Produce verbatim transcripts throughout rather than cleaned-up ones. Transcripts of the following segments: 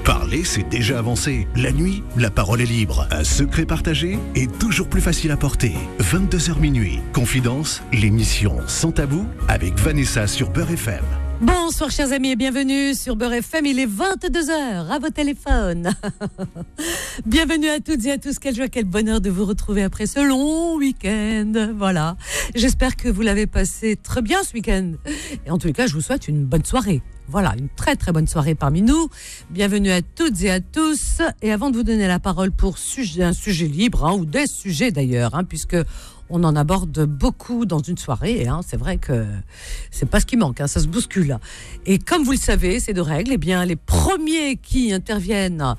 Parler, c'est déjà avancé. La nuit, la parole est libre. Un secret partagé est toujours plus facile à porter. vingt-deux heures minuit. Confidence, l'émission Sans Tabou avec Vanessa sur Beurre F M. Bonsoir chers amis et bienvenue sur Beurre F M, il est vingt-deux heures à vos téléphones. Bienvenue à toutes et à tous, quelle joie, quel bonheur de vous retrouver après ce long week-end. Voilà, j'espère que vous l'avez passé très bien ce week-end. Et en tous les cas, je vous souhaite une bonne soirée. Voilà, une très très bonne soirée parmi nous. Bienvenue à toutes et à tous. Et avant de vous donner la parole pour sujet, un sujet libre, hein, ou des sujets d'ailleurs, hein, puisque on en aborde beaucoup dans une soirée, hein. C'est vrai que c'est pas ce qui manque, hein, ça se bouscule. Et comme vous le savez, c'est de règle, eh bien, les premiers qui interviennent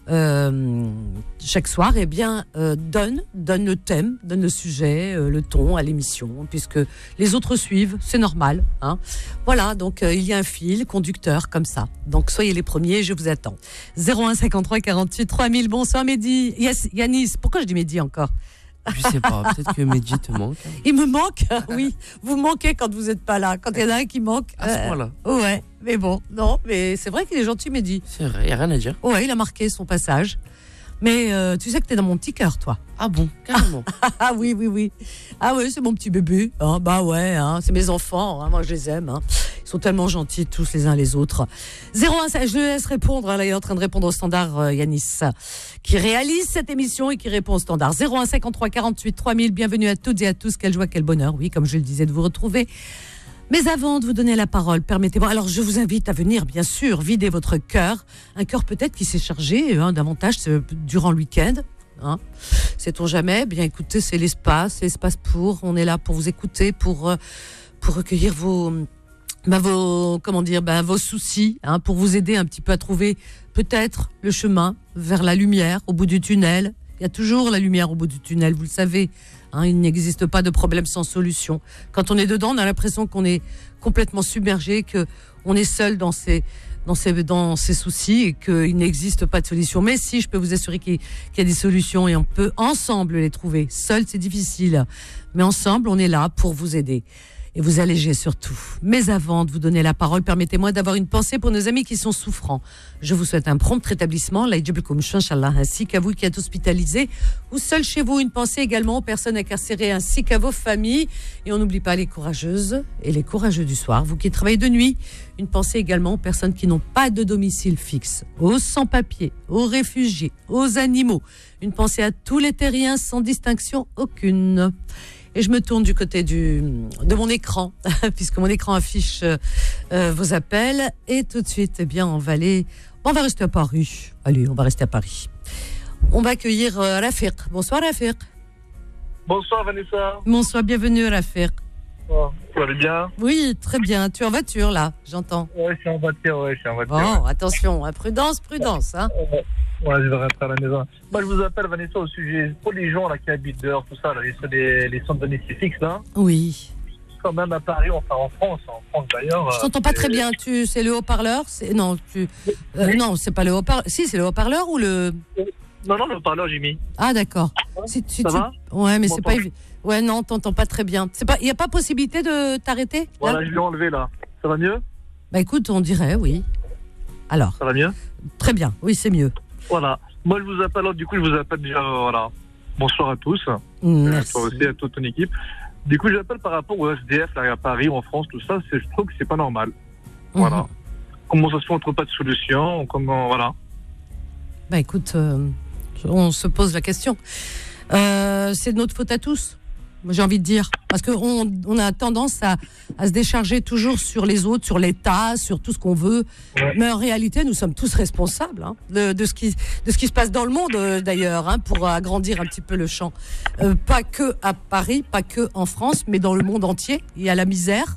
euh, chaque soir, eh bien, euh, donnent, donnent le thème, donnent le sujet, euh, le ton à l'émission, puisque les autres suivent, c'est normal. Hein. Voilà, donc euh, il y a un fil conducteur comme ça. Donc soyez les premiers, je vous attends. zéro un cinquante-trois quarante-huit trois mille, bonsoir Mehdi. Yes, Yanis, pourquoi je dis Mehdi encore ? Je sais pas, peut-être que Mehdi te manque. Hein. Il me manque, oui. Vous manquez quand vous n'êtes pas là. Quand il y en a un qui manque. À ce point-là. Euh, ouais, mais bon, non, mais c'est vrai qu'il est gentil, Mehdi. C'est vrai, il n'y a rien à dire. Ouais, il a marqué son passage. Mais euh, tu sais que t'es dans mon petit cœur, toi. Ah bon, carrément. Ah oui, oui, oui. Ah oui, c'est mon petit bébé. Hein, bah ouais, hein, c'est mes enfants. Hein, moi, je les aime. Hein. Ils sont tellement gentils tous les uns les autres. zéro un, je le laisse répondre. Là, il est en train de répondre au standard, euh, Yanis, qui réalise cette émission et qui répond au standard. zéro un cinquante-trois quarante-huit trois mille. Bienvenue à toutes et à tous. Quelle joie, quel bonheur. Oui, comme je le disais, de vous retrouver. Mais avant de vous donner la parole, permettez-moi, alors je vous invite à venir, bien sûr, vider votre cœur. Un cœur peut-être qui s'est chargé hein, davantage euh, durant le week-end. Hein. Sait-on jamais ? Bien écoutez, c'est l'espace, c'est l'espace pour. On est là pour vous écouter, pour, euh, pour recueillir vos, bah, vos, comment dire, bah, vos soucis, hein, pour vous aider un petit peu à trouver peut-être le chemin vers la lumière au bout du tunnel. Il y a toujours la lumière au bout du tunnel, vous le savez. Hein, il n'existe pas de problème sans solution. Quand on est dedans, on a l'impression qu'on est complètement submergé, qu'on est seul dans ses, dans ses, dans ses soucis et qu'il n'existe pas de solution. Mais si, je peux vous assurer qu'il y, qu'il y a des solutions et on peut ensemble les trouver. Seul, c'est difficile. Mais ensemble, on est là pour vous aider. Et vous alléger surtout. Mais avant de vous donner la parole, permettez-moi d'avoir une pensée pour nos amis qui sont souffrants. Je vous souhaite un prompt rétablissement, ainsi qu'à vous qui êtes hospitalisés ou seuls chez vous. Une pensée également aux personnes incarcérées ainsi qu'à vos familles. Et on n'oublie pas les courageuses et les courageux du soir, vous qui travaillez de nuit. Une pensée également aux personnes qui n'ont pas de domicile fixe, aux sans-papiers, aux réfugiés, aux animaux. Une pensée à tous les terriens sans distinction aucune. Et je me tourne du côté du, de mon écran, puisque mon écran affiche euh, vos appels. Et tout de suite, eh bien, on va aller... On va rester à Paris. Allez, on va rester à Paris. On va accueillir euh, Rafiq. Bonsoir, Rafiq. Bonsoir, Vanessa. Bonsoir, bienvenue, Rafiq. Oh, vous allez bien ? Oui, très bien. Tu es en voiture, là, j'entends. Oui, je suis en voiture, ouais, je suis en voiture. Bon, attention, hein, prudence, prudence. Hein. Ouais, ouais, je vais rentrer à la maison. Moi, je vous appelle, Vanessa, au sujet pour les gens là, qui habitent dehors, tout ça, là, les, les, les centres de domicile fixe, là. Oui. Quand même à Paris, enfin en France, en France d'ailleurs. Je t'entends pas très bien. Tu, c'est le haut-parleur c'est, Non, tu, euh, non, c'est pas le haut-parleur. Si, c'est le haut-parleur ou le... Non, non, le haut-parleur, j'ai mis. Ah, d'accord. Si, si, ça tu... va ? Ouais, mais c'est pas évident. évident. Ouais, non, t'entends pas très bien. C'est pas, il y a pas possibilité de t'arrêter ? Voilà, là je l'ai enlevé là. Ça va mieux ? Bah écoute, on dirait, oui. Alors. Ça va mieux ? Très bien, oui, c'est mieux. Voilà. Moi, je vous appelle, alors, du coup, je vous appelle déjà, euh, voilà. Bonsoir à tous. Merci. À toi aussi, à toute ton équipe. Du coup, j'appelle par rapport au S D F, là, à Paris, en France, tout ça, c'est, je trouve que c'est pas normal. Voilà. Mmh. Comment ça se fait, on trouve pas de solution, comment, voilà. Bah écoute, euh, on se pose la question. Euh, c'est de notre faute à tous, j'ai envie de dire. Parce qu'on on a tendance à, à se décharger toujours sur les autres, sur l'État, sur tout ce qu'on veut. Ouais. Mais en réalité, nous sommes tous responsables hein, de, de, ce qui, de ce qui se passe dans le monde, euh, d'ailleurs, hein, pour agrandir un petit peu le champ. Euh, pas que à Paris, pas que en France, mais dans le monde entier. Il y a la misère.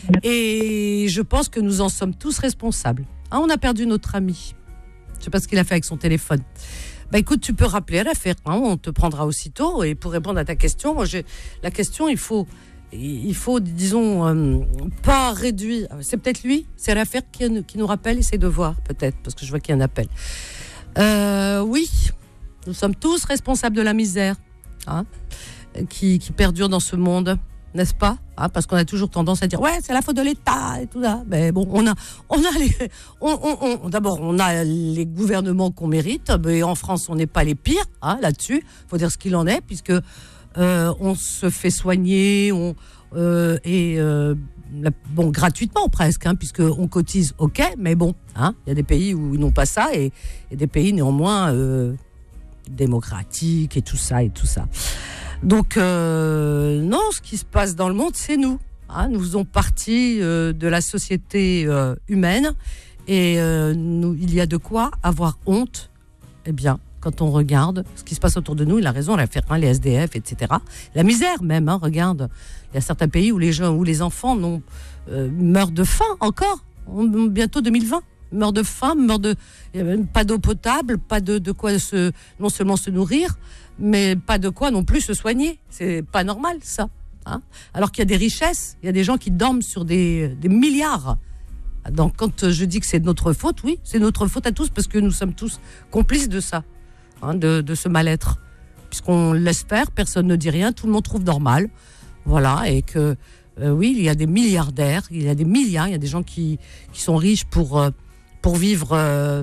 Et je pense que nous en sommes tous responsables. Hein, on a perdu notre ami. Je ne sais pas ce qu'il a fait avec son téléphone. Bah écoute, tu peux rappeler à l'affaire, hein, on te prendra aussitôt. Et pour répondre à ta question, moi, j'ai, la question, il faut, il faut, disons, euh, pas réduire. C'est peut-être lui, c'est l'affaire qui, qui nous rappelle, essaye de voir, peut-être, parce que je vois qu'il y a un appel. Euh, oui, nous sommes tous responsables de la misère hein, qui, qui perdure dans ce monde. n'est-ce pas, hein, parce qu'on a toujours tendance à dire ouais, c'est la faute de l'État et tout ça. Mais bon, on a, on a les, on, on, on, d'abord, on a les gouvernements qu'on mérite. Mais en France, on n'est pas les pires, hein, là-dessus. Faut dire ce qu'il en est, puisque euh, on se fait soigner, on euh, et euh, la, bon gratuitement presque, hein, puisque on cotise, ok, mais bon, hein, il y a des pays où ils n'ont pas ça et, et des pays néanmoins euh, démocratiques et tout ça et tout ça. Donc, euh, non, ce qui se passe dans le monde, c'est nous. Hein, nous faisons partie euh, de la société euh, humaine et euh, nous, il y a de quoi avoir honte. Eh bien, quand on regarde ce qui se passe autour de nous, il a raison, la hein, les S D F, et cetera. La misère même, hein, regarde. Il y a certains pays où les gens, où les enfants non, euh, meurent de faim encore. On, bientôt deux mille vingt. Meurent de faim, meurent de pas d'eau potable, pas de, de quoi se, non seulement se nourrir, mais pas de quoi non plus se soigner. C'est pas normal, ça. Hein, alors qu'il y a des richesses, il y a des gens qui dorment sur des, des milliards. Donc, quand je dis que c'est de notre faute, oui, c'est notre faute à tous, parce que nous sommes tous complices de ça, hein, de, de ce mal-être. Puisqu'on laisse faire, personne ne dit rien, tout le monde trouve normal. Voilà, et que, euh, oui, il y a des milliardaires, il y a des milliards, il y a des gens qui, qui sont riches pour, euh, pour vivre... Euh,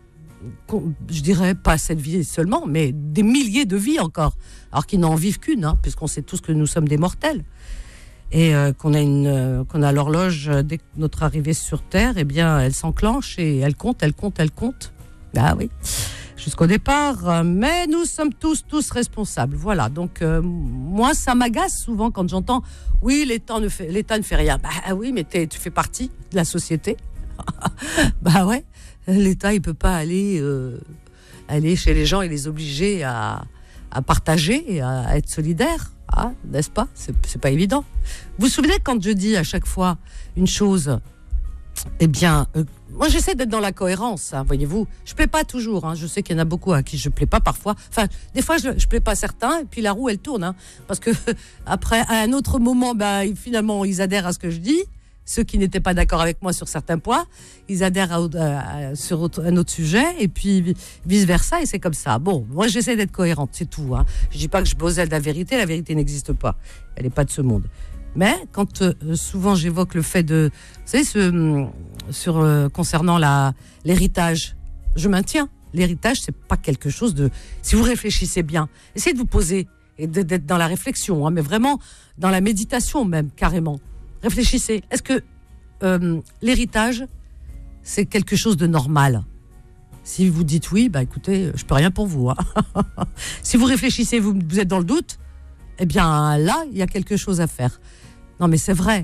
je dirais pas cette vie seulement, mais des milliers de vies encore, alors qu'ils n'en vivent qu'une, hein, puisqu'on sait tous que nous sommes des mortels et euh, qu'on a une, euh, qu'on a l'horloge euh, dès que notre arrivée sur Terre, eh bien, elle s'enclenche et elle compte, elle compte, elle compte. Ah oui, jusqu'au départ. Mais nous sommes tous, tous responsables. Voilà. Donc euh, moi, ça m'agace souvent quand j'entends, oui, l'État ne fait, l'État ne fait rien. Bah oui, mais tu fais partie de la société. Bah ouais. L'État, il peut pas aller, euh, aller chez les gens et les obliger à, à partager et à, à être solidaires, hein, n'est-ce pas ? c'est, c'est pas évident. Vous vous souvenez quand je dis à chaque fois une chose, eh bien, euh, moi j'essaie d'être dans la cohérence, hein, voyez-vous. Je plais pas toujours, hein, je sais qu'il y en a beaucoup à qui je plais pas parfois. Enfin, des fois je, je plais pas à certains et puis la roue elle tourne, hein, parce que après à un autre moment, bah finalement ils adhèrent à ce que je dis. Ceux qui n'étaient pas d'accord avec moi sur certains points, ils adhèrent à, à, à, sur autre, un autre sujet, et puis vice-versa, et c'est comme ça. Bon, moi, j'essaie d'être cohérente, c'est tout. Hein. Je ne dis pas que je possède la vérité, la vérité n'existe pas. Elle n'est pas de ce monde. Mais quand euh, souvent j'évoque le fait de... Vous savez, ce, sur, euh, concernant la, l'héritage, je maintiens. L'héritage, c'est pas quelque chose de... Si vous réfléchissez bien, essayez de vous poser, et d'être dans la réflexion, hein, mais vraiment dans la méditation même, carrément. Réfléchissez, est-ce que euh, l'héritage, c'est quelque chose de normal ? Si vous dites oui, bah écoutez, je peux rien pour vous. Hein. Si vous réfléchissez, vous, vous êtes dans le doute, eh bien là, il y a quelque chose à faire. Non mais c'est vrai,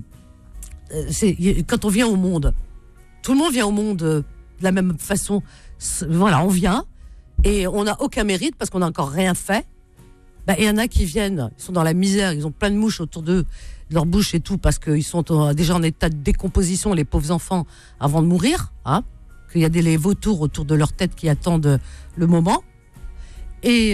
c'est, quand on vient au monde, tout le monde vient au monde de la même façon. Voilà, on vient et on n'a aucun mérite parce qu'on n'a encore rien fait. Bah, il y en a qui viennent, ils sont dans la misère, ils ont plein de mouches autour d'eux, de leur bouche et tout, parce qu'ils sont déjà en état de décomposition, les pauvres enfants, avant de mourir, hein, qu'il y a des les vautours autour de leur tête qui attendent le moment. Et,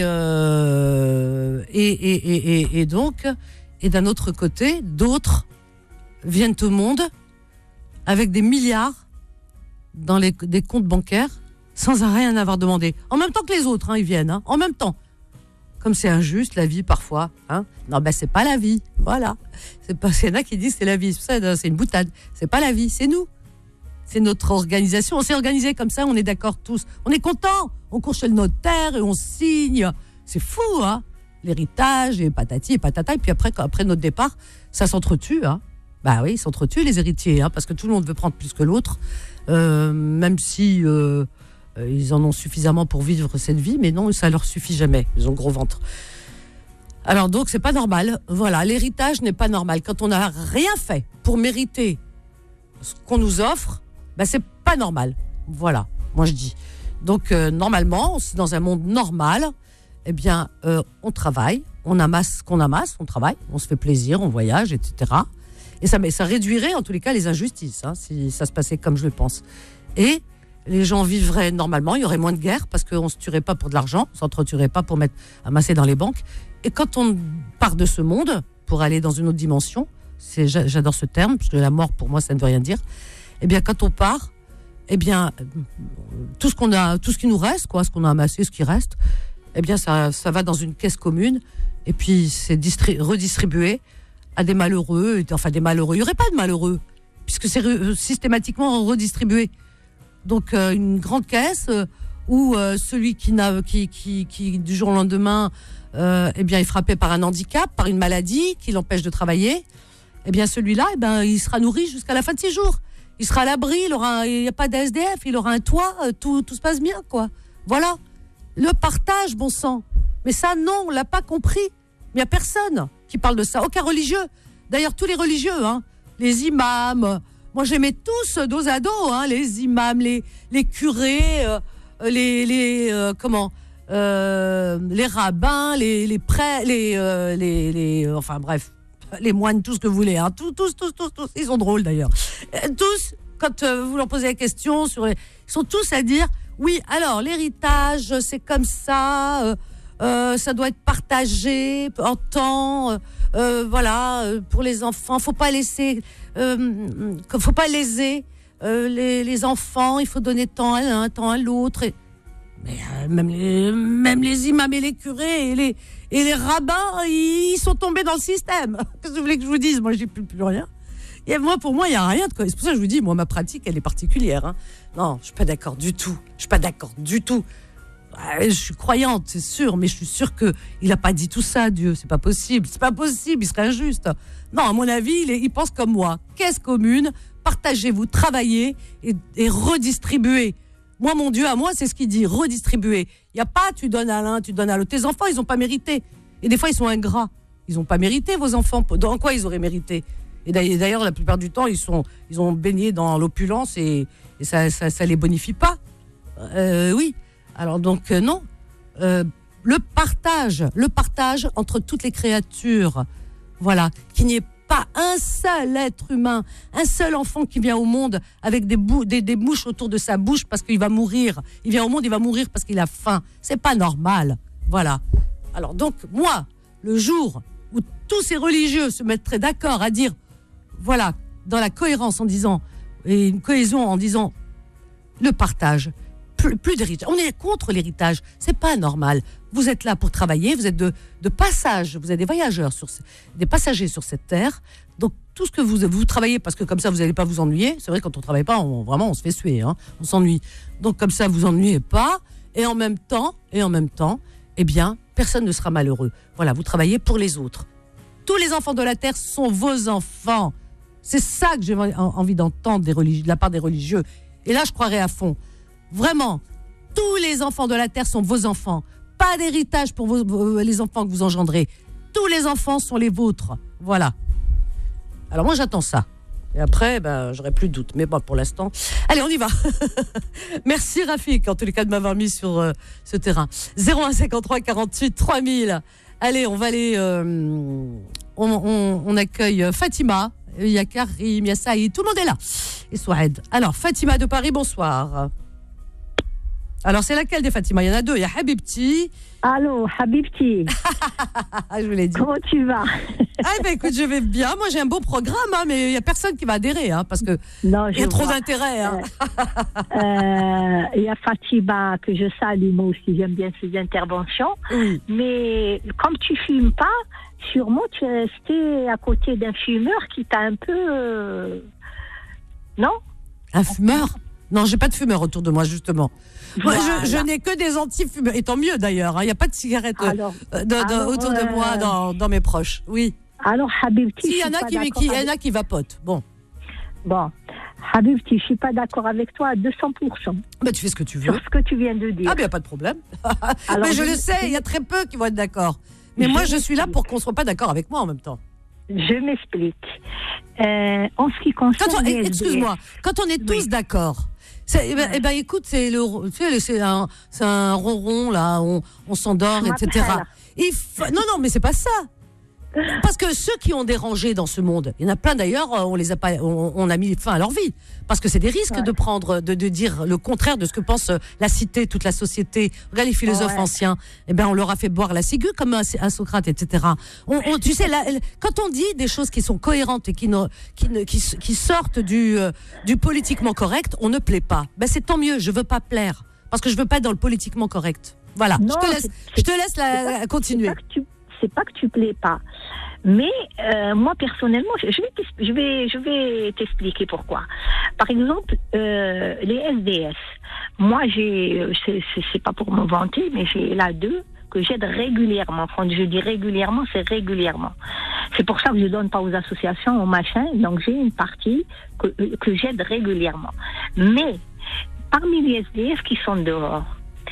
euh, et, et, et, et, et donc, et d'un autre côté, d'autres viennent au monde avec des milliards dans les, des comptes bancaires sans rien avoir demandé. En même temps que les autres, hein, ils viennent, hein, en même temps. Comme c'est injuste, la vie, parfois. Hein. Non, ben, c'est pas la vie. Voilà. C'est pas, il y en a qui disent c'est la vie. C'est, ça, c'est une boutade. C'est pas la vie, c'est nous. C'est notre organisation. On s'est organisé comme ça, on est d'accord tous. On est content. On court chez le notaire et on signe. C'est fou, hein. L'héritage et patati et patata. Et puis après, après notre départ, ça s'entretue, hein. Bah oui, ils s'entretuent, les héritiers, hein, parce que tout le monde veut prendre plus que l'autre. Euh, même si, euh, Euh, ils en ont suffisamment pour vivre cette vie, mais non, ça leur suffit jamais. Ils ont gros ventre. Alors donc, c'est pas normal. Voilà, l'héritage n'est pas normal. Quand on n'a rien fait pour mériter ce qu'on nous offre, ben c'est pas normal. Voilà, moi je dis. Donc euh, normalement, dans un monde normal, eh bien, euh, on travaille, on amasse ce qu'on amasse, on travaille, on se fait plaisir, on voyage, et cetera. Et ça, mais ça réduirait en tous les cas les injustices, hein, si ça se passait comme je le pense. Et les gens vivraient normalement, il y aurait moins de guerre parce qu'on ne se tuerait pas pour de l'argent, on ne s'entretuerait pas pour mettre, amasser dans les banques. Et quand on part de ce monde pour aller dans une autre dimension, c'est, j'adore ce terme, parce que la mort pour moi ça ne veut rien dire, eh bien quand on part, eh bien tout ce qu'on a, tout ce qui nous reste, quoi, ce qu'on a amassé, ce qui reste, eh bien ça, ça va dans une caisse commune et puis c'est distri- redistribué à des malheureux, enfin des malheureux. Il n'y aurait pas de malheureux, puisque c'est re- systématiquement redistribué. Donc euh, une grande caisse euh, où euh, celui qui, n'a, qui, qui, qui du jour au lendemain, euh, eh bien, est frappé par un handicap, par une maladie qui l'empêche de travailler, eh bien celui-là, eh ben, il sera nourri jusqu'à la fin de ses jours. Il sera à l'abri, il aura, il n'y a pas d'A S D F, il aura un toit, euh, tout, tout se passe bien, quoi. Voilà. Le partage, bon sang. Mais ça, non, on l'a pas compris. Il n'y a personne qui parle de ça, aucun religieux. D'ailleurs, tous les religieux, hein, les imams, moi j'aimais tous dos à dos, hein, les imams, les, les curés, euh, les, les euh, comment, euh, les rabbins, les, les prêtres, les, euh, les, les euh, enfin bref, les moines, tout ce que vous voulez, hein, tous, tous, tous, tous, tous, ils sont drôles d'ailleurs. Euh, tous, quand euh, vous leur posez la question, sur les, ils sont tous à dire, oui, alors l'héritage, c'est comme ça. Euh, Euh, ça doit être partagé en temps, euh, euh, voilà, euh, pour les enfants. Faut pas laisser, euh, faut pas léser euh, les, les enfants. Il faut donner temps à l'un, temps à l'autre. Et, mais euh, même les, même les imams et les curés et les et les rabbins, ils sont tombés dans le système. Qu'est-ce que vous voulez que je vous dise ? Moi, j'ai plus plus rien. Et moi, pour moi, il y a rien de quoi. C'est pour ça que je vous dis, moi, ma pratique, elle est particulière. Hein. Non, je suis pas d'accord du tout. Je suis pas d'accord du tout. Je suis croyante, c'est sûr, mais je suis sûre que il a pas dit tout ça, Dieu. C'est pas possible, c'est pas possible, il serait injuste. Non, à mon avis, il, est, il pense comme moi. Caisse commune, partagez-vous, travaillez et, et redistribuez. Moi, mon Dieu, à moi, c'est ce qu'il dit, redistribuer. Il y a pas, tu donnes à l'un, tu donnes à l'autre. Tes enfants, ils ont pas mérité. Et des fois, ils sont ingrats. Ils ont pas mérité, vos enfants. Dans quoi ils auraient mérité ? Et d'ailleurs, la plupart du temps, ils sont, ils ont baigné dans l'opulence et, et ça, ça, ça les bonifie pas. Euh, oui. Alors donc euh, non, euh, le partage, le partage entre toutes les créatures, voilà, qu'il n'y ait pas un seul être humain, un seul enfant qui vient au monde avec des, bou- des, des mouches autour de sa bouche parce qu'il va mourir. Il vient au monde, il va mourir parce qu'il a faim. C'est pas normal, voilà. Alors donc moi, le jour où tous ces religieux se mettraient d'accord à dire, voilà, dans la cohérence en disant et une cohésion en disant le partage. Plus, plus d'héritage. On est contre l'héritage. C'est pas normal. Vous êtes là pour travailler. Vous êtes de, de passage. Vous êtes des voyageurs, sur, des passagers sur cette terre. Donc, tout ce que vous, vous travaillez, parce que comme ça, vous n'allez pas vous ennuyer. C'est vrai, quand on ne travaille pas, on, vraiment, on se fait suer. Hein, on s'ennuie. Donc, comme ça, vous vous ennuyez pas. Et en même temps, et en même temps, eh bien, personne ne sera malheureux. Voilà, vous travaillez pour les autres. Tous les enfants de la terre sont vos enfants. C'est ça que j'ai envie d'entendre des religi- de la part des religieux. Et là, je croirais à fond. Vraiment, tous les enfants de la terre sont vos enfants. Pas d'héritage pour vos, vos, les enfants que vous engendrez. Tous les enfants sont les vôtres. Voilà. Alors moi, j'attends ça. Et après, ben, j'aurai plus de doute. Mais bon, pour l'instant... Allez, on y va. Merci, Rafik, en tous les cas, de m'avoir mis sur euh, ce terrain. zéro un cinquante-trois quarante-huit trois mille. Allez, on va aller... Euh, on, on, on accueille Fatima. Il y a Karim, il y a Saïd. Tout le monde est là. Et Souad. Alors, Fatima de Paris, bonsoir. Alors, c'est laquelle des Fatima ? Il y en a deux. Il y a Habibti. Allô, Habibti. Je vous l'ai dit. Comment tu vas ? Ah, ben écoute, je vais bien. Moi, j'ai un beau programme, hein, mais il n'y a personne qui va adhérer, hein, parce qu'il y a trop vois. d'intérêt. Hein. Il euh, euh, y a Fatima, que je salue, moi aussi, j'aime bien ses interventions. Oui. Mais comme tu ne fumes pas, sûrement tu es resté à côté d'un fumeur qui t'a un peu... Euh... Non ? Un fumeur ? Non, j'ai pas de fumeur autour de moi, justement. Voilà. Moi, je, je n'ai que des anti-fumeurs. Et tant mieux, d'ailleurs. Il hein, n'y a pas de cigarettes alors, euh, de, de, alors, autour euh, de moi, dans, dans mes proches. Oui. Alors, Habibti, si, il y en a qui, qui, y en a qui vapotent. Bon. Bon. Habibti, je ne suis pas d'accord avec toi à deux cents pour cent. Bah, tu fais ce que tu veux. Sur ce que tu viens de dire. Ah, il n'y a pas de problème. Alors, mais je, je le sais, il y a très peu qui vont être d'accord. Mais je moi, je suis là pour qu'on ne soit pas d'accord avec moi en même temps. Je m'explique. Euh, en ce qui concerne... Quand on, excuse-moi, quand on est tous oui. d'accord... C'est, eh ben, eh ben, écoute, c'est le, tu sais, c'est un, c'est un ronron là, on, on s'endort, et cetera. Il fa... Non, non, mais c'est pas ça. Parce que ceux qui ont dérangé dans ce monde, il y en a plein d'ailleurs, on les a pas, on, on a mis fin à leur vie. Parce que c'est des risques ouais. de prendre, de, de dire le contraire de ce que pense la cité, toute la société. Regarde les philosophes ouais. anciens. Eh ben, on leur a fait boire la ciguë comme à, à Socrate, et cetera. On, on, tu sais, là, quand on dit des choses qui sont cohérentes et qui ne, qui ne, qui, qui sortent du, euh, du politiquement correct, on ne plaît pas. Ben, c'est tant mieux. Je veux pas plaire. Parce que je veux pas être dans le politiquement correct. Voilà. Non, je te laisse, je te laisse la, la continuer. C'est c'est pas que tu plais pas. Mais euh, moi personnellement, je vais, je vais, je vais t'expliquer pourquoi. Par exemple, euh, les S D F. Moi, j'ai, c'est, c'est pas pour me vanter, mais j'ai là deux que j'aide régulièrement. Quand je dis régulièrement, c'est régulièrement. C'est pour ça que je donne pas aux associations, aux machins. Donc j'ai une partie que, que j'aide régulièrement. Mais parmi les S D F qui sont dehors,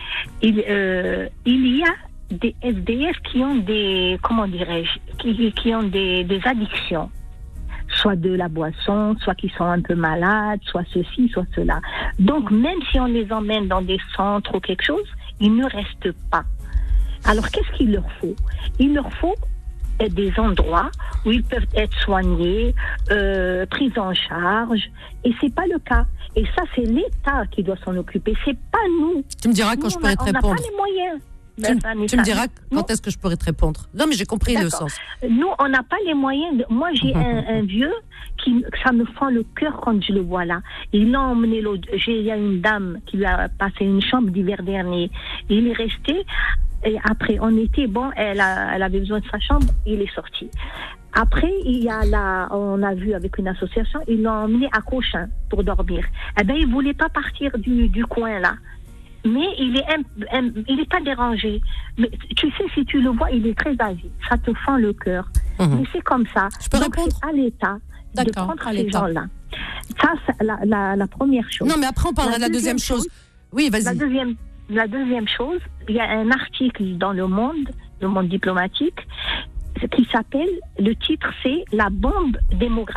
il, euh, il y a des S D F qui ont des, comment dirais-je, qui, qui ont des, des addictions. Soit de la boisson, soit qui sont un peu malades, soit ceci, soit cela. Donc, même si on les emmène dans des centres ou quelque chose, ils ne restent pas. Alors, qu'est-ce qu'il leur faut? Il leur faut des endroits où ils peuvent être soignés, euh, pris en charge, et c'est pas le cas. Et ça, c'est l'État qui doit s'en occuper. C'est pas nous. Tu me diras nous, quand je pourrais a, te répondre. On n'a pas les moyens. Tu, m- tu me diras quand est-ce que je pourrais te répondre. Non, mais j'ai compris D'accord. le sens. Nous, on n'a pas les moyens. De... Moi, j'ai un, un vieux qui, ça me fend le cœur quand je le vois là. Il l'a emmené l'autre. J'ai, il y a une dame qui lui a passé une chambre d'hiver dernier. Il est resté. Et après, on était bon. Elle, a, elle avait besoin de sa chambre. Il est sorti. Après, il y a là, on a vu avec une association, ils l'ont emmené à Cochin pour dormir. Eh ben, il voulait pas partir du, du coin là. Mais il est, un, un, il est pas dérangé. Mais tu sais, si tu le vois, il est très âgé. Ça te fend le cœur. Mmh. Mais c'est comme ça. Je peux Donc, répondre? C'est à l'État de D'accord, prendre à ces l'État. gens-là. Ça, c'est la, la, la première chose. Non, mais après, on parlera de la deuxième, deuxième chose. chose. Oui, vas-y. La deuxième, la deuxième chose, il y a un article dans Le Monde, le Monde diplomatique, qui s'appelle, le titre c'est « La bombe démographique ».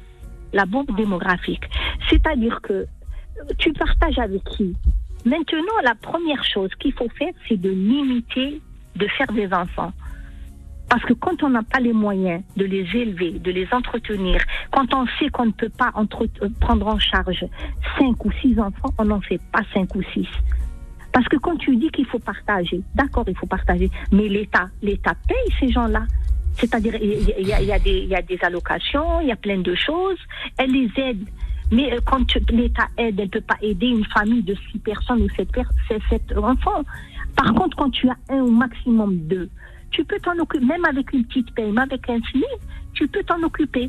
La bombe démographique. C'est-à-dire que tu partages avec qui? Maintenant, la première chose qu'il faut faire, c'est de limiter, de faire des enfants. Parce que quand on n'a pas les moyens de les élever, de les entretenir, quand on sait qu'on ne peut pas entre- prendre en charge cinq ou six enfants, on n'en fait pas cinq ou six. Parce que quand tu dis qu'il faut partager, d'accord, il faut partager, mais l'État, l'État paye ces gens-là. C'est-à-dire, il y, y, y, y, y a des allocations, il y a plein de choses, elle les aide. Mais quand l'État aide, elle ne peut pas aider une famille de six personnes ou sept, sept enfants. Par contre, quand tu as un ou maximum deux, tu peux t'en occuper, même avec une petite paye, même avec un S M I C, tu peux t'en occuper.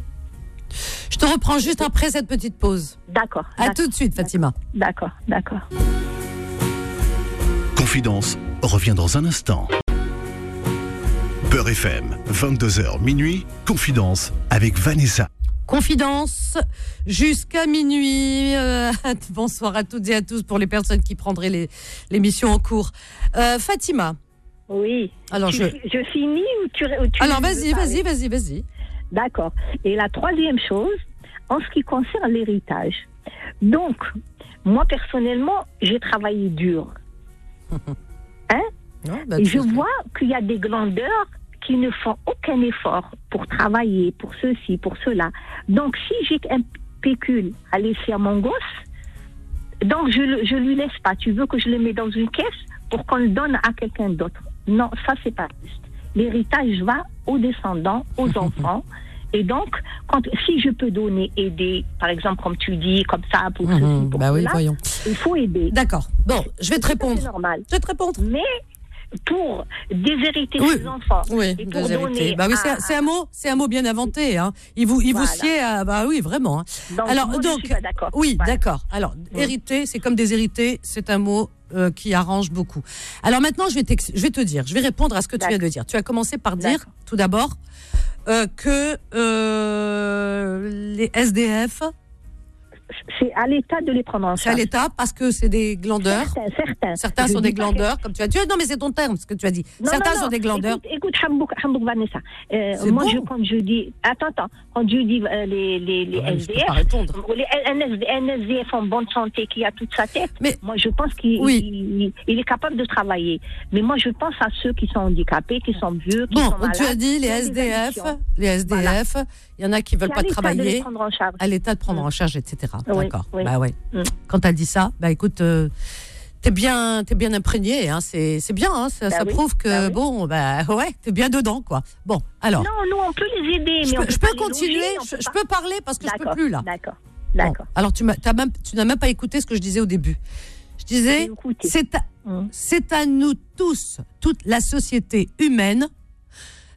Je te reprends juste après cette petite pause. D'accord. À d'accord, tout de suite, Fatima. D'accord, d'accord. Confidence revient dans un instant. Beurre F M, vingt-deux heures minuit, Confidence avec Vanessa. Confidence jusqu'à minuit. Euh, bonsoir à toutes et à tous pour les personnes qui prendraient les, l'émission en cours. Euh, Fatima. Oui. Alors tu, je... je finis ou tu, ou tu Alors vas-y, vas-y, vas-y, vas-y. D'accord. Et la troisième chose, en ce qui concerne l'héritage. Donc, moi personnellement, j'ai travaillé dur. Hein? Non, bah, Et je sais. vois qu'il y a des glandeurs qui ne font aucun effort pour travailler, pour ceci, pour cela. Donc, si j'ai un pécule à laisser à mon gosse, donc je ne lui laisse pas. Tu veux que je le mette dans une caisse pour qu'on le donne à quelqu'un d'autre? Non, ça, c'est pas juste. L'héritage va aux descendants, aux enfants. Et donc, quand, si je peux donner, aider, par exemple, comme tu dis, comme ça, pour mmh, ceci, pour bah cela, oui, voyons. il faut aider. D'accord. Bon, je vais te répondre. C'est normal. Je vais te répondre. Mais pour déshériter oui. ses enfants, oui, et pour déshériter. donner Bah oui, à, c'est, c'est un mot, c'est un mot bien inventé. Hein. Il vous, il Voilà. vous sied à, bah oui, vraiment. Hein. Donc, Alors moi, donc, je suis pas d'accord. oui, Voilà. d'accord. Alors, mmh. hériter, c'est comme déshériter, c'est un mot euh, qui arrange beaucoup. Alors maintenant, je vais, je vais te dire, je vais répondre à ce que tu viens de dire. Tu as commencé par dire, d'accord. tout d'abord, euh, que euh, les S D F. C'est à l'État de les prendre en charge. C'est à l'État parce que c'est des glandeurs. Certains, certains. Certains je sont des glandeurs, que... comme tu as dit. Non, mais c'est ton terme, ce que tu as dit. Non, certains non, non. sont des glandeurs. Écoute, écoute Hambourg, Hambourg Vanessa. Euh, c'est moi, bon. je, quand je dis. Attends, attends. Quand je dis euh, les, les, les ouais, S D F. Je peux pas répondre. Les, un, un S D F en bonne santé qui a toute sa tête. Mais, moi, je pense qu'il oui. il, il est capable de travailler. Mais moi, je pense à ceux qui sont handicapés, qui sont vieux, qui bon, sont malades. Tu as dit les S D F. Les S D F. Voilà. Il y en a qui veulent c'est pas travailler. À l'État de prendre en charge, et cetera. Oui, D'accord. oui. Bah ouais. Mm. Quand tu as dit ça, bah écoute, euh, t'es bien, t'es bien imprégné. Hein, c'est, c'est bien. Hein, ça, bah ça oui, prouve que bah oui. bon, bah ouais, t'es bien dedans, quoi. Bon, alors. Non, nous on peut les aider. Je mais peux, on peut je peux pas continuer. loger, je, peut je pas... peux parler parce que d'accord, je peux plus là. D'accord. D'accord. Bon, alors tu m'as, t'as même, tu n'as même pas écouté ce que je disais au début. Je disais, c'est à, mmh. c'est à nous tous, toute la société humaine,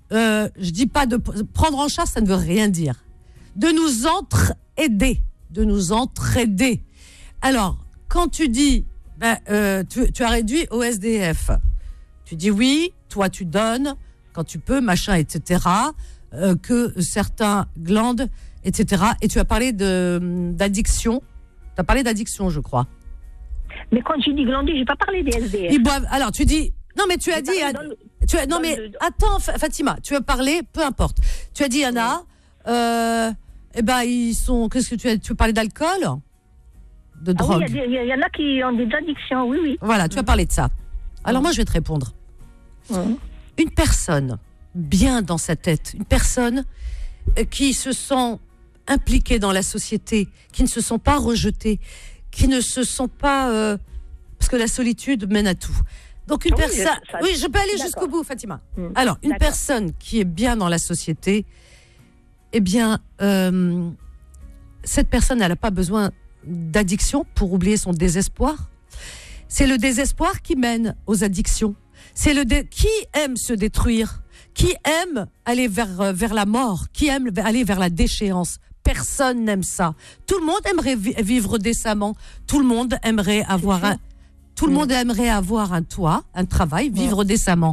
euh, je dis pas de prendre en charge, ça ne veut rien dire. De nous entraider, de nous entraider. Alors, quand tu dis, ben, euh, tu, tu as réduit au S D F, tu dis oui, toi tu donnes quand tu peux, machin, et cetera. Euh, que certains glandent, et cetera. Et tu as parlé de d'addiction. Tu as parlé d'addiction, je crois. Mais quand je dis glander, je n'ai pas parlé des S D F. Ils boivent. Alors, tu dis. Non, mais tu as dit. Le, tu as, non, mais le, attends, Fatima, tu as parlé, peu importe. Tu as dit, il y en a. Euh, eh ben, ils sont. Qu'est-ce que tu as Tu veux parler d'alcool, de drogue. Ah oui, il y, y en a qui ont des addictions, oui, oui. Voilà, tu as parlé de ça. Alors, moi, je vais te répondre. Mmh. Une personne bien dans sa tête, une personne qui se sent impliquée dans la société, qui ne se sent pas rejetée, qui ne se sent pas... Euh, parce que la solitude mène à tout. Donc une oui, personne... ça, Oui, je peux aller d'accord. jusqu'au bout, Fatima. Mmh. Alors, une D'accord. personne qui est bien dans la société, eh bien, euh, cette personne, elle n'a pas besoin d'addiction pour oublier son désespoir. C'est le désespoir qui mène aux addictions. C'est le dé... Qui aime se détruire ? Qui aime aller vers, vers la mort ? Qui aime aller vers la déchéance ? Personne n'aime ça. Tout le monde aimerait vi- vivre décemment. Tout le monde aimerait avoir un, tout le mmh. monde aimerait avoir un toit, un travail, vivre mmh. décemment.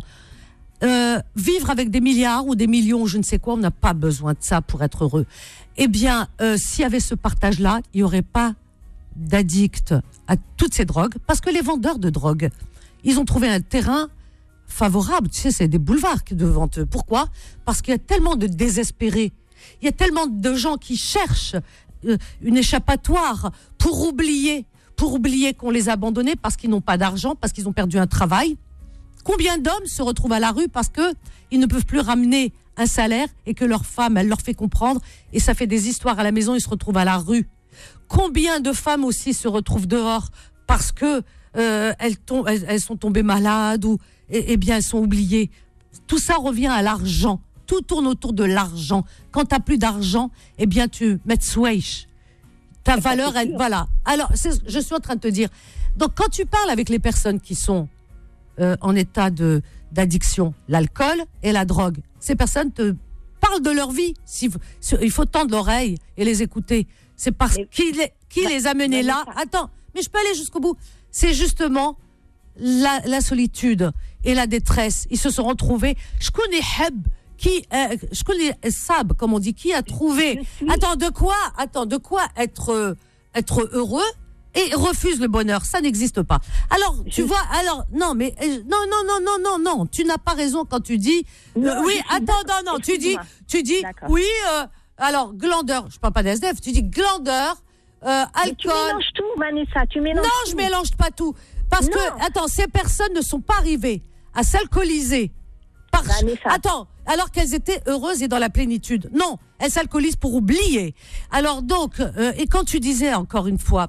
Euh, vivre avec des milliards ou des millions, je ne sais quoi, on n'a pas besoin de ça pour être heureux. Eh bien, euh, s'il y avait ce partage-là, il n'y aurait pas d'addicts à toutes ces drogues, parce que les vendeurs de drogue, ils ont trouvé un terrain favorable. Tu sais, c'est des boulevards devant eux. Pourquoi ? Parce qu'il y a tellement de désespérés. Il y a tellement de gens qui cherchent euh, une échappatoire pour oublier, pour oublier qu'on les a abandonnés parce qu'ils n'ont pas d'argent, parce qu'ils ont perdu un travail. Combien d'hommes se retrouvent à la rue parce qu'ils ne peuvent plus ramener un salaire et que leur femme, elle leur fait comprendre, et ça fait des histoires à la maison, ils se retrouvent à la rue. Combien de femmes aussi se retrouvent dehors parce que euh, elles, tom- elles, elles sont tombées malades ou eh, eh bien elles sont oubliées. Tout ça revient à l'argent. Tout tourne autour de l'argent. Quand tu n'as plus d'argent, eh bien tu mets sweish. Ta valeur, elle, voilà. Alors, c'est, je suis en train de te dire. Donc, quand tu parles avec les personnes qui sont euh, en état de, d'addiction, l'alcool et la drogue, ces personnes te parlent de leur vie. Si, il faut tendre l'oreille et les écouter. C'est parce mais, qui, les, qui bah, les a menés là. Attends, mais je peux aller jusqu'au bout. C'est justement la, la solitude et la détresse. Ils se sont retrouvés. Je connais Heb. Qui, euh, je connais Sab, comme on dit, qui a trouvé. Attends, de quoi Attends, de quoi être euh, être heureux et refuse le bonheur. Ça n'existe pas. Alors, tu vois, alors, non, mais, euh, non, non, non, non, non, non, tu n'as pas raison quand tu dis, euh, non, oui, attends, non, non, tu dis, tu dis, d'accord. oui, euh, alors, glandeur, je parle pas d'S D F, tu dis glandeur, euh, alcool. Mais tu mélanges tout, Vanessa, tu mélanges non, tout. je mélange pas tout. Parce non. que, attends, ces personnes ne sont pas arrivées à s'alcooliser. Par... Attends, alors qu'elles étaient heureuses et dans la plénitude. Non, elles s'alcoolisent pour oublier. Alors donc, euh, et quand tu disais encore une fois,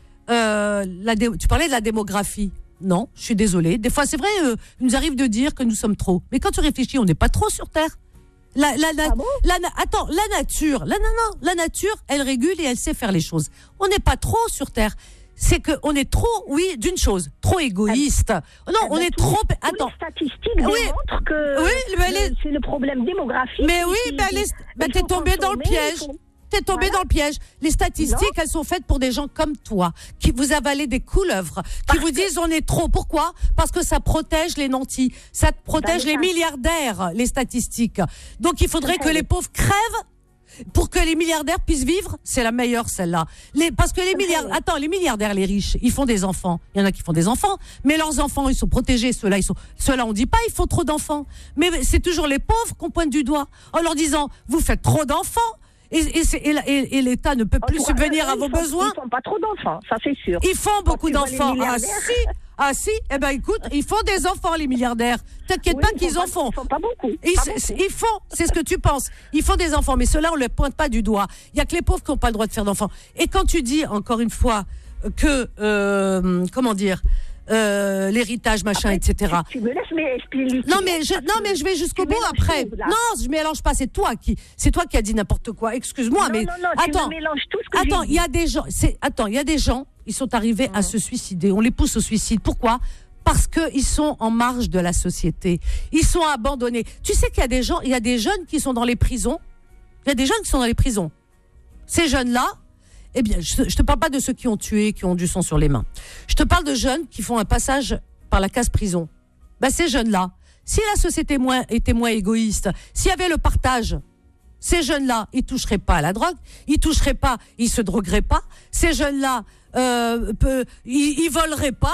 euh, la dé... tu parlais de la démographie. Non, je suis désolée. Des fois, c'est vrai, euh, il nous arrive de dire que nous sommes trop. Mais quand tu réfléchis, on n'est pas trop sur Terre. La, la, la, ah bon la, attends, la nature, la, non, non, la nature, elle régule et elle sait faire les choses. On n'est pas trop sur Terre. C'est qu'on est trop, oui, d'une chose, trop égoïste. Non, ah, on est tout, trop... Attends. Les statistiques oui. démontrent que oui, mais les... c'est le problème démographique. Mais oui, qui, ben les... ben t'es tombé dans le piège. Faut... T'es tombé voilà. dans le piège. Les statistiques, non. elles sont faites pour des gens comme toi, qui vous avalez des couleuvres, qui Parce vous disent on est trop. Pourquoi ? Parce que ça protège les nantis, ça protège ben, les milliardaires, les statistiques. Donc il faudrait okay. que les pauvres crèvent pour que les milliardaires puissent vivre. C'est la meilleure, celle-là. Les, parce que les milliardaires, attends, les milliardaires, les riches, ils font des enfants. Il y en a qui font des enfants, mais leurs enfants, ils sont protégés. Ceux-là, ils sont, ceux-là, on dit pas, ils font trop d'enfants. Mais c'est toujours les pauvres qu'on pointe du doigt en leur disant, vous faites trop d'enfants. Et, et, et, et, et l'État ne peut plus subvenir à vos font, besoins. Ils font pas trop d'enfants, ça c'est sûr. Ils font Quand beaucoup d'enfants. Ah si, ah si. Eh ben écoute, ils font des enfants les milliardaires. T'inquiète oui, pas qu'ils pas, en font. Ils font pas beaucoup. Ils, pas beaucoup. ils font, c'est ce que tu penses. Ils font des enfants, mais ceux-là on les pointe pas du doigt. Il y a que les pauvres qui n'ont pas le droit de faire d'enfants. Et quand tu dis encore une fois que euh, comment dire. Euh, l'héritage, machin, après, et cetera. Tu, tu me laisses mais expliquer. Non mais je, non mais je vais jusqu'au bout après. Tout, non, je mélange pas. C'est toi qui, c'est toi qui as dit n'importe quoi. Excuse-moi, non, mais non, non, attends. Tu me mélanges tout ce que attends, il y a des gens. C'est attends, il y a des gens. Ils sont arrivés mmh. à se suicider. On les pousse au suicide. Pourquoi ? parce qu'ils sont en marge de la société. Ils sont abandonnés. Tu sais qu'il y a des gens, il y a des jeunes qui sont dans les prisons. Il y a des jeunes qui sont dans les prisons. Ces jeunes-là, eh bien, je ne te parle pas de ceux qui ont tué, qui ont du sang sur les mains. Je te parle de jeunes qui font un passage par la case prison. Ben, ces jeunes-là, si la société moins, était moins égoïste, s'il y avait le partage, ces jeunes-là, ils toucheraient pas à la drogue, ils toucheraient pas, ils se drogueraient pas. Ces jeunes-là, euh, peu, ils, ils voleraient pas.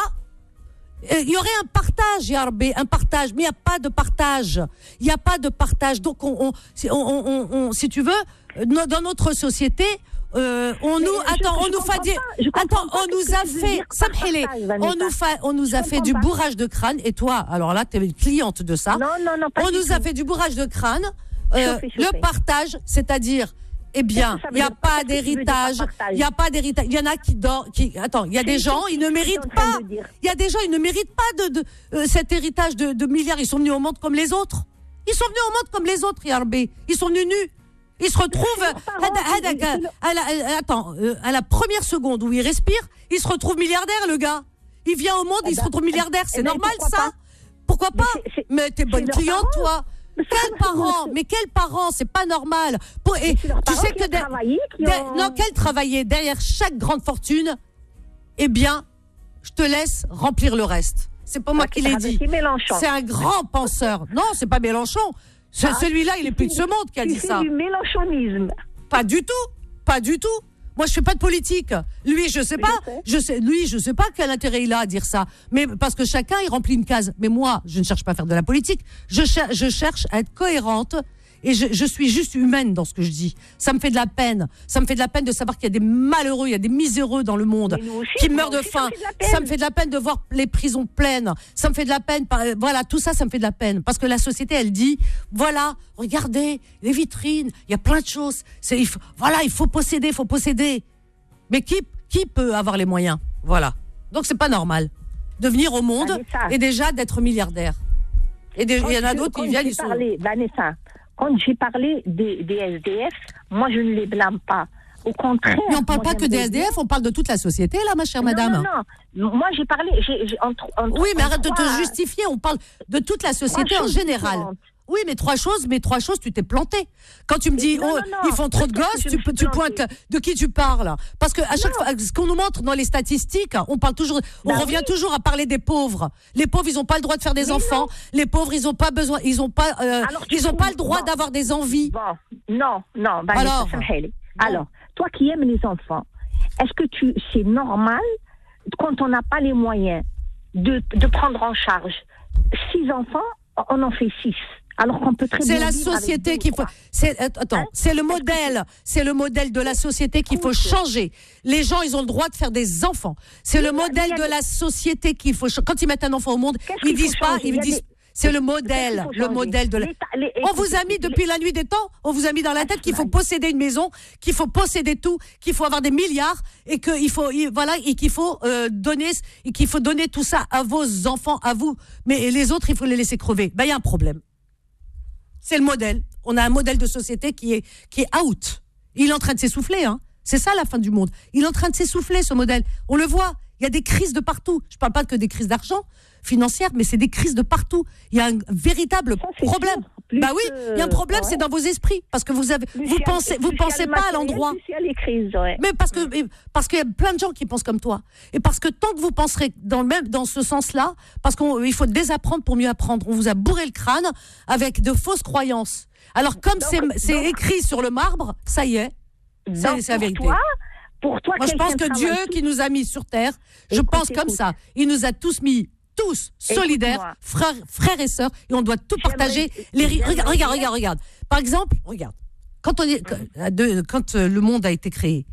Il y aurait un partage, Yarbé, un partage, mais il n'y a pas de partage. Il n'y a pas de partage. Donc, on, on, on, on, on, si tu veux, dans notre société, euh, on mais nous, je, attends, je, on je nous fait dire, attends, on nous a fait, Samhélé, on nous fait, on nous a fait du bourrage de crâne. Et toi, alors là, tu es une cliente de ça. Non, non, non, pas on nous a fait du bourrage de crâne. Euh, chauffé, chauffé. Le partage, c'est-à-dire, eh bien, il n'y a pas d'héritage, il n'y a pas d'héritage. Il y en a qui dorment, qui, attends, il y a des gens, ils ne méritent pas, il y a des gens, ils ne méritent pas de, de euh, cet héritage de, de milliards. Ils sont venus au monde comme les autres. Ils sont venus au monde comme les autres, Yarbé. Ils sont venus nus. Ils se retrouvent, à, à, à, la, attends, euh, à la première seconde où il respire, il se retrouve milliardaire, le gars. Il vient au monde, il se retrouve milliardaire. C'est normal, ça? Pourquoi pas? Mais t'es bonne cliente, toi. Quels parents? Mais quels parents? C'est pas normal. Pour, et tu sais que de, de, ont... non, quels travaillaient derrière chaque grande fortune? Eh bien, je te laisse remplir le reste. C'est pas moi qui l'ai dit. C'est un grand penseur. Non, c'est pas Mélenchon. Ce, ah, celui-là, il est plus de ce monde qui a dit ça. C'est du mélenchonisme. Pas du tout. Pas du tout. Moi, je fais pas de politique. Lui, je sais pas. Je sais. Je sais, lui, je sais pas quel intérêt il a à dire ça. Mais parce que chacun, il remplit une case. Mais moi, je ne cherche pas à faire de la politique. Je, cher- je cherche à être cohérente. Et je, je suis juste humaine dans ce que je dis. Ça me fait de la peine. Ça me fait de la peine de savoir qu'il y a des malheureux, il y a des miséreux dans le monde aussi, qui meurent de faim. Ça, ça me fait de la peine de voir les prisons pleines. Ça me fait de la peine. Voilà, tout ça, ça me fait de la peine. Parce que la société, elle dit, voilà, regardez, les vitrines, il y a plein de choses. C'est, il faut, voilà, il faut posséder, il faut posséder. Mais qui, qui peut avoir les moyens? Voilà. Donc, c'est pas normal de venir au monde Vanessa. Et déjà d'être milliardaire. Et il y en a d'autres qui viennent, ils sont... Parlé, Vanessa. Quand j'ai parlé des, des S D F, moi, je ne les blâme pas. Au contraire. Mais on ne parle pas que des S D F, on parle de toute la société, là, ma chère non, madame. Non, non, moi, j'ai parlé... J'ai, j'ai, entre, entre, oui, mais arrête de te justifier, on parle de toute la société en général. Différentes. Oui, mais trois choses, mais trois choses, tu t'es planté. Quand tu me dis, non, oh, non, non, ils font trop de gosses, tu, tu pointes de qui tu parles. Parce que à chaque non. fois, ce qu'on nous montre dans les statistiques, on parle toujours, on bah revient oui. toujours à parler des pauvres. Les pauvres, ils n'ont pas le droit de faire des mais enfants. Non. Les pauvres, ils n'ont pas besoin, ils n'ont pas, euh, ils n'ont pas le droit bon. d'avoir des envies. Bon, non, non. Bah, alors, bon. alors, toi qui aimes les enfants, est-ce que tu, c'est normal quand on n'a pas les moyens de, de prendre en charge six enfants, on en fait six. Alors qu'on peut très c'est bien la société qu'il faut. C'est, attends, hein? c'est le modèle. C'est le modèle de la société qu'il faut changer. Les gens, ils ont le droit de faire des enfants. C'est oui, le modèle de la société qu'il faut changer. Quand ils mettent un enfant au monde, Qu'est-ce ils disent pas, ils disent. Des... C'est le modèle, le modèle de la. Les, les, on vous a mis depuis les... la nuit des temps, on vous a mis dans la tête qu'il faut posséder une maison, qu'il faut posséder tout, qu'il faut avoir des milliards et qu'il faut, voilà, et qu'il faut euh, donner, et qu'il faut donner tout ça à vos enfants, à vous. Mais les autres, il faut les laisser crever. Ben, il y a un problème. C'est le modèle. On a un modèle de société qui est, qui est out. Il est en train de s'essouffler, hein. C'est ça la fin du monde. Il est en train de s'essouffler, ce modèle. On le voit. Il y a des crises de partout. Je ne parle pas que des crises d'argent financières, mais c'est des crises de partout. Il y a un véritable ça, problème. Bah oui, il y a un problème, ouais. c'est dans vos esprits. Parce que vous avez, plus vous pensez, vous pensez pas à l'endroit. Les crises, ouais. Mais parce que, parce qu'il y a plein de gens qui pensent comme toi. Et parce que tant que vous penserez dans le même, dans ce sens-là, parce qu'il faut désapprendre pour mieux apprendre. On vous a bourré le crâne avec de fausses croyances. Alors, comme donc, c'est, donc, c'est écrit sur le marbre, ça y est, c'est, c'est la vérité. Toi, pour toi, moi, je pense que Dieu tout... qui nous a mis sur terre, je écoute, pense écoute. comme ça. Il nous a tous mis, tous, solidaires, frères, frères et sœurs, et on doit tout J'aimerais... partager. Les... Regarde, regarde, regarde, regarde. Par exemple, regarde. Quand, on est, quand, quand le monde a été créé,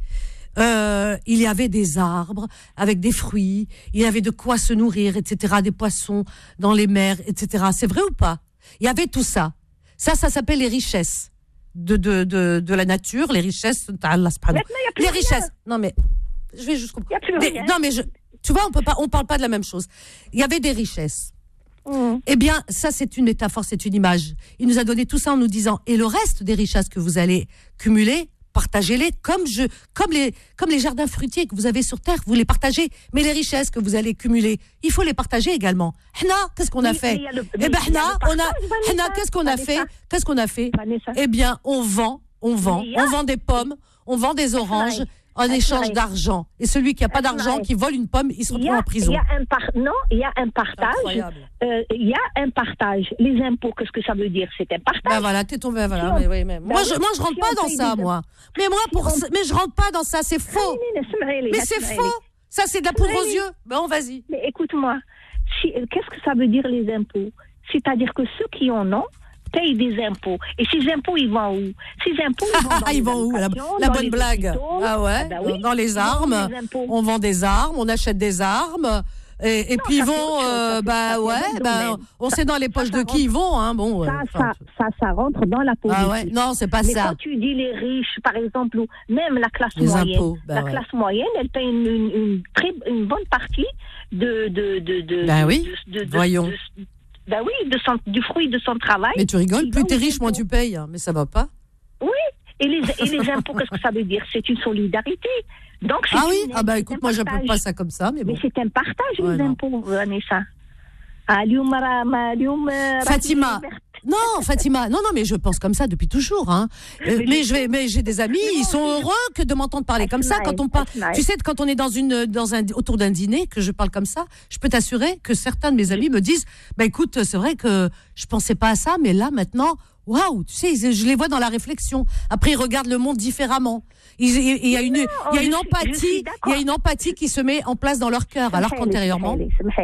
euh, il y avait des arbres avec des fruits, il y avait de quoi se nourrir, et cetera, des poissons dans les mers, et cetera. C'est vrai ou pas? Il y avait tout ça. Ça, ça s'appelle les richesses. De, de, de, de la nature, les richesses, les richesses. Non, mais, je vais juste comprendre. Des, non, mais je, tu vois, on peut pas, on parle pas de la même chose. Il y avait des richesses. Mmh. Eh bien, ça, c'est une métaphore, c'est une image. Il nous a donné tout ça en nous disant, et le reste des richesses que vous allez cumuler, partagez-les comme je, comme les, comme les jardins fruitiers que vous avez sur terre, vous les partagez. Mais les richesses que vous allez cumuler, il faut les partager également. Hna, qu'est-ce qu'on a Oui, fait? mais il y a le- Eh mais ben, il y a Hna, le on a, partage, Vanessa, Hna, qu'est-ce qu'on a Vanessa. fait? Qu'est-ce qu'on a fait? Vanessa. Eh bien, on vend, on vend, Mais il y a- on vend des pommes, on vend des oranges Esmaï, en échange Esmaï. d'argent. Et celui qui a pas d'argent, Esmaï. qui vole une pomme, il se Il y retrouve a, en prison. il y a un par- non, il y a un partage. Incroyable. Euh, il y a un partage. Les impôts, qu'est-ce que ça veut dire? C'est un partage. Ben voilà, t'es tombé, voilà. Si on- Mais, oui, mais, ben moi, oui, je, moi, je rentre si pas on dans paye ça, des- moi. Mais moi, pour, on- ça- mais je rentre pas dans ça, c'est faux. Mais c'est faux. Ça, c'est de la poudre aux Oui. yeux. Bon, vas-y. Mais écoute-moi, si, euh, qu'est-ce que ça veut dire les impôts? C'est-à-dire que ceux qui en ont payent des impôts. Et ces impôts, ils vont où? Ces impôts, ils vont dans Ils les vont où? La, allocations, la dans bonne les blague. hôpitaux. Ah ouais, Ah bah oui, dans, dans les ils vont armes. des impôts. On vend des armes, on achète des armes. Et, et Non, puis ils ça, c'est vont, autre chose, euh, ça, c'est- bah ça, c'est ouais, un autre bah, domaine. on Ça- sait dans les poches ça de qui ils vont, hein. Bon, Ça, euh, ça, enfin, ça, ça rentre dans la politique. ah ouais, non, c'est pas Mais ça. quand tu dis les riches, par exemple, ou même la classe Les moyenne, impôts, bah la ouais. classe moyenne, elle paye une, une, une très, une bonne partie de... de, de, de Bah de- oui, de- de- de- voyons. de- bah oui, de son, du fruit de son travail. Mais tu rigoles, Ils plus vont t'es aux riche, moins impôts. tu payes. hein. Mais ça va pas. Oui, et les, et les impôts, qu'est-ce que ça veut dire? C'est une solidarité. Donc, c'est Ah oui? une- Ah bah c'est écoute, un moi j'appelle partage. pas ça comme ça, mais bon. Mais c'est un partage, Ouais, les non. impôts, Vanessa. Ah, اليوم راه- ما- اليوم راه Fatima. في- Non, Fatima, non, non, mais je pense comme ça depuis toujours. Hein. Euh, Mais mais je- je vais, mais j'ai des amis, Mais moi ils sont aussi, je- heureux que de m'entendre parler comme ça quand on parle. Asmaï. Tu sais, quand on est dans une, dans un, autour d'un dîner, que je parle comme ça, je peux t'assurer que certains de mes amis me disent, bah écoute, c'est vrai que je pensais pas à ça, mais là maintenant, waouh, tu sais, ils- je les vois dans la réflexion. Après, ils regardent le monde différemment. Il il y a une, il y a je une suis- je empathie, suis il d'accord. y a une empathie qui se met en place dans leur cœur, alors qu'antérieurement.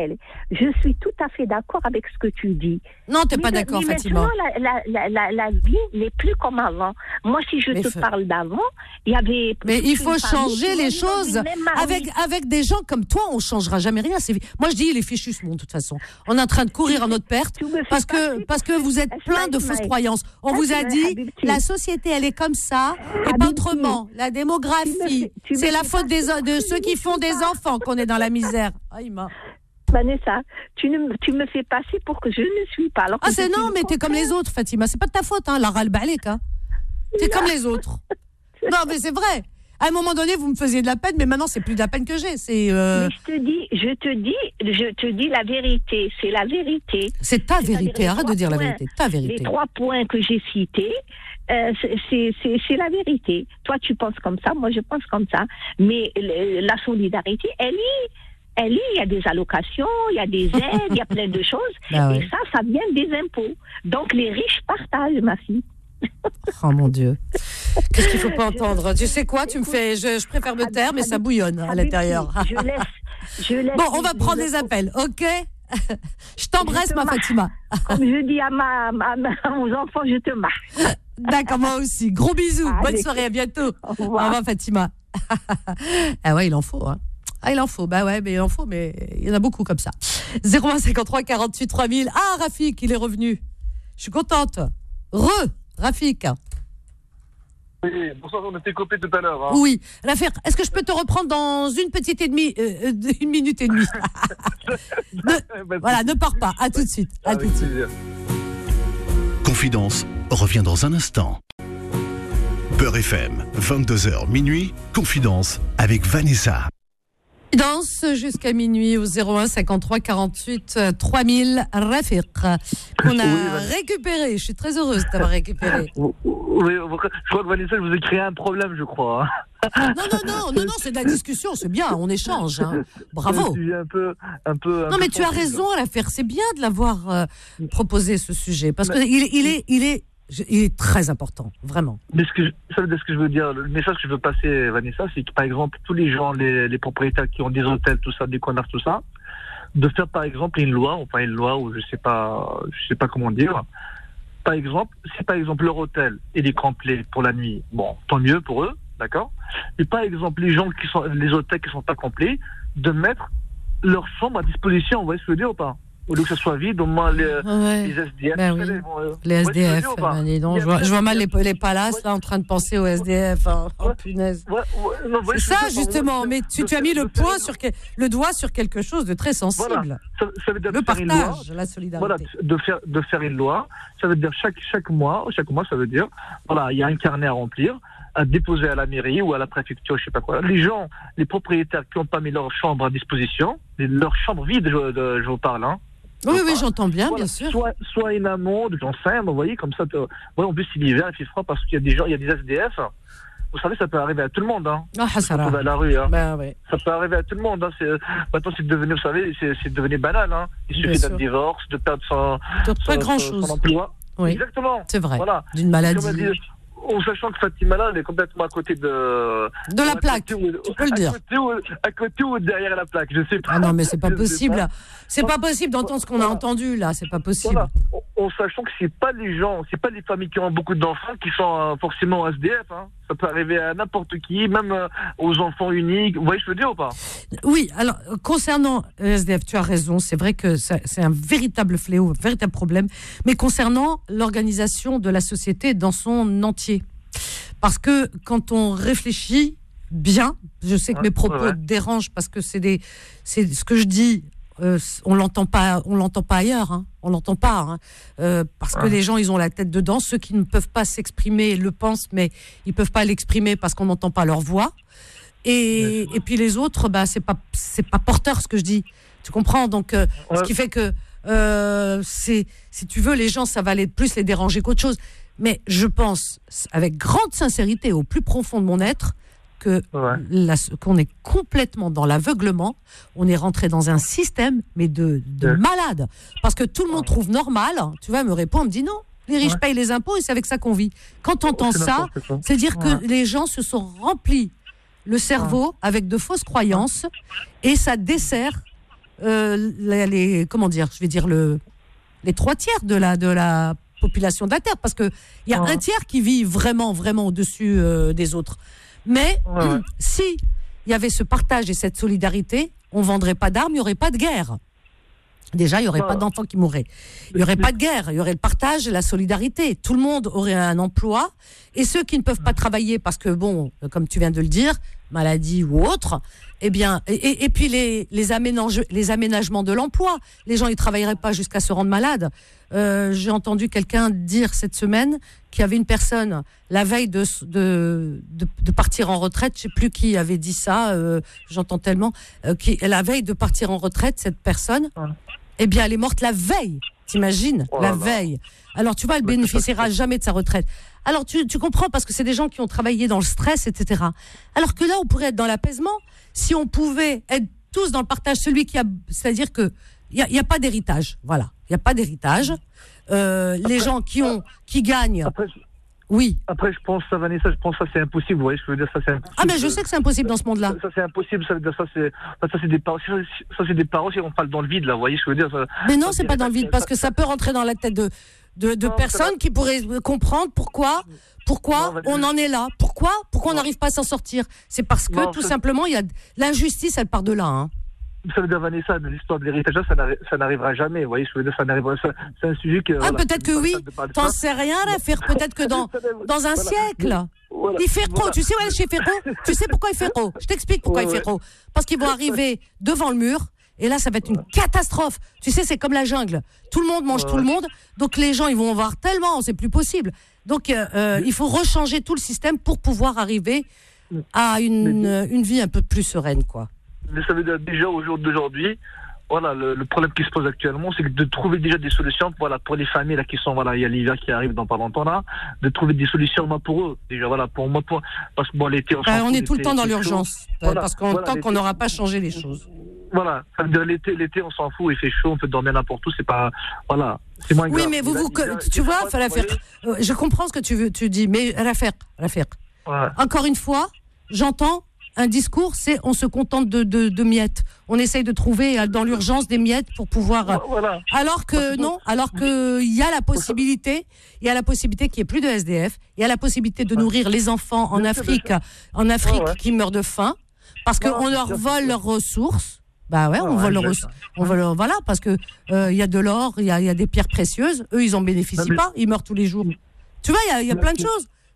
Je suis tout à fait d'accord avec ce que tu dis. Non, t'es Mais pas de- d'accord, mais Fatima. Maintenant, la, la, la, la, la vie n'est plus comme avant. Moi, si je Mais te fa- parle d'avant, il y avait. Mais toute il faut une famille changer qui les vivait dans choses. une même marmite. Avec, avec des gens comme toi, on changera jamais rien. C'est, moi, je dis, il est fichu ce monde, de toute façon. On est en train de courir à notre perte Tu me fais parce que, passer parce que vous êtes Asmaï, plein de fausses Asmaï. croyances. On vous a Asmaï, dit, Habibti. la société, elle est comme ça et pas Habibti. autrement. La Tu me démographie, fais- tu me c'est la fais faute des, passer de pour ceux une qui font des fille. enfants qu'on est dans la misère. Ah, il m'a- Vanessa, tu, ne, tu me fais passer pour que je ne suis pas. Alors que Ah, je c'est suis non, le mais t'es comme contraire. les autres, Fatima. C'est pas de ta faute, hein, Lara al-Balek, hein. T'es comme les autres. Non, mais c'est vrai. À un moment donné, vous me faisiez de la peine, mais maintenant, c'est plus de la peine que j'ai. C'est, euh, Mais je te dis, je te dis, je te dis la vérité. C'est la vérité. c'est ta C'est-à-dire vérité. les Arrête de trois dire la points. vérité. Ta Les vérité. trois points que j'ai cités, euh, c'est- c'est c'est- c'est la vérité. Toi, tu penses comme ça, moi, je pense comme ça. Mais le- la solidarité, elle y, elle y, il y a des allocations, il y a des aides, il y a plein de choses. Bah ouais. Et ça, ça vient des impôts. Donc, les riches partagent, ma fille. Oh mon Dieu. Qu'est-ce qu'il faut pas entendre? Tu sais quoi? Tu me fais, je, je préfère me taire, mais ça bouillonne à l'intérieur. Je laisse, je laisse. Bon, on va les- prendre les- des appels, ok? Je t'embrasse, Je te ma marre. Fatima. Comme je dis à, ma, à ma- aux enfants, je te marre. D'accord, moi aussi. Gros bisous. Allez. Bonne soirée, à bientôt. Au Au revoir. revoir, Fatima. Ah ouais, il en faut, hein. Ah, il en faut. Bah ouais, mais il en faut, mais il y en a beaucoup comme ça. zéro un cinquante-trois quarante-huit trois mille. Ah, Rafik, il est revenu. Je suis contente. Re, Rafik. Oui, bonsoir, on était coupés tout à l'heure. Hein. Oui. L'affaire, est-ce que je peux te reprendre dans une petite et demie, euh, euh, une minute et demie? Ne- Bah, Voilà, ne pars pas. À tout de suite. À tout avec de suite. plaisir. Confidence revient dans un instant. Beurre F M, vingt-deux heures minuit, Confidence avec Vanessa. Danse jusqu'à minuit au zéro un cinquante-trois quarante-huit trois mille. Rafiq, qu'on a Oui, récupéré. Je suis très heureuse de t'avoir récupéré. Oui, je crois que Vanessa, je vous ai créé un problème, je crois. hein. Non, non, non, non, non, c'est de la discussion, c'est bien, on échange. Hein. Bravo. Un sujet un peu, un peu. un Non, peu mais tu as sensible. raison à l'affaire. C'est bien de l'avoir euh, proposé ce sujet parce que il, il est, il est, il est très important, vraiment. Mais ce que je, ça veut dire ce que je veux dire, le message que je veux passer, Vanessa, c'est que par exemple, tous les gens, les, les propriétaires qui ont des hôtels, tout ça, des commerces, tout ça, de faire par exemple une loi, enfin une loi, ou je sais pas, je sais pas comment dire. Par exemple, si par exemple leur hôtel il est complet pour la nuit, bon, tant mieux pour eux, d'accord. Et par exemple, les gens qui sont, les hôtels qui sont pas complets, de mettre leur chambre à disposition, vous voyez ce que je veux dire ou pas? Au lieu que ça soit vide, au moins les, Ouais. les S D F. Ben vous oui. savez, bon, euh, Les vous voyez ce que je veux S D F, dire ou pas? ben, dis donc, Il y a je vois, plein je vois de- mal les, les palaces là en train de penser aux S D F. Hein. Oh Ouais. punaise. Ouais, ouais, non, vous voyez C'est ce que ça je veux dire, justement, de- mais tu, de tu as faire- mis de le faire point une- sur que- le doigt sur quelque chose de très sensible. Voilà. Ça, ça veut dire Le de faire une loi. partage, la solidarité. Voilà, de faire, de faire une loi. Ça veut dire chaque, chaque mois, chaque mois, ça veut dire, voilà, il y a un carnet à remplir à déposer à la mairie ou à la préfecture, je sais pas quoi. Les gens, les propriétaires qui n'ont pas mis leur chambre à disposition, leur chambre vide, je, de, je vous parle, hein. Oui, oui, Enfin, j'entends bien, voilà, bien sûr. Soit, soit une amende, j'en sais, vous voyez, comme ça, te... ouais, en plus, c'est l'hiver, il fait froid parce qu'il y a des gens, il y a des S D F. Vous savez, ça peut arriver à tout le monde, hein. Ah, Quand Hassara. on va à la rue, hein. Ben, ouais. Ça peut arriver à tout le monde, hein. C'est... Maintenant, c'est devenu, vous savez, c'est, c'est devenu banal, hein. Il Bien suffit sûr. d'un divorce, de perdre son, Pas son, grand-chose. son emploi. Oui, Exactement. c'est vrai. Voilà. D'une maladie. Comme elle dit, en sachant que Fatima, là, elle est complètement à côté de... De la à plaque, côté ou- tu peux le à dire. Côté ou, à côté ou derrière la plaque, je sais pas. Ah non, mais c'est pas Je sais possible. pas. là. C'est pas possible d'entendre ce qu'on a entendu, là. C'est pas possible. Voilà. En, en sachant que c'est pas les gens, c'est pas les familles qui ont beaucoup d'enfants qui sont euh, forcément S D F, hein. Ça peut arriver à n'importe qui, même euh, aux enfants uniques. Vous voyez ce que je veux dire ou pas? Oui, alors, euh, concernant le S D F, tu as raison. C'est vrai que ça- c'est un véritable fléau, un véritable problème. Mais concernant l'organisation de la société dans son entier. Parce que quand on réfléchit bien, je sais que Ouais, mes propos ouais, ouais. dérangent parce que c'est des, c'est ce que je dis, euh, on l'entend pas, on l'entend pas ailleurs, hein. On l'entend pas, hein. Euh, parce que Ouais. les gens ils ont la tête dedans. Ceux qui ne peuvent pas s'exprimer le pensent, mais ils peuvent pas l'exprimer parce qu'on n'entend pas leur voix. Et, et puis les autres, bah c'est pas, c'est pas porteur ce que je dis. Tu comprends? Donc, euh, Ouais. ce qui fait que euh, c'est, si tu veux, les gens ça va les, plus les déranger qu'autre chose. Mais je pense, avec grande sincérité, au plus profond de mon être, que Ouais. la- qu'on est complètement dans l'aveuglement. On est rentré dans un système, mais de, de Ouais. malade. Parce que tout le monde trouve normal. Tu vas me répondre, me dit non, les riches Ouais. payent les impôts et c'est avec ça qu'on vit. Quand tu entends C'est ça, n'importe quoi. c'est dire que Ouais. les gens se sont remplis le cerveau avec de fausses croyances et ça dessert euh, les, les- comment dire, je vais dire le, les trois tiers de la, de la population de la Terre, parce que il y a Ouais. un tiers qui vit vraiment, vraiment au-dessus euh, des autres. Mais Ouais, ouais. si il y avait ce partage et cette solidarité, on vendrait pas d'armes, il y aurait pas de guerre. Déjà, il y aurait Ouais. pas d'enfants qui mourraient. Il y aurait pas de guerre, il y aurait le partage et la solidarité. Tout le monde aurait un emploi. Et ceux qui ne peuvent pas travailler parce que, bon, comme tu viens de le dire, maladie ou autre, eh bien, et, et- et puis les, les, aménage, les aménagements de l'emploi. Les gens, ils travailleraient pas jusqu'à se rendre malades. Euh, j'ai entendu quelqu'un dire cette semaine qu'il y avait une personne, la veille de, de, de, de partir en retraite, je sais plus qui avait dit ça, euh, j'entends tellement, euh, qui, la veille de partir en retraite, cette personne, Ouais. eh bien, elle est morte la veille. T'imagines? Oh la là là. veille. Alors, tu vois, elle Ouais, c'est bénéficiera ça. jamais de sa retraite. Alors, tu, tu comprends, parce que c'est des gens qui ont travaillé dans le stress, et cetera. Alors que là, on pourrait être dans l'apaisement si on pouvait être tous dans le partage. Celui qui a, c'est-à-dire que il y a, il y a pas d'héritage. Voilà. Il y a pas d'héritage. Euh, les gens qui ont, qui gagnent, Après, oui. après, je pense, ça, Vanessa, je pense que ça, c'est impossible. Vous voyez ce que je veux dire? Ça, c'est impossible. Ah, mais je sais que c'est impossible dans ce monde-là. Ça, ça, c'est impossible. Ça veut dire, ça, c'est, ça, c'est des paroles, ça, ça, c'est des paroles, si on parle dans le vide, là. Vous voyez ce que je veux dire? Ça- Mais non, ça c'est dirait pas dans le vide, que- parce que ça peut rentrer dans la tête de, de, de Non, personnes ça va. qui pourraient comprendre pourquoi, pourquoi Non, Valérie. on en est là. Pourquoi, pourquoi on Non. n'arrive pas à s'en sortir. C'est parce que, Non, tout ça- simplement, il y a l'injustice, elle part de là. Hein. Ça veut dire, Vanessa, de l'histoire de l'héritage, ça, n'arri- ça n'arrivera jamais. Vous voyez ce que je veux dire? Ça n'arrivera, ça- c'est un sujet que. Ah, voilà, peut-être que c'est oui. pas de parler de T'en ça. sais rien à faire. Peut-être que dans, dans un Voilà. siècle. Voilà. Il fait trop. Voilà. Tu sais où est chez Ferro? Tu sais pourquoi il fait trop? Je t'explique pourquoi Ouais, il fait ouais. trop. Parce qu'ils vont arriver devant le mur. Et là, ça va être une catastrophe. Tu sais, c'est comme la jungle. Tout le monde mange Ouais. tout le monde. Donc, les gens, ils vont en voir tellement, c'est plus possible. Donc, euh, euh, il faut rechanger tout le système pour pouvoir arriver à une, euh, une vie un peu plus sereine, quoi. Mais ça veut dire déjà au jour d'aujourd'hui, voilà, le, le problème qui se pose actuellement, c'est que de trouver déjà des solutions, voilà, pour les familles là qui sont, voilà, il y a l'hiver qui arrive dans pas longtemps là, de trouver des solutions moi pour eux, déjà voilà, pour moi, pour, parce que bon l'été, on, s'en Euh, on fout, est tout le l'été, temps dans c'est chaud. l'urgence. Euh, Voilà, parce qu'en voilà, tant l'été. qu'on n'aura pas changé les choses. Voilà, ça veut dire l'été, l'été, on s'en fout, il fait chaud, on peut dormir n'importe où, c'est pas, voilà, c'est moins Oui, grave. mais vous, Là, vous, l'hiver, que- tu il vois, fait fallait froid, faire. vous euh, Je comprends ce que tu veux, tu dis, mais Rafik, Rafik, voyez. Ouais. encore une fois, j'entends un discours, c'est on se contente de, de, de miettes. On essaye de trouver euh, dans l'urgence des miettes pour pouvoir. euh, Voilà. Alors que non, alors que il y a la possibilité, il y a la possibilité qu'il n'y ait plus de S D F, il y a la possibilité de nourrir les enfants en Bien sûr, Afrique, bien en Afrique Ouais, ouais. qui meurent de faim parce Non, qu'on leur bien vole sûr. leurs ressources. Bah ouais, Ouais, on ouais, vole leurs bien ressources. sûr. On vole, voilà, parce que euh, il y a de l'or, il y a, il y a des pierres précieuses. Eux, ils en bénéficient Non, mais- pas, ils meurent tous les jours. Tu vois, il y a, il y a Bien plein de sûr. choses.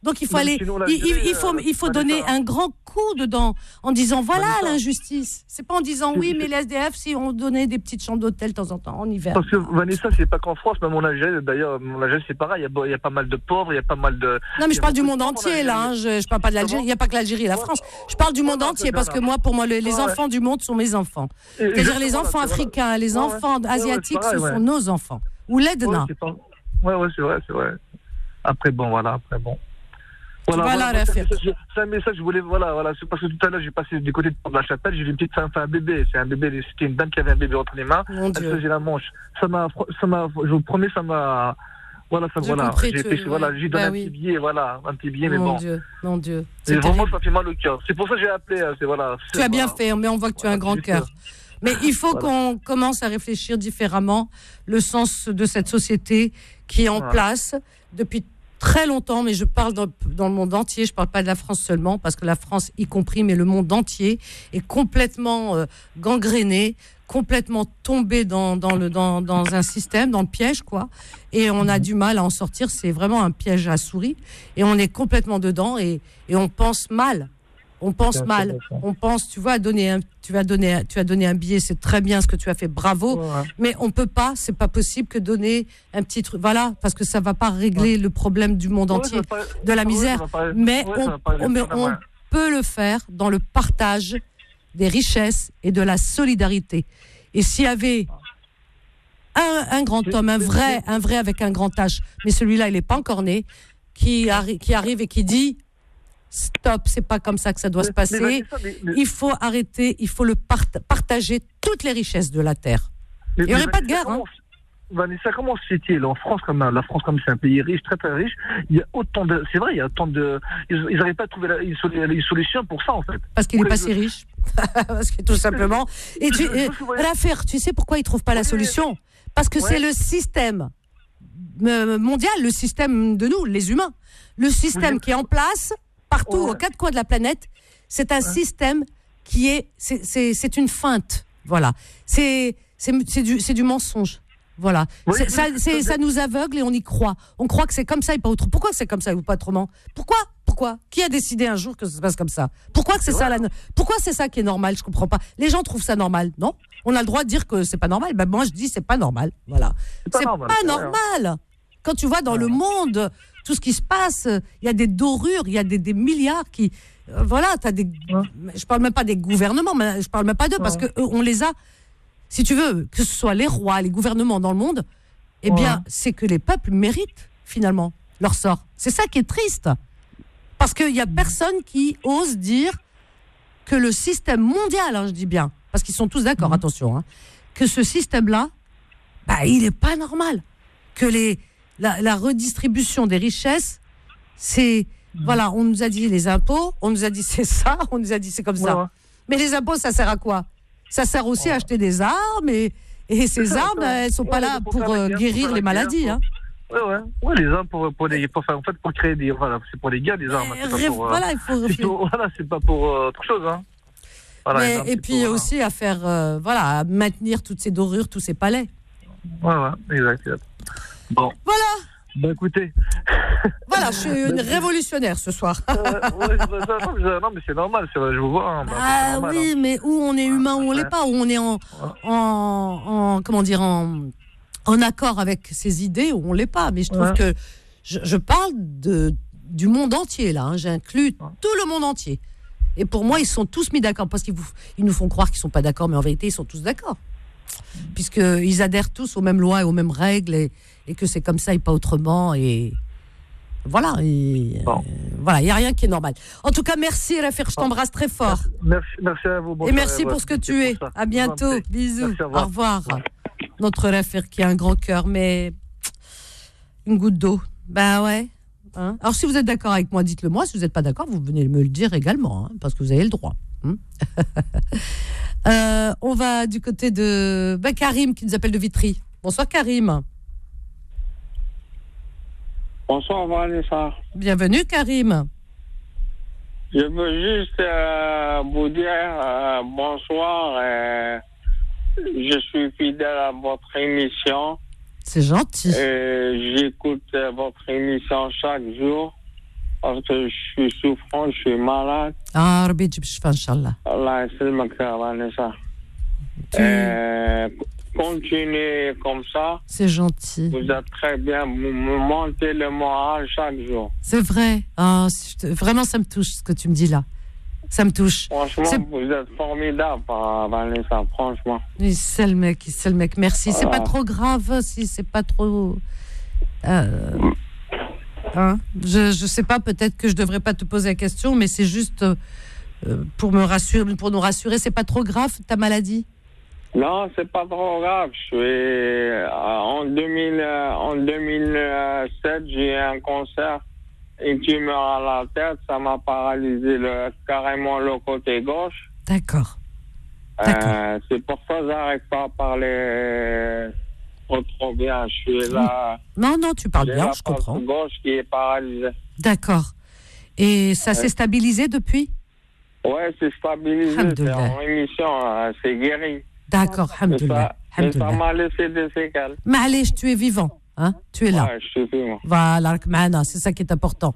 Donc il faut Mais aller, sinon, il, il- il faut, l'Algérie, il faut euh, donner Vanessa. un grand coup dedans, en disant voilà Vanessa. l'injustice. C'est pas en disant C'est- oui, c'est- mais les S D F, si on donnait des petites chambres d'hôtel de temps en temps en hiver. Parce que Vanessa, c'est pas qu'en France, même en Algérie, d'ailleurs, en Algérie, c'est pareil, il y, a, beau- il y a pas mal de pauvres, il y a pas mal de... Non, mais il y je a parle du beaucoup de monde pauvres en entier, là. hein. Je, je parle pas de l'Algérie. Il n'y a pas que l'Algérie et la France. Je parle du monde Non, non, entier non, parce non. que moi, pour moi, le- les Ouais. enfants du monde sont mes enfants. Et- C'est-à-dire les exactement, enfants là, c'est- africains, les Ouais, ouais. enfants Ouais, ouais, asiatiques, c'est pareil, ce ouais. sont nos enfants. Ou Ouais, l'Edna. c'est pas... ouais, ouais, c'est vrai, c'est vrai. Après, bon, voilà, après, bon. Voilà, vois, voilà, là, moi, c'est un Rafik. message- c'est un message, je voulais, voilà, voilà, c'est parce que tout à l'heure, j'ai passé du côté de Port de la Chapelle, j'ai vu une petite femme faire un bébé, c'est un bébé, c'était une dame qui avait un bébé entre les mains, Mon elle Dieu. faisait la manche. Ça m'a, ça m'a, je vous promets, ça m'a, voilà, ça, J'ai voilà, compris, j'ai tu- fait- voilà, ouais. j'ai donné Bah un oui. petit billet, voilà, un petit billet, mais Mon bon. Dieu, mon Dieu. Et C'est vraiment, terrible. ça fait mal au cœur. C'est pour ça que j'ai appelé, euh, c'est voilà. Tu as bien voilà. fait, mais on voit que tu as un grand Juste, cœur. Mais il faut Voilà. qu'on commence à réfléchir différemment le sens de cette société qui est en Voilà. place depuis très longtemps, mais je parle dans, dans le monde entier, je parle pas de la France seulement, parce que la France y compris, mais le monde entier est complètement euh, gangréné, complètement tombé dans, dans, le, dans, dans un système, dans le piège, quoi. Et on a du mal à en sortir, c'est vraiment un piège à souris. Et on est complètement dedans et, et on pense mal. On pense C'est mal. intéressant. On pense, tu vas donner un, tu vas donner, un- tu as donné un billet, c'est très bien ce que tu as fait, bravo. Ouais. Mais on peut pas, c'est pas possible que donner un petit truc, voilà, parce que ça va pas régler le problème du monde Ouais, entier, ça va pas- de la ouais, misère. ça va pas- Mais ouais, on, ça va pas on- mais régler le on problème, peut le faire dans le partage des richesses et de la solidarité. Et s'il y avait un, un grand Mais- homme, un mais- vrai, un vrai avec un grand H, mais celui-là, il n'est pas encore né, qui, arri- qui arrive et qui dit stop, c'est pas comme ça que ça doit Mais- se passer. mais Vanessa, mais- mais- Il faut arrêter, il faut le part- partager toutes les richesses de la terre. mais- il y aurait mais pas de Vanessa, guerre, hein. comment- Vanessa, comment se fait-il en France, comme la France, comme c'est un pays riche, très très riche, il y a autant de, c'est vrai, il y a autant de, ils n'arrivent pas à trouver la, une, solu- une solution pour ça en fait. Parce qu'il n'est Ouais, pas je- si riche. Parce que tout simplement. Et tu, Je- je- euh, je voyais- l'affaire, tu sais pourquoi il ne trouve pas la Oui. solution? Parce que Ouais. c'est le système euh, mondial, le système de nous, les humains. Le système Oui. qui est en place partout, Ouais. aux quatre coins de la planète, c'est un système qui est. C'est, c'est, c'est une feinte. Voilà. C'est, c'est, c'est, du, c'est du mensonge. Voilà. Oui, C'est- oui, ça, c'est- oui. ça nous aveugle et on y croit. On croit que c'est comme ça et pas autrement. Pourquoi c'est comme ça ou pas autrement? Pourquoi? Pourquoi? Qui a décidé un jour que ça se passe comme ça? Pourquoi que c'est, C'est ça vrai. la, pourquoi c'est ça qui est normal? Je comprends pas. Les gens trouvent ça normal, non? On a le droit de dire que c'est pas normal. Ben moi je dis c'est pas normal. Voilà. C'est pas C'est normal, pas c'est vrai, hein. normal. Quand tu vois dans le monde tout ce qui se passe, il y a des dorures, il y a des, des milliards qui, euh, voilà, t'as des. Je parle même pas des gouvernements, mais je parle même pas d'eux parce que eux, on les a. Si tu veux, que ce soit les rois, les gouvernements dans le monde, eh bien, Ouais. c'est que les peuples méritent finalement leur sort. C'est ça qui est triste. Parce qu'il n'y a personne qui ose dire que le système mondial, hein, je dis bien, parce qu'ils sont tous d'accord, Mhm. attention, hein, que ce système-là, bah, il n'est pas normal. Que les, la, la redistribution des richesses, c'est. Voilà, on nous a dit les impôts, on nous a dit c'est ça, on nous a dit c'est comme ça. Ouais, ouais. Mais les impôts, ça sert à quoi? Ça sert aussi à acheter des armes et, et ces ça, armes, ça. elles sont pas Ouais, là pour pour faire la euh, guerre, pour guérir faire la les guerre, maladies. pour- Hein. Ouais, ouais, ouais, les armes pour, pour les, pour, enfin, en fait, pour créer des, voilà, c'est pour les guerres, les armes. C'est pas Rêve- pour, euh, voilà, il faut c'est réfléchir. pour- voilà, c'est pas pour euh, autre chose, hein. Voilà, Mais- les armes, et c'est puis pour, voilà. aussi à faire, euh, voilà, à maintenir toutes ces dorures, tous ces palais. Ouais, ouais, exact, exact. Bon. Voilà. Bah écoutez. Voilà, je suis une révolutionnaire ce soir. Euh, ouais, c'est pas ça, non, mais, non, mais c'est normal, c'est vrai, je vous vois. Hein, bah, c'est Ah normal, oui, hein. mais où on est humain, où on l'est ouais. pas, où on est en, en, en comment dire, en, en accord avec ses idées, où on l'est pas. Mais je trouve Ouais. que je, je parle de, du monde entier là. Hein. J'inclus tout le monde entier. Et pour moi, ils sont tous mis d'accord parce qu'ils vous, ils nous font croire qu'ils sont pas d'accord, mais en vérité, ils sont tous d'accord, puisqu'ils adhèrent tous aux mêmes lois et aux mêmes règles et, et que c'est comme ça et pas autrement. Et voilà, et, Bon. euh, voilà, il y a rien qui est normal. En tout cas, merci Rafik, je t'embrasse très fort. Merci, merci à vous. Et bonsoir, merci ouais, pour ce que c'est tu es. pour ça. À bientôt. Je vous en prie. Bisous. Merci, au Au revoir. revoir. Notre Rafik qui a un grand cœur, mais une goutte d'eau. Ben ouais. Hein. Alors si vous êtes d'accord avec moi, dites-le moi. Si vous n'êtes pas d'accord, vous venez me le dire également, hein, parce que vous avez le droit. Hein. euh, on va du côté de ben, Karim qui nous appelle de Vitry. Bonsoir Karim. Bonsoir Vanessa. Bienvenue Karim. Je veux juste euh, vous dire euh, bonsoir. euh, je suis fidèle à votre émission. C'est gentil. et j'écoute euh, votre émission chaque jour. parce que je suis souffrant, je suis malade. Ah, Rabbi Jib Shfa, Inch'Allah. Allah يسلمك يا Vanessa. Tu- Euh, continuez comme ça. C'est gentil. Vous êtes très bien. Vous me montez le moral chaque jour. C'est vrai. Ah, je te- vraiment, ça me touche ce que tu me dis là. Ça me touche. Franchement, C'est- vous êtes formidable, euh, Vanessa, franchement. Oui, c'est le mec, c'est le mec. Merci. C'est Voilà. pas trop grave si c'est pas trop. Euh, hein je je sais pas. Peut-être que je devrais pas te poser la question, mais c'est juste euh, pour me rassurer, pour nous rassurer. C'est pas trop grave ta maladie. Non, c'est pas trop grave. Je suis euh, en deux mille, euh, en deux mille sept, j'ai eu un cancer, une tumeur à la tête, ça m'a paralysé le, carrément le côté gauche. D'accord. Euh, c'est pour ça que j'arrive pas à parler trop trop bien. Je suis là. Non, non, tu parles j'ai bien. la Je comprends. face gauche qui est paralysée. D'accord. Et ça s'est stabilisé depuis? Ouais, c'est stabilisé, c'est Alhamdoulilah. en rémission, euh, c'est guéri. D'accord. Mais Alhamdoulilah. ça, mais ça Alhamdoulilah. m'a laissé des séquelles. Ma'alech, tu es vivant. Hein? Tu es là. Ouais, je suis vivant. Voilà, rak maana, c'est ça qui est important.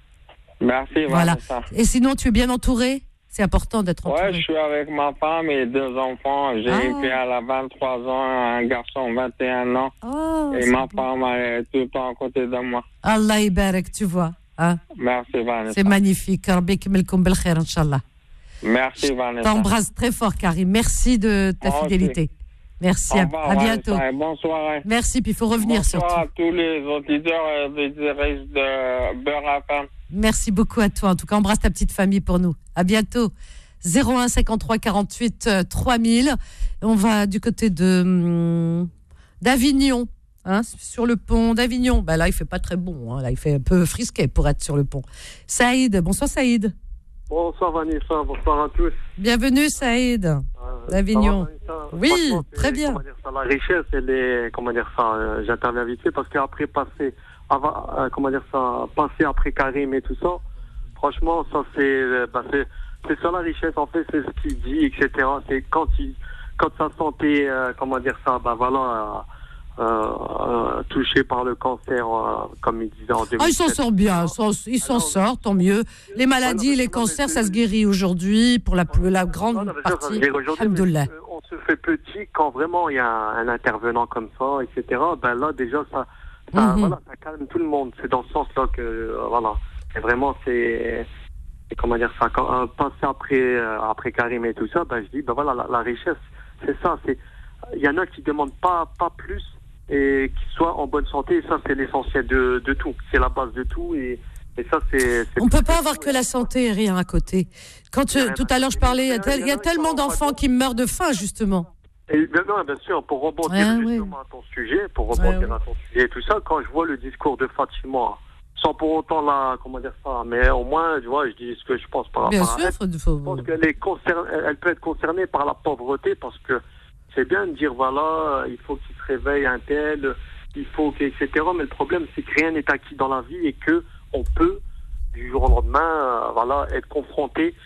Merci, Voilà. Vanessa. Et sinon, tu es bien entouré? C'est important d'être entouré. Ouais, je suis avec ma femme et deux enfants. J'ai Ah. une fille, elle a vingt-trois ans, un garçon, vingt et un ans. Oh, Et c'est ma beau. femme, elle est tout le temps à côté de moi. Allah ibarak, tu vois. Hein? Merci, Vanessa. C'est magnifique. Rabbi yakmilkoum bil khair, Inch'Allah. Merci, Vanessa. T'embrasse très fort, Karim. Merci de ta Moi aussi. fidélité. Merci. Au À, revoir, à bientôt. Vanessa, et bonne soirée. Merci, puis il faut revenir Bonsoir surtout. à tous les auditeurs et auditeurs de Beurre F M. Merci beaucoup à toi. En tout cas, embrasse ta petite famille pour nous. À bientôt. zéro un cinquante-trois quarante-huit euh, trois mille. On va du côté de hum, d'Avignon, hein, sur le pont d'Avignon. Bah là, il fait pas très bon. Hein. Là, il fait un peu frisqué pour être sur le pont. Saïd, bonsoir Saïd. Bonsoir Vanessa, bonsoir à tous. Bienvenue Saïd. Euh, d'Avignon. ça va, Vanessa Oui, Franchement, c'est- très bien. Comment dire ça, la richesse, elle est, comment dire ça, euh, j'interviens vite fait parce qu'après passer, avant, euh, comment dire ça, passer après Karim et tout ça, franchement, ça c'est, euh, bah, c'est, c'est ça la richesse en fait, c'est ce qu'il dit, et cetera. C'est quand il, quand sa santé, euh, comment dire ça, bah voilà, euh, euh, touché par le cancer, euh, comme il disait en deux mille sept. Ah, il s'en sort bien, il s'en- il s'en sort, tant mieux. Les maladies, Ouais, non, mais- les non, mais cancers, c'est- ça se guérit aujourd'hui pour la, plus- la grande Non, non, mais ça, ça partie. se guérit aujourd'hui, mais, Alhamdoulilah. euh, on se fait petit quand vraiment il y a un, un intervenant comme ça, et cetera. Ben là, déjà, ça, ça, Mhm. voilà, ça calme tout le monde. C'est dans ce sens-là que, euh, voilà. Et vraiment, c'est, c'est comment dire ça, quand, euh, passer après, euh, après Karim et tout ça, ben je dis, ben voilà, la, la richesse, c'est ça. C'est, il y en a qui demandent pas, pas plus et qui soient en bonne santé. Et ça, c'est l'essentiel de, de tout. C'est la base de tout et Et ça, c'est, c'est On ne peut pas avoir que la santé et rien à côté. Quand tu- tout à l'heure, je parlais, il y a, tel- il y a tellement d'enfants qui meurent de faim, justement. Et, ben non, bien sûr, pour rebondir Ouais, justement ouais. à ton sujet, pour rebondir Ouais, ouais. à ton sujet et tout ça, quand je vois le discours de Fatima, sans pour autant la, comment dire ça, mais au moins, tu vois, je dis ce que je pense par Bien rapport à sûr, elle. faut, faut- Je pense qu'elle est concernée, elle peut être concernée par la pauvreté parce que c'est bien de dire voilà, il faut qu'il se réveille un tel, il faut que, et cetera. Mais le problème, c'est que rien n'est acquis dans la vie et que on peut du jour au lendemain, euh, voilà, être confronté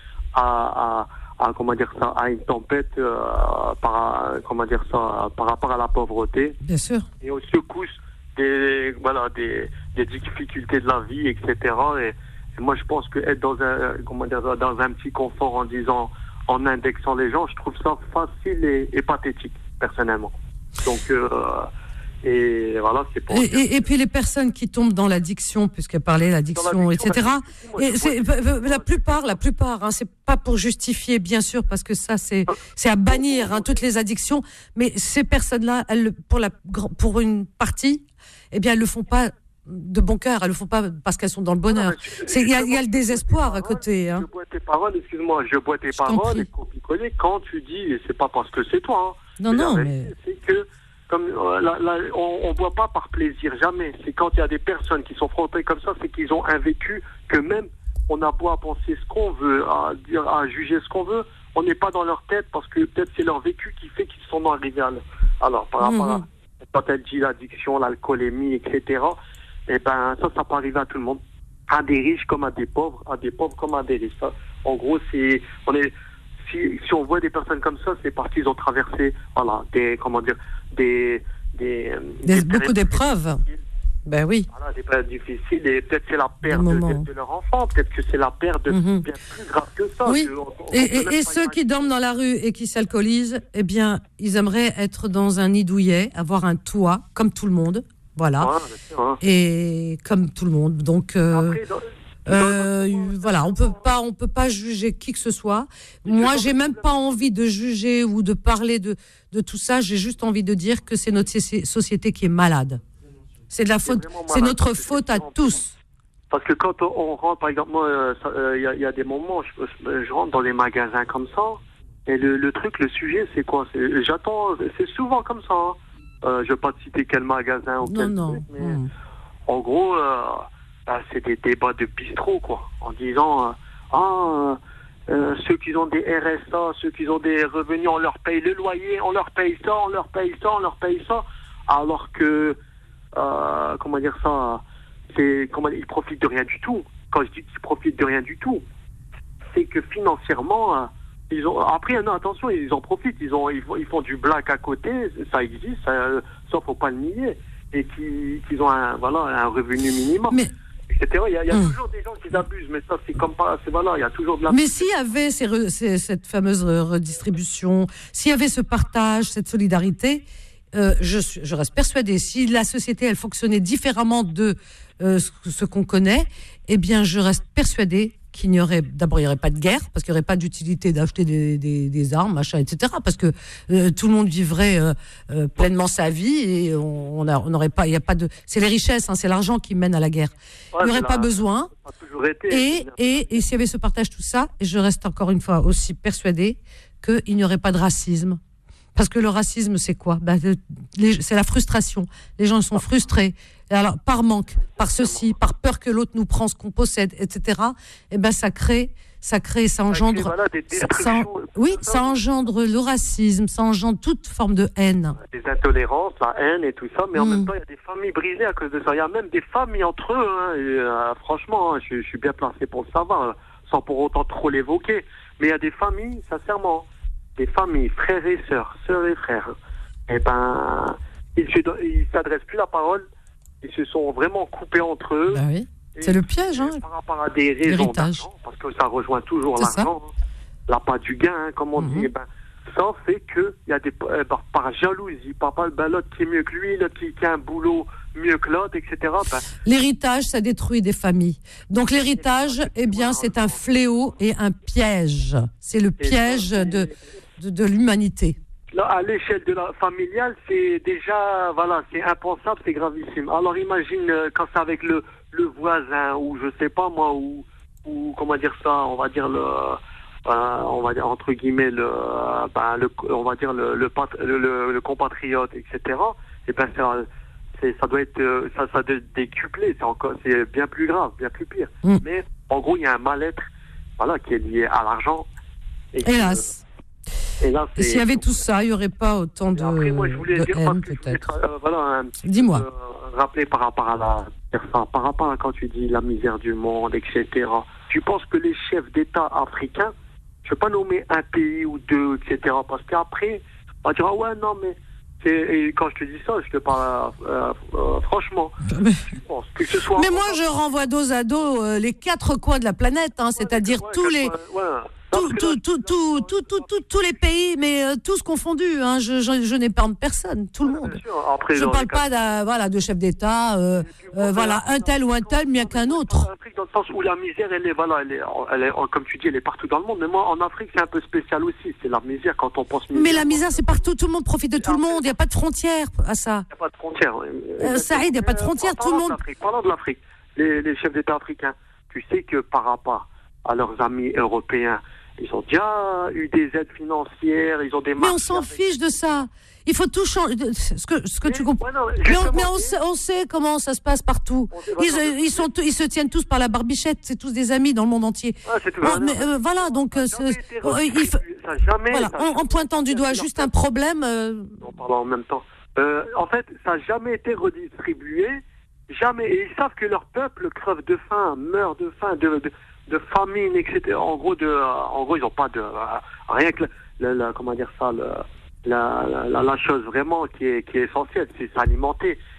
à, à, à comment dire ça, à une tempête, euh, par, comment dire ça, par rapport à la pauvreté bien sûr. et aux secousses des, voilà, des, des difficultés de la vie, et cetera. Et, et moi, je pense que être dans un, comment dire, dans un petit confort en disant, en indexant les gens, je trouve ça facile et, et pathétique, personnellement. Donc, euh, et voilà, c'est pour. Et, et- et puis les personnes qui tombent dans l'addiction, puisqu'elle parlait l'addiction, et cetera. Et c'est, la plupart, la plupart, hein, c'est pas pour justifier, bien sûr, parce que ça, c'est, c'est à bannir, hein, toutes les addictions. Mais ces personnes-là, elles, le- pour la, gr- pour une partie, eh bien, elles le font pas de bon cœur, elles le font pas parce qu'elles sont dans le bonheur. C'est, il y a, il y a le désespoir à côté, hein. Je bois tes paroles, excuse-moi, je bois tes Je t'en paroles prie. et copier-coller quand tu dis, et c'est pas parce que c'est toi, hein. Non, C'est non, la mais vérité, c'est que comme euh, la- la- on, on boit pas par plaisir, jamais. C'est quand il y a des personnes qui sont frottées comme ça, c'est qu'ils ont un vécu que même on a beau à penser ce qu'on veut, à dire, à juger ce qu'on veut, on n'est pas dans leur tête parce que peut-être c'est leur vécu qui fait qu'ils sont arrivés à. le- Alors par rapport à Mhm. quand elle dit l'addiction, l'alcoolémie, et cetera. Et ben ça, ça peut arriver à tout le monde, à des riches comme à des pauvres, à des pauvres comme à des riches. Ça, en gros, c'est on est si, si on voit des personnes comme ça, c'est parce qu'ils ont traversé, voilà, des, comment dire, des, des, des- des beaucoup périodes d'épreuves. difficiles. Ben oui. Voilà, des périodes difficiles, et peut-être c'est la perte Des de, moments. de leur enfant, peut-être que c'est la perte de Mhm. bien plus grave que ça. Oui. que on- on Et, peut et- même et pas ceux qui imaginer. dorment dans la rue et qui s'alcoolisent, eh bien, ils aimeraient être dans un nid douillet, avoir un toit, comme tout le monde. Voilà. Ouais, bien sûr, hein. Et comme tout le monde. Donc, euh, Après, dans- euh, voilà, on peut pas, on peut pas juger qui que ce soit. Moi, j'ai même pas envie de juger ou de parler de, de tout ça. J'ai juste envie de dire que c'est notre soci- société qui est malade. C'est de la faute, vraiment c'est malade. notre C'est faute à vraiment- tous. Parce que quand on on rentre, par exemple, moi, euh, ça, euh, il y, a- il y a des moments, je, je- je rentre dans les magasins comme ça, et le, le truc, le sujet, c'est quoi? C'est- J'attends, c'est souvent comme ça. Hein. Euh, je vais pas te citer quel magasin ou Non, quel non. truc, mais Mmh. en gros, euh, bah, c'est des débats de bistrot, quoi, en disant, euh, ah, euh, ceux qui ont des R S A, ceux qui ont des revenus, on leur paye le loyer, on leur paye ça, on leur paye ça, on leur paye ça, alors que, euh, comment dire ça, c'est, comment, ils profitent de rien du tout. Quand je dis qu'ils profitent de rien du tout, c'est que financièrement, euh, ils ont, après, non, attention, ils en profitent, ils ont, ils font, ils font du black à côté, ça existe, ça, ça faut pas le nier, et qui, qu'ils ont un, voilà, un revenu minimum. Mais, et cetera. Il y a, il y a Hum. toujours des gens qui abusent, mais ça, c'est comme pas, c'est voilà, il y a toujours de la. mais s'il y avait ces re- ces- cette fameuse re- redistribution, s'il y avait ce partage, cette solidarité, euh, je, suis- je reste persuadée, si la société, elle fonctionnait différemment de euh, ce, ce qu'on connaît, eh bien, je reste persuadée qu'il n'y aurait, d'abord, il n'y aurait pas de guerre, parce qu'il n'y aurait pas d'utilité d'acheter des, des, des armes, machin, et cetera, parce que euh, tout le monde vivrait euh, euh, pleinement sa vie et on a- on n'aurait pas, il y a pas de, c'est les richesses, hein, c'est l'argent qui mène à la guerre. Ouais, il n'y aurait c'est pas la- besoin. ça a toujours été. Et, et, et s'il y avait ce partage, tout ça, et je reste encore une fois aussi persuadée qu'il n'y aurait pas de racisme. Parce que le racisme, c'est quoi? Ben, le- les- c'est la frustration. Les gens ils sont frustrés. Et alors, par manque, par ceci, par peur que l'autre nous prenne ce qu'on possède, et cetera. Et ben, ça crée, ça crée, ça engendre. Voilà, des ça- ça- destructions, oui, tout ça engendre le racisme, ça engendre toute forme de haine. des intolérances, la haine et tout ça, mais en Mm. même temps, il y a des familles brisées à cause de ça. Il y a même des familles entre eux. Hein, et, euh, franchement, hein, je, je suis bien placé pour le savoir, hein, sans pour autant trop l'évoquer. Mais il y a des familles, sincèrement, des familles, frères et sœurs, sœurs et frères. Et ben, ils ne s'adressent plus la parole. Ils se sont vraiment coupés entre eux. Ben oui. Et C'est le piège, hein. Par rapport à des raisons L'héritage. d'argent, parce que ça rejoint toujours C'est ça. l'argent. hein. L'appât du gain, hein, comme on Mhm. dit. Eh ben, ça fait qu'il y a des, euh, par, par jalousie, par, par ben, l'autre qui est mieux que lui, l'autre qui, qui a un boulot mieux que l'autre, et cetera. Ben, L'héritage, ça détruit des familles. Donc l'héritage, eh bien, c'est un fléau et un piège. C'est le piège de, de, de l'humanité. là, à l'échelle de la familiale, c'est déjà, voilà, c'est impensable, c'est gravissime. Alors imagine euh, quand c'est avec le, le voisin, ou je sais pas moi, ou, ou comment dire ça, on va dire le, euh, on va dire entre guillemets le, euh, ben, le on va dire le, le, pat- le, le, le compatriote, et cetera. Et ben ça, c'est, ça doit être, euh, ça, ça doit être décuplé, c'est encore, c'est bien plus grave, bien plus pire. Mm. Mais en gros, il y a un mal-être, voilà, qui est lié à l'argent. Et que- Hélas. et là, Et c'est- s'il y avait tout ça, il n'y aurait pas autant de, Après, moi, je voulais de dire haine, parce que je voulais, peut-être. euh, voilà, un petit peu, Dis-moi. euh, rappeler par rapport à la, enfin, par rapport à quand tu dis la misère du monde, et cetera. Tu penses que les chefs d'État africains, je ne vais pas nommer un pays ou deux, et cetera. Parce qu'après, on va dire, ah ouais, non, mais c'est, et quand je te dis ça, je te parle euh, euh, franchement. Je pense que ce soit. Mais moi, je renvoie dos à dos euh, les quatre coins de la planète, hein, c'est-à-dire Ouais, tous quatre- les, ouais. tout, Non, parce que tout, là, tout, tout, tout, tout, tout- tous les pays, mais euh, tous confondus. Hein, je, je, je n'épargne personne, tout le monde. bien sûr, après, Je dans parle les pas d'un, voilà, de chef d'État, euh, euh, voilà, un tel ou un tel, mieux qu'un autre. En Afrique, dans le sens où la misère, elle est, voilà, elle est, elle est, comme tu dis, elle est partout dans le monde. Mais moi, en Afrique, c'est un peu spécial aussi. C'est la misère quand on pense misère. Mais la misère, c'est partout. Tout le monde profite de tout le monde. Il n'y a pas de frontières à ça. Il n'y a pas de frontières. Euh, Saïd, il n'y a pas de frontières. Tout le monde. Parlant de l'Afrique, les, les chefs d'État africains, tu sais que par rapport à leurs amis européens, ils ont déjà eu des aides financières, ils ont des Mais on marchés s'en avec- fiche de ça. Il faut tout changer. Ce que, ce que Mais- tu comprends. ouais, non, Mais, on, justement, mais on, et- sait, on sait comment ça se passe partout. On sait, Ils, voilà. ils, sont, ils se tiennent tous par la barbichette. C'est tous des amis dans le monde entier. Ah, c'est tout. Oh, mais, euh, voilà, donc euh, Ça a jamais c'est- été oh, il faut- redistribué, ça a jamais- voilà, ça a en, en jamais pointant du été doigt redistribué. juste un problème. euh, En parlant en même temps. Euh, en fait, ça n'a jamais été redistribué. Jamais. Et ils savent que leur peuple crève de faim, meurt de faim, de, de, de famine, et cetera. En gros, de, euh, en gros ils n'ont pas de. Euh, rien que. Le, le- le- comment dire ça le, la, la, la chose vraiment qui est, qui est essentielle, c'est s'alimenter.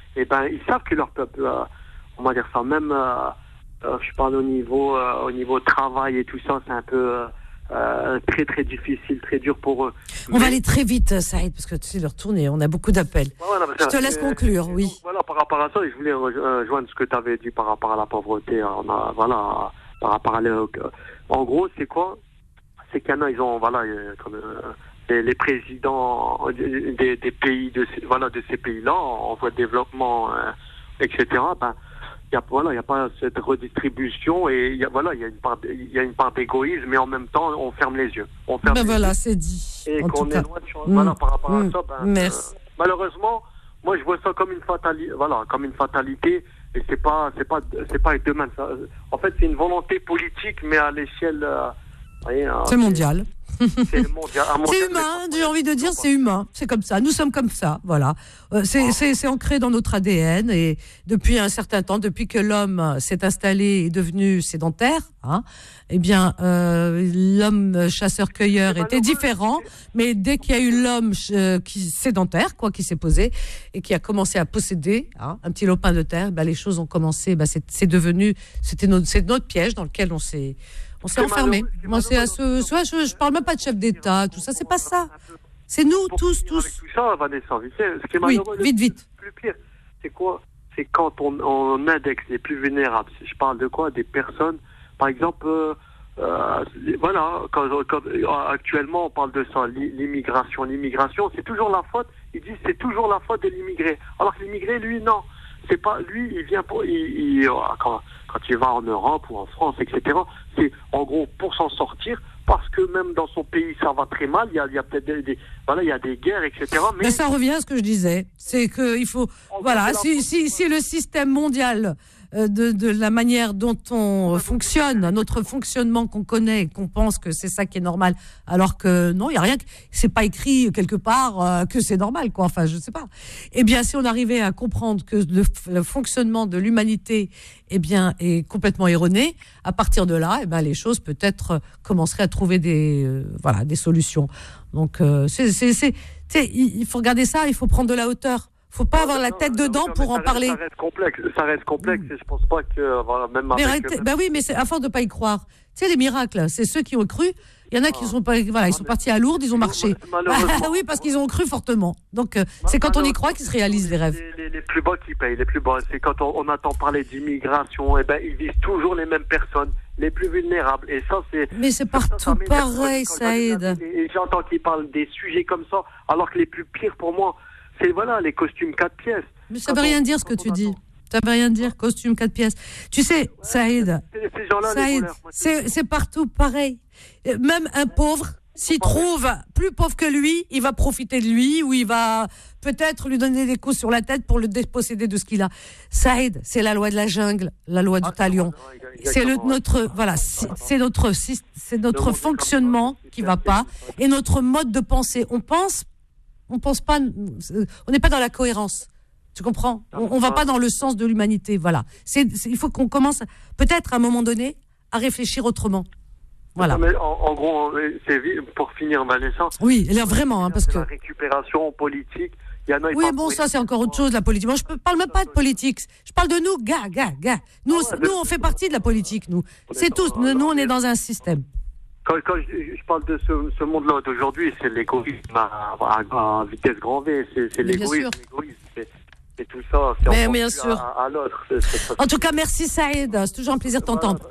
et ben ils savent que leur peuple, euh, on va dire ça, même euh, euh, je parle au niveau euh, au niveau travail et tout ça, c'est un peu euh, euh, très très difficile, très dur pour eux. On Mais, va aller très vite, Saïd, parce que tu sais, leur tourner, on a beaucoup d'appels. ouais, voilà, mais Je ça, te laisse et- conclure, et oui. donc, voilà, par rapport à ça, je voulais rejoindre ce que tu avais dit par rapport à la pauvreté. On a, voilà, par rapport à le- en gros, c'est quoi? C'est qu'il y en a, ils ont, voilà, euh, comme euh, les, les présidents des, des pays de, ces- voilà, de ces pays-là, en voie de développement, euh, et cetera. Ben, il y a, voilà, il y a pas cette redistribution et il y a, voilà, il y a une part, il y a une part d'égoïsme, mais en même temps, on ferme les yeux. On ferme Ben les voilà, yeux. c'est dit. Et En qu'on tout est cas. loin de changer. Mm. Voilà, par rapport Mm. à ça, ben, Merci. euh, malheureusement, moi, je vois ça comme une fatalité, voilà, comme une fatalité, et c'est pas, c'est pas, c'est pas avec deux mains. Ça, en fait, c'est une volonté politique, mais à l'échelle, euh, vous voyez, hein, C'est mondial. c'est mondial. à mondial, C'est mais humain, pas- j'ai envie de dire, c'est humain. C'est comme ça. Nous sommes comme ça, voilà. Euh, c'est, c'est, c'est ancré dans notre A D N et depuis un certain temps, depuis que l'homme s'est installé et est devenu sédentaire, hein, eh bien, euh, l'homme chasseur-cueilleur C'est était malheureux. différent. Mais dès qu'il y a eu l'homme euh, qui sédentaire, quoi, qui s'est posé et qui a commencé à posséder hein, un petit lopin de terre, ben, les choses ont commencé. Ben, c'est, c'est devenu, c'était notre, c'est notre piège dans lequel on s'est. On s'est C'est enfermé. malheureux, c'est Moi, c'est à malheureux. ce, soit je, je parle même pas de chef d'État, tout ça, c'est pas ça. C'est nous, Pour tous, finir avec tous. tout ça, Vanessa, vite fait, ce qui est Oui, malheureux, le vite, vite. plus pire, c'est quoi? C'est quand on, on indexe les plus vulnérables. Je parle de quoi? Des personnes, par exemple, euh, euh, voilà, quand, quand- actuellement on parle de ça, l'i- l'immigration. L'immigration, c'est toujours la faute, ils disent c'est toujours la faute de l'immigré. Alors que l'immigré, lui, non. C'est pas, lui, il vient pour, il, il- quand, quand il va en Europe ou en France, et cetera, c'est en gros pour s'en sortir, parce que même dans son pays ça va très mal, il y a, il y a peut-être des, des- voilà, il y a des guerres, et cetera. Mais Mais ça revient à ce que je disais. C'est qu'il faut. En Voilà, fait, c'est la si, si, si le système mondial, euh, de, de la manière dont on fonctionne, notre fonctionnement qu'on connaît, et qu'on pense que c'est ça qui est normal, alors que non, il n'y a rien, que- c'est pas écrit quelque part euh, que c'est normal, quoi. Enfin, je sais pas. Eh bien, si on arrivait à comprendre que le, le fonctionnement de l'humanité, eh bien, est complètement erroné, à partir de là, eh ben, les choses peut-être euh, commenceraient à trouver des, euh, voilà, des solutions. Donc, euh, c'est, c'est, c'est, tu sais, il, il faut regarder ça, il faut prendre de la hauteur. Faut pas avoir la tête Non, dedans non, pour mais en ça reste- parler. Ça reste complexe, ça reste complexe et je pense pas que, voilà, même Mais avec... arrêtez- bah oui, mais c'est à force de pas y croire. Tu sais, les miracles, c'est ceux qui ont cru. Il y en a qui sont pas, voilà, ils sont partis à Lourdes, ils ont marché. Malheureusement. oui, parce qu'ils ont cru fortement. Donc, euh, c'est quand on y croit qu'ils se réalisent les rêves. Les, les, les plus bas qui payent, les plus bas. C'est quand on, on entend parler d'immigration, et ben ils visent toujours les mêmes personnes, les plus vulnérables. Et ça, c'est. Mais c'est ça, ça partout m'énerve. pareil, Quand j'allume la Saïd. télé Et j'entends qu'ils parlent des sujets comme ça, alors que les plus pires pour moi, c'est voilà les costumes quatre pièces. Mais ça Quand veut on- rien dire ce que quand tu on dis. attend- Ça veut rien dire, costume quatre pièces. Tu sais, Saïd, Ces ces gens-là, les Saïd, voleurs, moi, c'est- c'est c'est partout pareil. Euh, Même un pauvre, s'il trouve plus pauvre que lui, il va profiter de lui ou il va peut-être lui donner des coups sur la tête pour le déposséder de ce qu'il a. Saïd, c'est la loi de la jungle, la loi du Ah, talion. ouais, C'est le, exactement, ouais. notre voilà, c'est c'est notre syst- c'est notre monde est comme fonctionnement ça, qui va pas et notre mode de pensée. On pense, on pense pas, on n'est pas dans la cohérence. Tu comprends? On, on va pas dans le sens de l'humanité. Voilà. C'est, c'est- il faut qu'on commence peut-être à un moment donné à réfléchir autrement. Voilà. Non, mais en, en gros, c'est vi- pour finir, Vanessa. Oui, elle est vraiment, hein, parce c'est que. la récupération politique. Il y en a, ils Oui, parlent bon, pour ça, une- c'est encore autre chose, la politique. Moi, je ne parle même pas de politique. Je parle de nous, gars, gars, gars. Nous, Ah ouais, nous de- on fait partie de la politique, nous. On est C'est dans- tous. Nous, nous, on mais- est dans un système. Quand, quand je, je parle de ce, ce monde-là d'aujourd'hui, c'est l'égoïsme à, à- à vitesse grand V. C'est, c'est Mais bien l'égoïsme. sûr. l'égoïsme. C'est, c'est tout ça. C'est Mais encore bien plus sûr. À, à l'autre. C'est, c'est pas- En tout cas, merci, Saïd. C'est toujours un plaisir de t'entendre.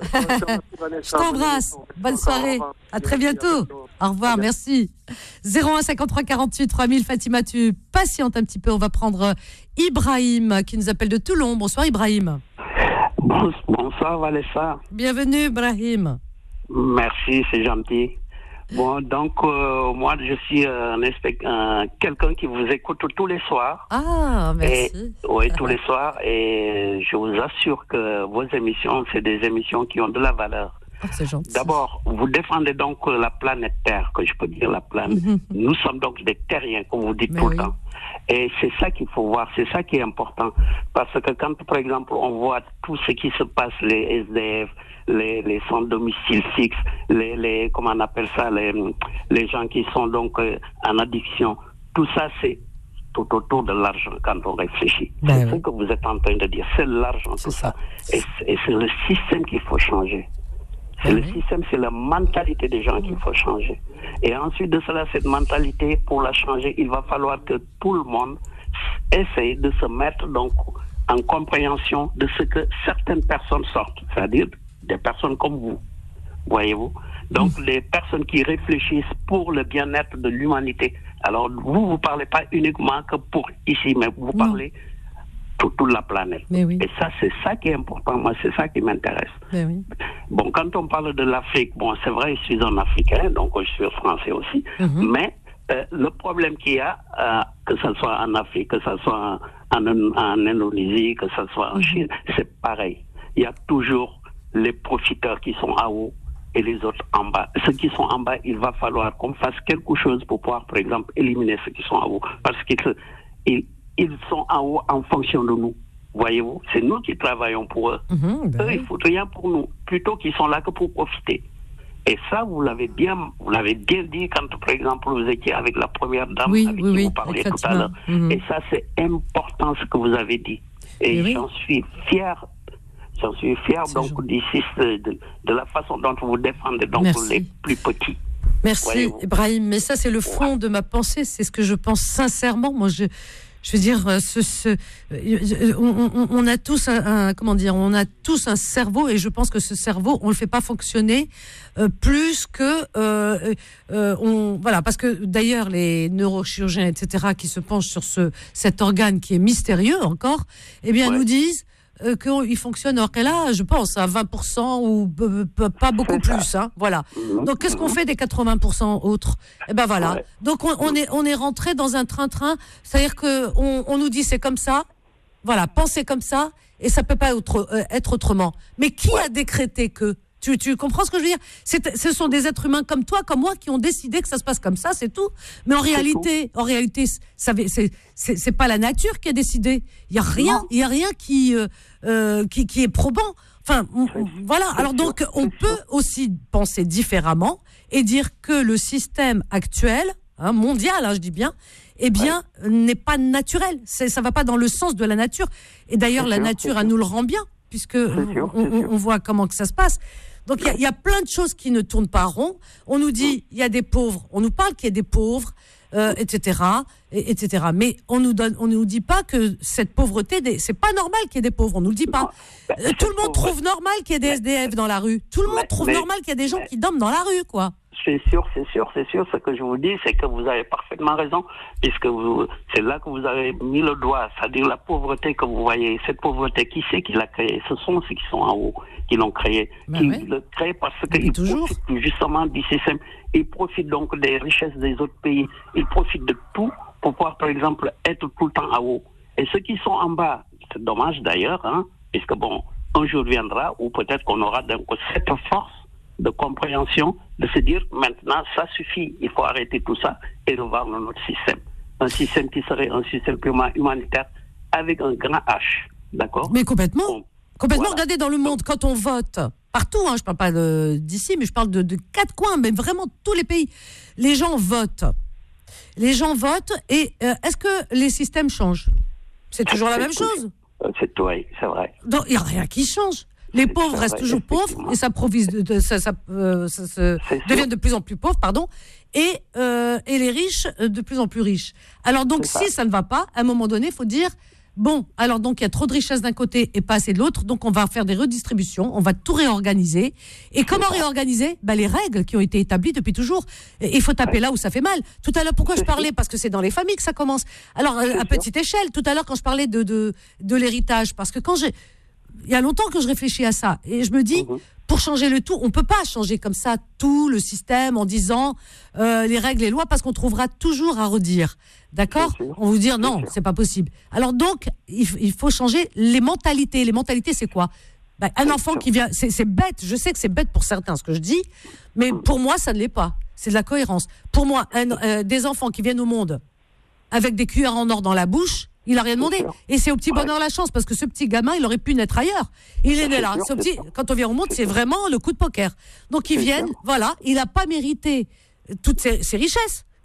Je t'embrasse. Bonne soirée. À très bientôt. Au revoir. Merci. zéro un cinquante-trois quarante-huit trois mille. Fatima, tu patientes un petit peu. On va prendre Ibrahim qui nous appelle de Toulon. Bonsoir, Ibrahim. Bon- Bonsoir Vanessa. Bienvenue, Ibrahim. Merci, c'est gentil. Bon, donc euh, moi je suis euh, un inspect- un- quelqu'un qui vous écoute tous les soirs. Ah, merci. Et, oui, tous les soirs. Et je vous assure que vos émissions, c'est des émissions qui ont de la valeur. Oh, c'est gentil. D'abord, vous défendez donc euh, la planète Terre, que je peux dire la planète. Mhm. Nous sommes donc des terriens, comme vous dites Mais tout oui. le temps. Et c'est ça qu'il faut voir, c'est ça qui est important. Parce que quand, par exemple, on voit tout ce qui se passe, les S D F, les, les sans domicile fixe, les, les, comment on appelle ça, les, les gens qui sont donc euh, en addiction, tout ça, c'est tout autour de l'argent quand on réfléchit. Ben c'est oui. ce que vous êtes en train de dire. C'est l'argent, C'est tout ça. ça. Et, et c'est le système qu'il faut changer. C'est Ben le oui. système, c'est la mentalité des gens qu'il faut changer. Et ensuite de cela, cette mentalité, pour la changer, il va falloir que tout le monde essaye de se mettre donc en compréhension de ce que certaines personnes sortent, c'est-à-dire des personnes comme vous, voyez-vous. Donc mmh. les personnes qui réfléchissent pour le bien-être de l'humanité. Alors vous, vous parlez pas uniquement que pour ici, mais vous non. parlez pour toute la planète. Mais oui. Et ça, c'est ça qui est important. Moi, c'est ça qui m'intéresse. Mais oui. Bon, quand on parle de l'Afrique, bon, c'est vrai, je suis un Africain, donc je suis français aussi, Mmh. mais euh, le problème qu'il y a, euh, que ce soit en Afrique, que ce soit en, en, en Indonésie, que ce soit en Chine, c'est pareil. Il y a toujours les profiteurs qui sont en haut et les autres en bas. Ceux qui sont en bas, il va falloir qu'on fasse quelque chose pour pouvoir, par exemple, éliminer ceux qui sont en haut. Parce qu'ils ils, ils sont en haut en fonction de nous. Voyez-vous, c'est nous qui travaillons pour eux. Mmh, ben eux, oui. ils ne foutent rien pour nous, plutôt qu'ils sont là que pour profiter. Et ça, vous l'avez bien, vous l'avez bien dit quand, par exemple, vous étiez avec la première dame Oui, avec oui, qui oui, vous parliez avec tout à Fatima. l'heure. Mmh. Et ça, c'est important ce que vous avez dit. Et Oui. j'en suis fier. J'en suis fier C'est donc gentil. d'ici de, de, de la façon dont vous défendez donc Merci. les plus petits. Merci, Voyez-vous. Ibrahim. Mais ça, c'est le fond de ma pensée. C'est ce que je pense sincèrement. Moi, je, je veux dire, euh, ce, ce, euh, on, on, on a tous un, un, comment dire, on a tous un cerveau, et je pense que ce cerveau, on le fait pas fonctionner euh, plus que, euh, euh, on, voilà, parce que d'ailleurs les neurochirurgiens, et cetera, qui se penchent sur ce, cet organe qui est mystérieux encore, eh bien, Ouais. nous disent euh, qu'il fonctionne, alors qu'elle a, je pense, à vingt pour cent ou p- p- pas beaucoup C'est ça. plus, hein, voilà. Mhm. Donc, qu'est-ce qu'on fait des quatre-vingts pour cent autres? Eh ben voilà. Ouais. Donc, on, on est on est rentré dans un train-train. C'est-à-dire que on, on nous dit c'est comme ça. Voilà, pensez comme ça, et ça peut pas autre, euh, être autrement. Mais qui Ouais. a décrété que? Tu, tu comprends ce que je veux dire? C'est, ce sont des êtres humains comme toi, comme moi, qui ont décidé que ça se passe comme ça, c'est tout. Mais en réalité, en réalité, ça, c'est, c'est, c'est pas la nature qui a décidé. Il y a rien, il y a rien qui, euh, euh, qui, qui est probant. Enfin, on- on- voilà. Alors sûr, donc, on c'est peut aussi penser différemment et dire que le système actuel, hein, mondial, hein, je dis bien, eh bien, n'est pas naturel. C'est, ça va pas dans le sens de la nature. Et d'ailleurs, C'est la sûr, nature, c'est elle sûr. nous le rend bien, puisque sûr, on, c'est on- sûr. on voit comment que ça se passe. Donc, il y a- il y, a plein de choses qui ne tournent pas rond. On nous dit, il y a des pauvres. On nous parle qu'il y a des pauvres, euh, et cetera, et, etc. Mais on nous donne, on nous dit pas que cette pauvreté, des, c'est pas normal qu'il y ait des pauvres. On nous le dit pas. Ben, Euh, tout le monde cette trouve normal qu'il y ait des S D F dans la rue. Tout le monde mais- trouve mais- normal qu'il y a des gens mais- qui dorment dans la rue, quoi. C'est sûr, c'est sûr, c'est sûr. Ce que je vous dis, c'est que vous avez parfaitement raison, puisque vous, c'est là que vous avez mis le doigt, c'est-à-dire la pauvreté que vous voyez. Cette pauvreté, qui c'est qui l'a créée? Ce sont ceux qui sont en haut qui l'ont créée, Ben qui ouais. le créent parce Depuis qu'ils toujours. profitent justement du système. Ils profitent donc des richesses des autres pays. Ils profitent de tout pour pouvoir, par exemple, être tout le temps en haut. Et ceux qui sont en bas, c'est dommage d'ailleurs, hein, puisque bon, un jour viendra où peut-être qu'on aura donc cette force de compréhension, de se dire maintenant ça suffit, il faut arrêter tout ça et revoir notre système. Un système qui serait un système purement humanitaire avec un grand H, d'accord? Mais complètement. Bon, Complètement. voilà. Regardez dans le monde, quand on vote, partout, hein, je parle pas de, d'ici, mais je parle de, de quatre coins, mais vraiment tous les pays. Les gens votent. Les gens votent et euh, est-ce que les systèmes changent? C'est toujours la même chose. Euh, C'est tout, oui, c'est vrai. Donc, il n'y a rien qui change. Les C'est pauvres ça, restent ouais, toujours pauvres effectivement. et s'approvisent de, de- ça, ça, euh, ça se C'est sûr. deviennent de plus en plus pauvres, pardon, et, euh, et les riches euh, de plus en plus riches. Alors donc, C'est si ça. ça ne va pas, à un moment donné, il faut dire, bon, alors donc il y a trop de richesses d'un côté et pas assez de l'autre, donc on va faire des redistributions, on va tout réorganiser. Et comment réorganiser? Ben, les règles qui ont été établies depuis toujours. Et il faut taper là où ça fait mal. Tout à l'heure, pourquoi je C'est parlais? sûr. Parce que c'est dans les familles que ça commence. Alors, euh, C'est à sûr. petite échelle, tout à l'heure, quand je parlais de, de, de l'héritage, parce que quand j'ai... Il y a longtemps que je réfléchis à ça. Et je me dis, Mhm. pour changer le tout, on ne peut pas changer comme ça tout le système en disant euh, les règles et lois, parce qu'on trouvera toujours à redire. D'accord? Bien sûr. On vous dire non, Bien sûr. c'est pas possible. Alors donc, il, f- il faut changer les mentalités. Les mentalités, c'est quoi? Ben, un Bien enfant sûr. qui vient, c'est, c'est bête. Je sais que c'est bête pour certains ce que je dis, mais pour moi, ça ne l'est pas. C'est de la cohérence. Pour moi, un, euh, des enfants qui viennent au monde avec des cuillères en or dans la bouche, il a rien demandé. sûr. Et c'est au petit Ouais. bonheur la chance, parce que ce petit gamin, il aurait pu naître ailleurs. Il est né C'est là. sûr, Ce c'est petit, sûr. quand on vient au monde, c'est vraiment le coup de poker. Donc ils C'est viennent, sûr. voilà, il n'a pas mérité toutes ces, ces richesses.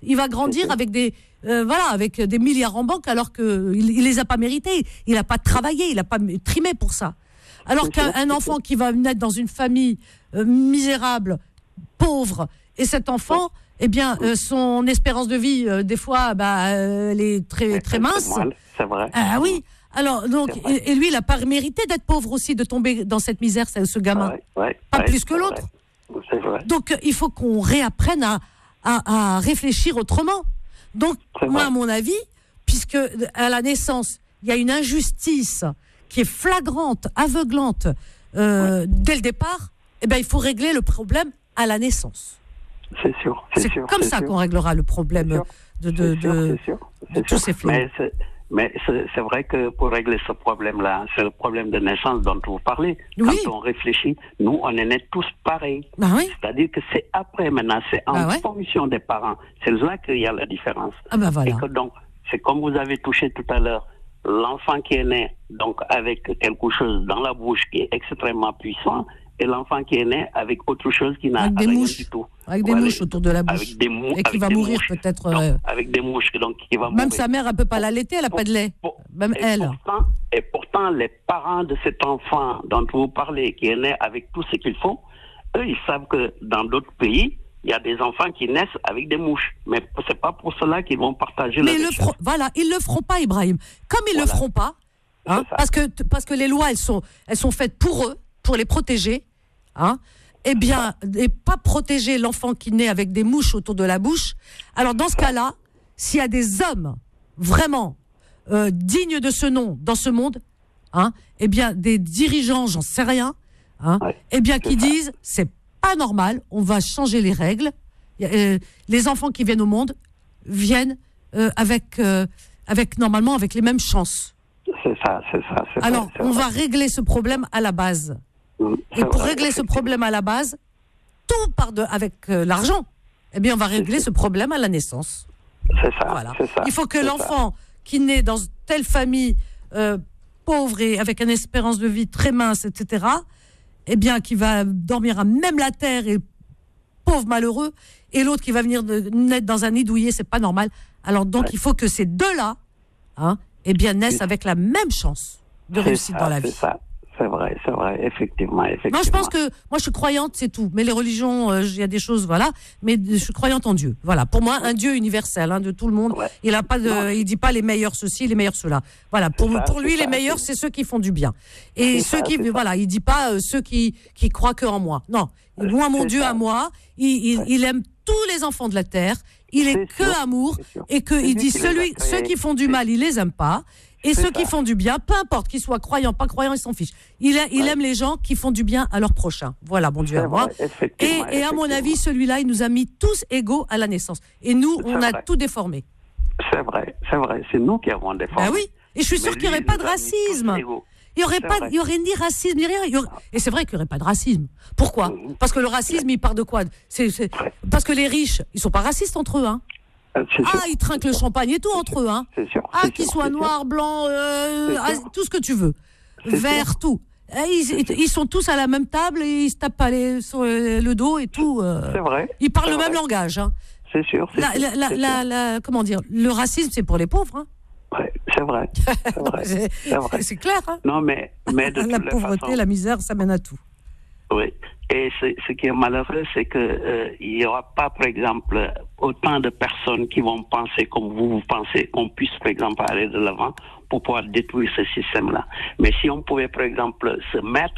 il va grandir avec des, euh, voilà, avec des milliards en banque alors qu'il il les a pas mérités. Il n'a pas travaillé, il n'a pas trimé pour ça. Alors qu'un un enfant qui va naître dans une famille euh, misérable, pauvre, et cet enfant, eh bien, euh, son espérance de vie, euh, des fois, bah, euh, elle est très, très mince. C'est vrai. Ah oui. Alors, donc, et, et lui, il n'a pas mérité d'être pauvre aussi, de tomber dans cette misère, ce, ce gamin. Ouais, ouais, pas ouais, plus que l'autre. Vrai. C'est vrai. Donc, euh, il faut qu'on réapprenne à, à, à réfléchir autrement. Donc, moi, à mon avis, puisque à la naissance, il y a une injustice qui est flagrante, aveuglante, euh, ouais. dès le départ, eh ben, il faut régler le problème à la naissance. C'est sûr. C'est, c'est sûr, comme c'est ça sûr. qu'on réglera le problème de, de, c'est sûr, de, c'est sûr, c'est de tous ces fléaux. Mais, c'est, mais c'est, c'est vrai que pour régler ce problème-là, c'est le problème de naissance dont vous parlez. Oui. Quand on réfléchit, nous, on est nés tous pareils. Bah oui. C'est-à-dire que c'est après maintenant, c'est en bah ouais. fonction des parents. C'est là qu'il y a la différence. Ah bah voilà. Et que donc, c'est comme vous avez touché tout à l'heure, l'enfant qui est né donc avec quelque chose dans la bouche qui est extrêmement puissant, et l'enfant qui est né avec autre chose qui n'a avec des rien mouches. du tout. Avec des voilà. mouches autour de la bouche. Avec des mou- et qui avec va des mourir mouches. peut-être. Donc, euh... avec des mouches, donc qui va Même mourir. sa mère, elle peut pas l'allaiter, elle n'a pas de lait. Pour, Même et elle. Pourtant, et pourtant, les parents de cet enfant dont vous parlez, qui est né avec tout ce qu'il faut, eux, ils savent que dans d'autres pays, il y a des enfants qui naissent avec des mouches. Mais c'est pas pour cela qu'ils vont partager Mais le le fro- voilà, ils le feront pas, Ibrahim. Comme ils voilà. le feront pas, hein, parce que parce que les lois, elles sont elles sont faites pour eux, pour les protéger, hein. Eh bien, et pas protéger l'enfant qui naît avec des mouches autour de la bouche. Alors, dans ce cas-là, s'il y a des hommes vraiment euh, dignes de ce nom dans ce monde, hein, eh bien, des dirigeants, j'en sais rien, hein, ouais, eh bien, qui ça. disent, c'est pas normal, on va changer les règles. Euh, les enfants qui viennent au monde viennent euh, avec, euh, avec, normalement, avec les mêmes chances. C'est ça, c'est ça. C'est Alors, vrai, c'est on vrai. va régler ce problème à la base. C'est Et pour vrai, régler ce problème à la base, tout part de, avec euh, l'argent. Eh bien, on va régler ce problème à la naissance. C'est ça, voilà. c'est ça. Il faut que c'est l'enfant ça. qui naît dans telle famille euh, pauvre et avec une espérance de vie très mince, et cetera, eh bien, qui va dormir à même la terre et pauvre malheureux, et l'autre qui va venir de, naître dans un nid douillet, c'est pas normal. Alors donc, ouais. il faut que ces deux-là, hein, eh bien, naissent avec la même chance de c'est réussir ça, dans la c'est vie. Ça. C'est vrai, c'est vrai, effectivement, effectivement. Moi, je pense que, moi, je suis croyante, c'est tout. Mais les religions, il euh, y a des choses, voilà. Mais je suis croyante en Dieu. Voilà. Pour moi, un Dieu universel, hein, de tout le monde. Ouais. Il a pas de, non. il dit pas les meilleurs ceci, les meilleurs cela. Voilà. Pour, ça, pour lui, les ça, meilleurs, c'est... c'est ceux qui font du bien. Et c'est ceux ça, qui, voilà, ça. il dit pas euh, ceux qui, qui croient que en moi. Non. Moi, mon c'est Dieu ça. à moi, il, il, ouais. il aime tous les enfants de la terre. Il est, est que sûr, amour. Et que, il dit celui, ceux qui font du mal, il les aime pas. Et c'est ceux ça. qui font du bien, peu importe qu'ils soient croyants, pas croyants, ils s'en fichent. Il, a, il ouais. aime les gens qui font du bien à leur prochain. Voilà, bon Dieu à moi. Vrai, et, et à mon avis, celui-là, il nous a mis tous égaux à la naissance. Et nous, c'est on a vrai. tout déformé. C'est vrai, c'est vrai. C'est nous qui avons déformé. Ben oui. Et je suis sûre qu'il n'y aurait pas de racisme. Il n'y aurait, pas, il y aurait ni racisme, ni rien. Aurait... Et c'est vrai qu'il n'y aurait pas de racisme. Pourquoi ? mmh. Parce que le racisme, il part de quoi ? c'est, c'est... Parce que les riches, ils ne sont pas racistes entre eux, hein. Ah, ils trinquent le champagne et tout entre eux, hein. C'est sûr. Ah, qu'ils soient noirs, blancs, euh, ah, tout ce que tu veux. Vert, tout. Ils, ils sont tous à la même table et ils se tapent pas les, sur le dos et tout. Euh. C'est vrai. Ils parlent c'est le vrai. même langage, hein. C'est sûr. C'est la, sûr, la, c'est la, sûr. La, la, comment dire ? Le racisme, c'est pour les pauvres, hein. Ouais, c'est vrai. C'est, vrai. c'est, c'est, vrai. c'est clair, hein. Non, mais, mais de la toutes pauvreté, les façons, la misère, ça mène à tout. Oui. Et c'est, ce qui est malheureux, c'est que euh, il n'y aura pas, par exemple, autant de personnes qui vont penser comme vous, vous pensez, qu'on puisse, par exemple, aller de l'avant pour pouvoir détruire ce système-là. Mais si on pouvait, par exemple, se mettre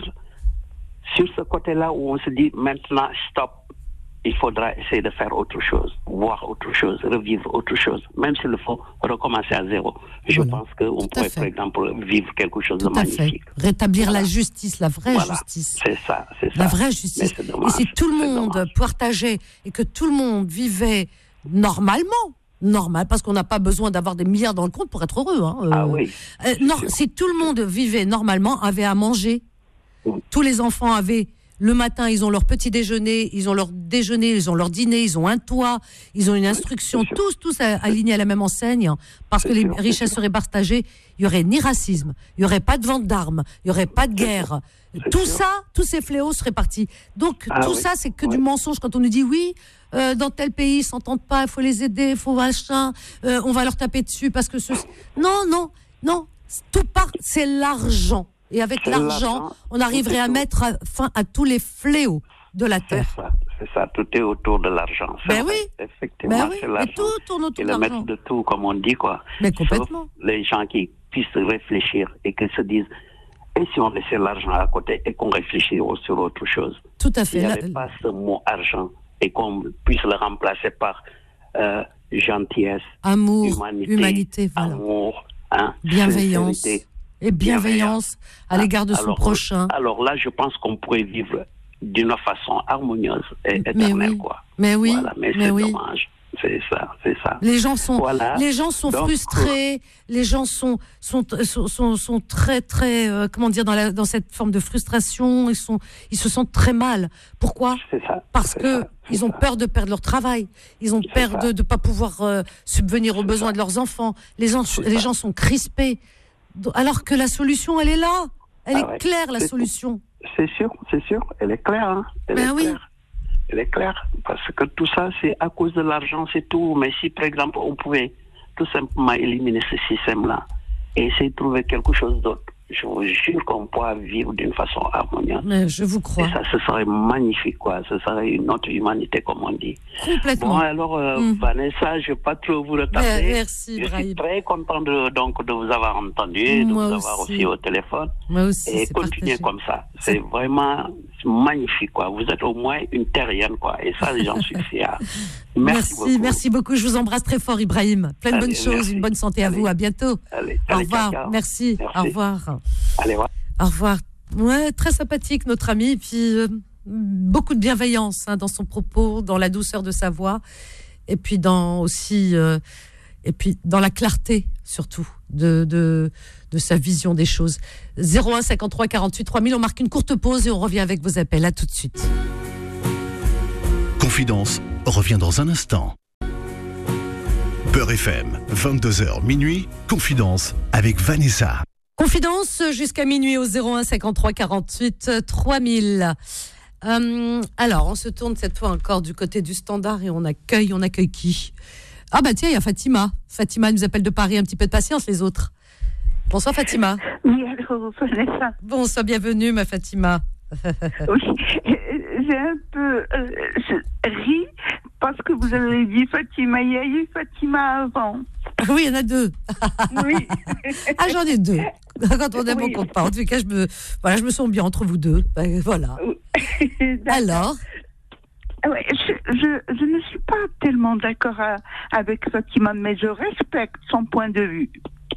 sur ce côté-là où on se dit maintenant, stop, il faudra essayer de faire autre chose, voir autre chose, revivre autre chose, même s'il le faut recommencer à zéro. Je voilà. pense qu'on Tout pourrait, par exemple, vivre quelque chose Tout de magnifique. Fait. Rétablir voilà. la justice, la vraie voilà. justice. C'est ça, c'est ça. La vraie justice. C'est dommage, et si tout le monde dommage. partageait et que tout le monde vivait normalement, normal, parce qu'on n'a pas besoin d'avoir des milliards dans le compte pour être heureux. Hein. Ah oui. Euh, non, si tout le monde vivait normalement, avait à manger, mmh. tous les enfants avaient... Le matin, ils ont leur petit déjeuner, ils ont leur déjeuner, ils ont leur dîner, ils ont un toit, ils ont une instruction, oui, tous, tous alignés à la même enseigne, parce c'est que sûr, les richesses seraient partagées. il y aurait ni racisme, il y aurait pas de vente d'armes, il y aurait pas de guerre. Tout sûr. ça, tous ces fléaux seraient partis. Donc Ah tout oui. ça, c'est que Oui. du mensonge quand on nous dit oui, euh, dans tel pays ils s'entendent pas, il faut les aider, il faut machin, euh, on va leur taper dessus parce que ce... non, non, non, tout part, c'est l'argent. Et avec C'est l'argent, l'argent, on arriverait c'est à tout. mettre fin à tous les fléaux de la C'est terre. ça, c'est ça, tout est autour de l'argent. C'est Ben vrai, oui. Effectivement, Ben oui, c'est mais l'argent. tout tourne Et autour de le l'argent. maître de tout, comme on dit, quoi. Mais Sauf complètement. les gens qui puissent réfléchir et qui se disent, et si on laissait l'argent à côté et qu'on réfléchit sur autre chose? Tout à S'il fait. n'y La- avait pas ce mot argent et qu'on puisse le remplacer par euh, gentillesse, Amour, humanité, humanité, voilà. amour, hein, Bienveillance. sincérité. Et bienveillance à l'égard de son alors, prochain. Alors là, je pense qu'on pourrait vivre d'une façon harmonieuse et Mais éternelle, oui. quoi. Mais oui, Voilà, mais, mais c'est oui. dommage. C'est ça, c'est ça. Les gens sont, Voilà. les gens sont Donc, frustrés. Les gens sont, sont, sont, sont, sont très, très, euh, comment dire, dans, la, dans cette forme de frustration. Ils sont, ils se sentent très mal. Pourquoi? C'est ça. Parce c'est que ça, c'est ils ont ça. peur de perdre leur travail. Ils ont C'est peur ça. de ne pas pouvoir euh, subvenir aux C'est besoins ça. de leurs enfants. Les gens, C'est les ça. gens sont crispés. Do- Alors que la solution, elle est là. Elle Ah est ouais. claire, la C'est- solution. C'est sûr, c'est sûr. Elle est claire, hein. Elle Ben est oui. claire. Elle est claire. Parce que tout ça, c'est à cause de l'argent, c'est tout. Mais si, par exemple, on pouvait tout simplement éliminer ce système-là et essayer de trouver quelque chose d'autre, je vous jure qu'on pourra vivre d'une façon harmonieuse. Mais je vous crois. Et ça, ce serait magnifique, quoi. Ce serait une autre humanité, comme on dit. Complètement. Bon, alors, euh, Mm. Vanessa, je ne vais pas trop vous retarder. Mais merci, je suis Brahim. très content de, donc, de vous avoir entendu, de Moi vous avoir aussi. aussi au téléphone. Moi aussi, Et c'est continuez partagé. comme ça. C'est- C'est vraiment magnifique, quoi. Vous êtes au moins une terrienne, quoi. Et ça, j'en suis fier. Merci, Merci, beaucoup. merci beaucoup. Je vous embrasse très fort, Ibrahim. Plein de Allez, bonnes choses, merci. une bonne santé à Allez. vous. À bientôt. Allez, Au allez, revoir. ciao, ciao. Merci. Merci. Au revoir. Allez, voilà. Au revoir. Ouais, très sympathique notre ami. Et puis euh, beaucoup de bienveillance hein, dans son propos, dans la douceur de sa voix, et puis dans aussi, euh, et puis dans la clarté surtout de de de sa vision des choses. zéro un cinquante-trois quarante-huit trois mille. On marque une courte pause et on revient avec vos appels. À tout de suite. Confidence revient dans un instant. Beurre F M, vingt-deux heures minuit, Confidence avec Vanessa. Confidence jusqu'à minuit au zéro un cinquante-trois quarante-huit trois mille. Euh, alors, on se tourne cette fois encore du côté du standard et on accueille, on accueille qui? Ah bah tiens, il y a Fatima. Fatima nous appelle de Paris, un petit peu de patience les autres. Bonsoir Fatima. Oui, alors, Vanessa. Bonsoir, bienvenue ma Fatima. Oui, j'ai un peu euh, je ris parce que vous avez dit Fatima. Il y a eu Fatima avant. Oui, il y en a deux. Oui. Ah, j'en ai deux. Quand on aime, on Oui. compte pas. En tout cas, je me, voilà, je me sens bien entre vous deux. Ben, voilà. Alors, Ouais, je, je, je ne suis pas tellement d'accord à- avec Fatima, mais je respecte son point de vue.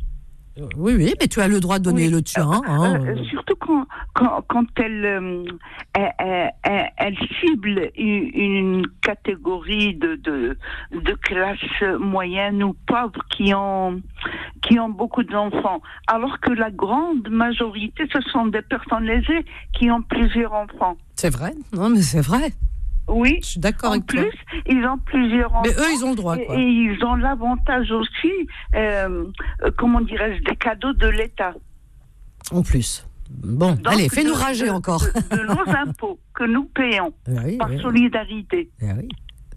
oui, oui, mais tu as le droit de donner Oui. le tien. Hein. Euh, surtout quand, quand, quand elle, euh, elle, elle- elle- elle cible une, une catégorie de, de, de classe moyenne ou pauvre qui ont, qui ont beaucoup d'enfants, alors que la grande majorité, ce sont des personnes aisées qui ont plusieurs enfants. C'est vrai. Non, mais c'est vrai. Oui. Je suis d'accord En avec toi. plus, ils ont plusieurs enfants. Mais eux, ils ont le droit, et, quoi. et ils ont l'avantage aussi, euh, euh, comment dirais-je, des cadeaux de l'État. En plus. Bon, Donc, allez, fais-nous de- rager de- encore. De, de nos impôts que nous payons Ah oui, par oui. solidarité. Ah oui.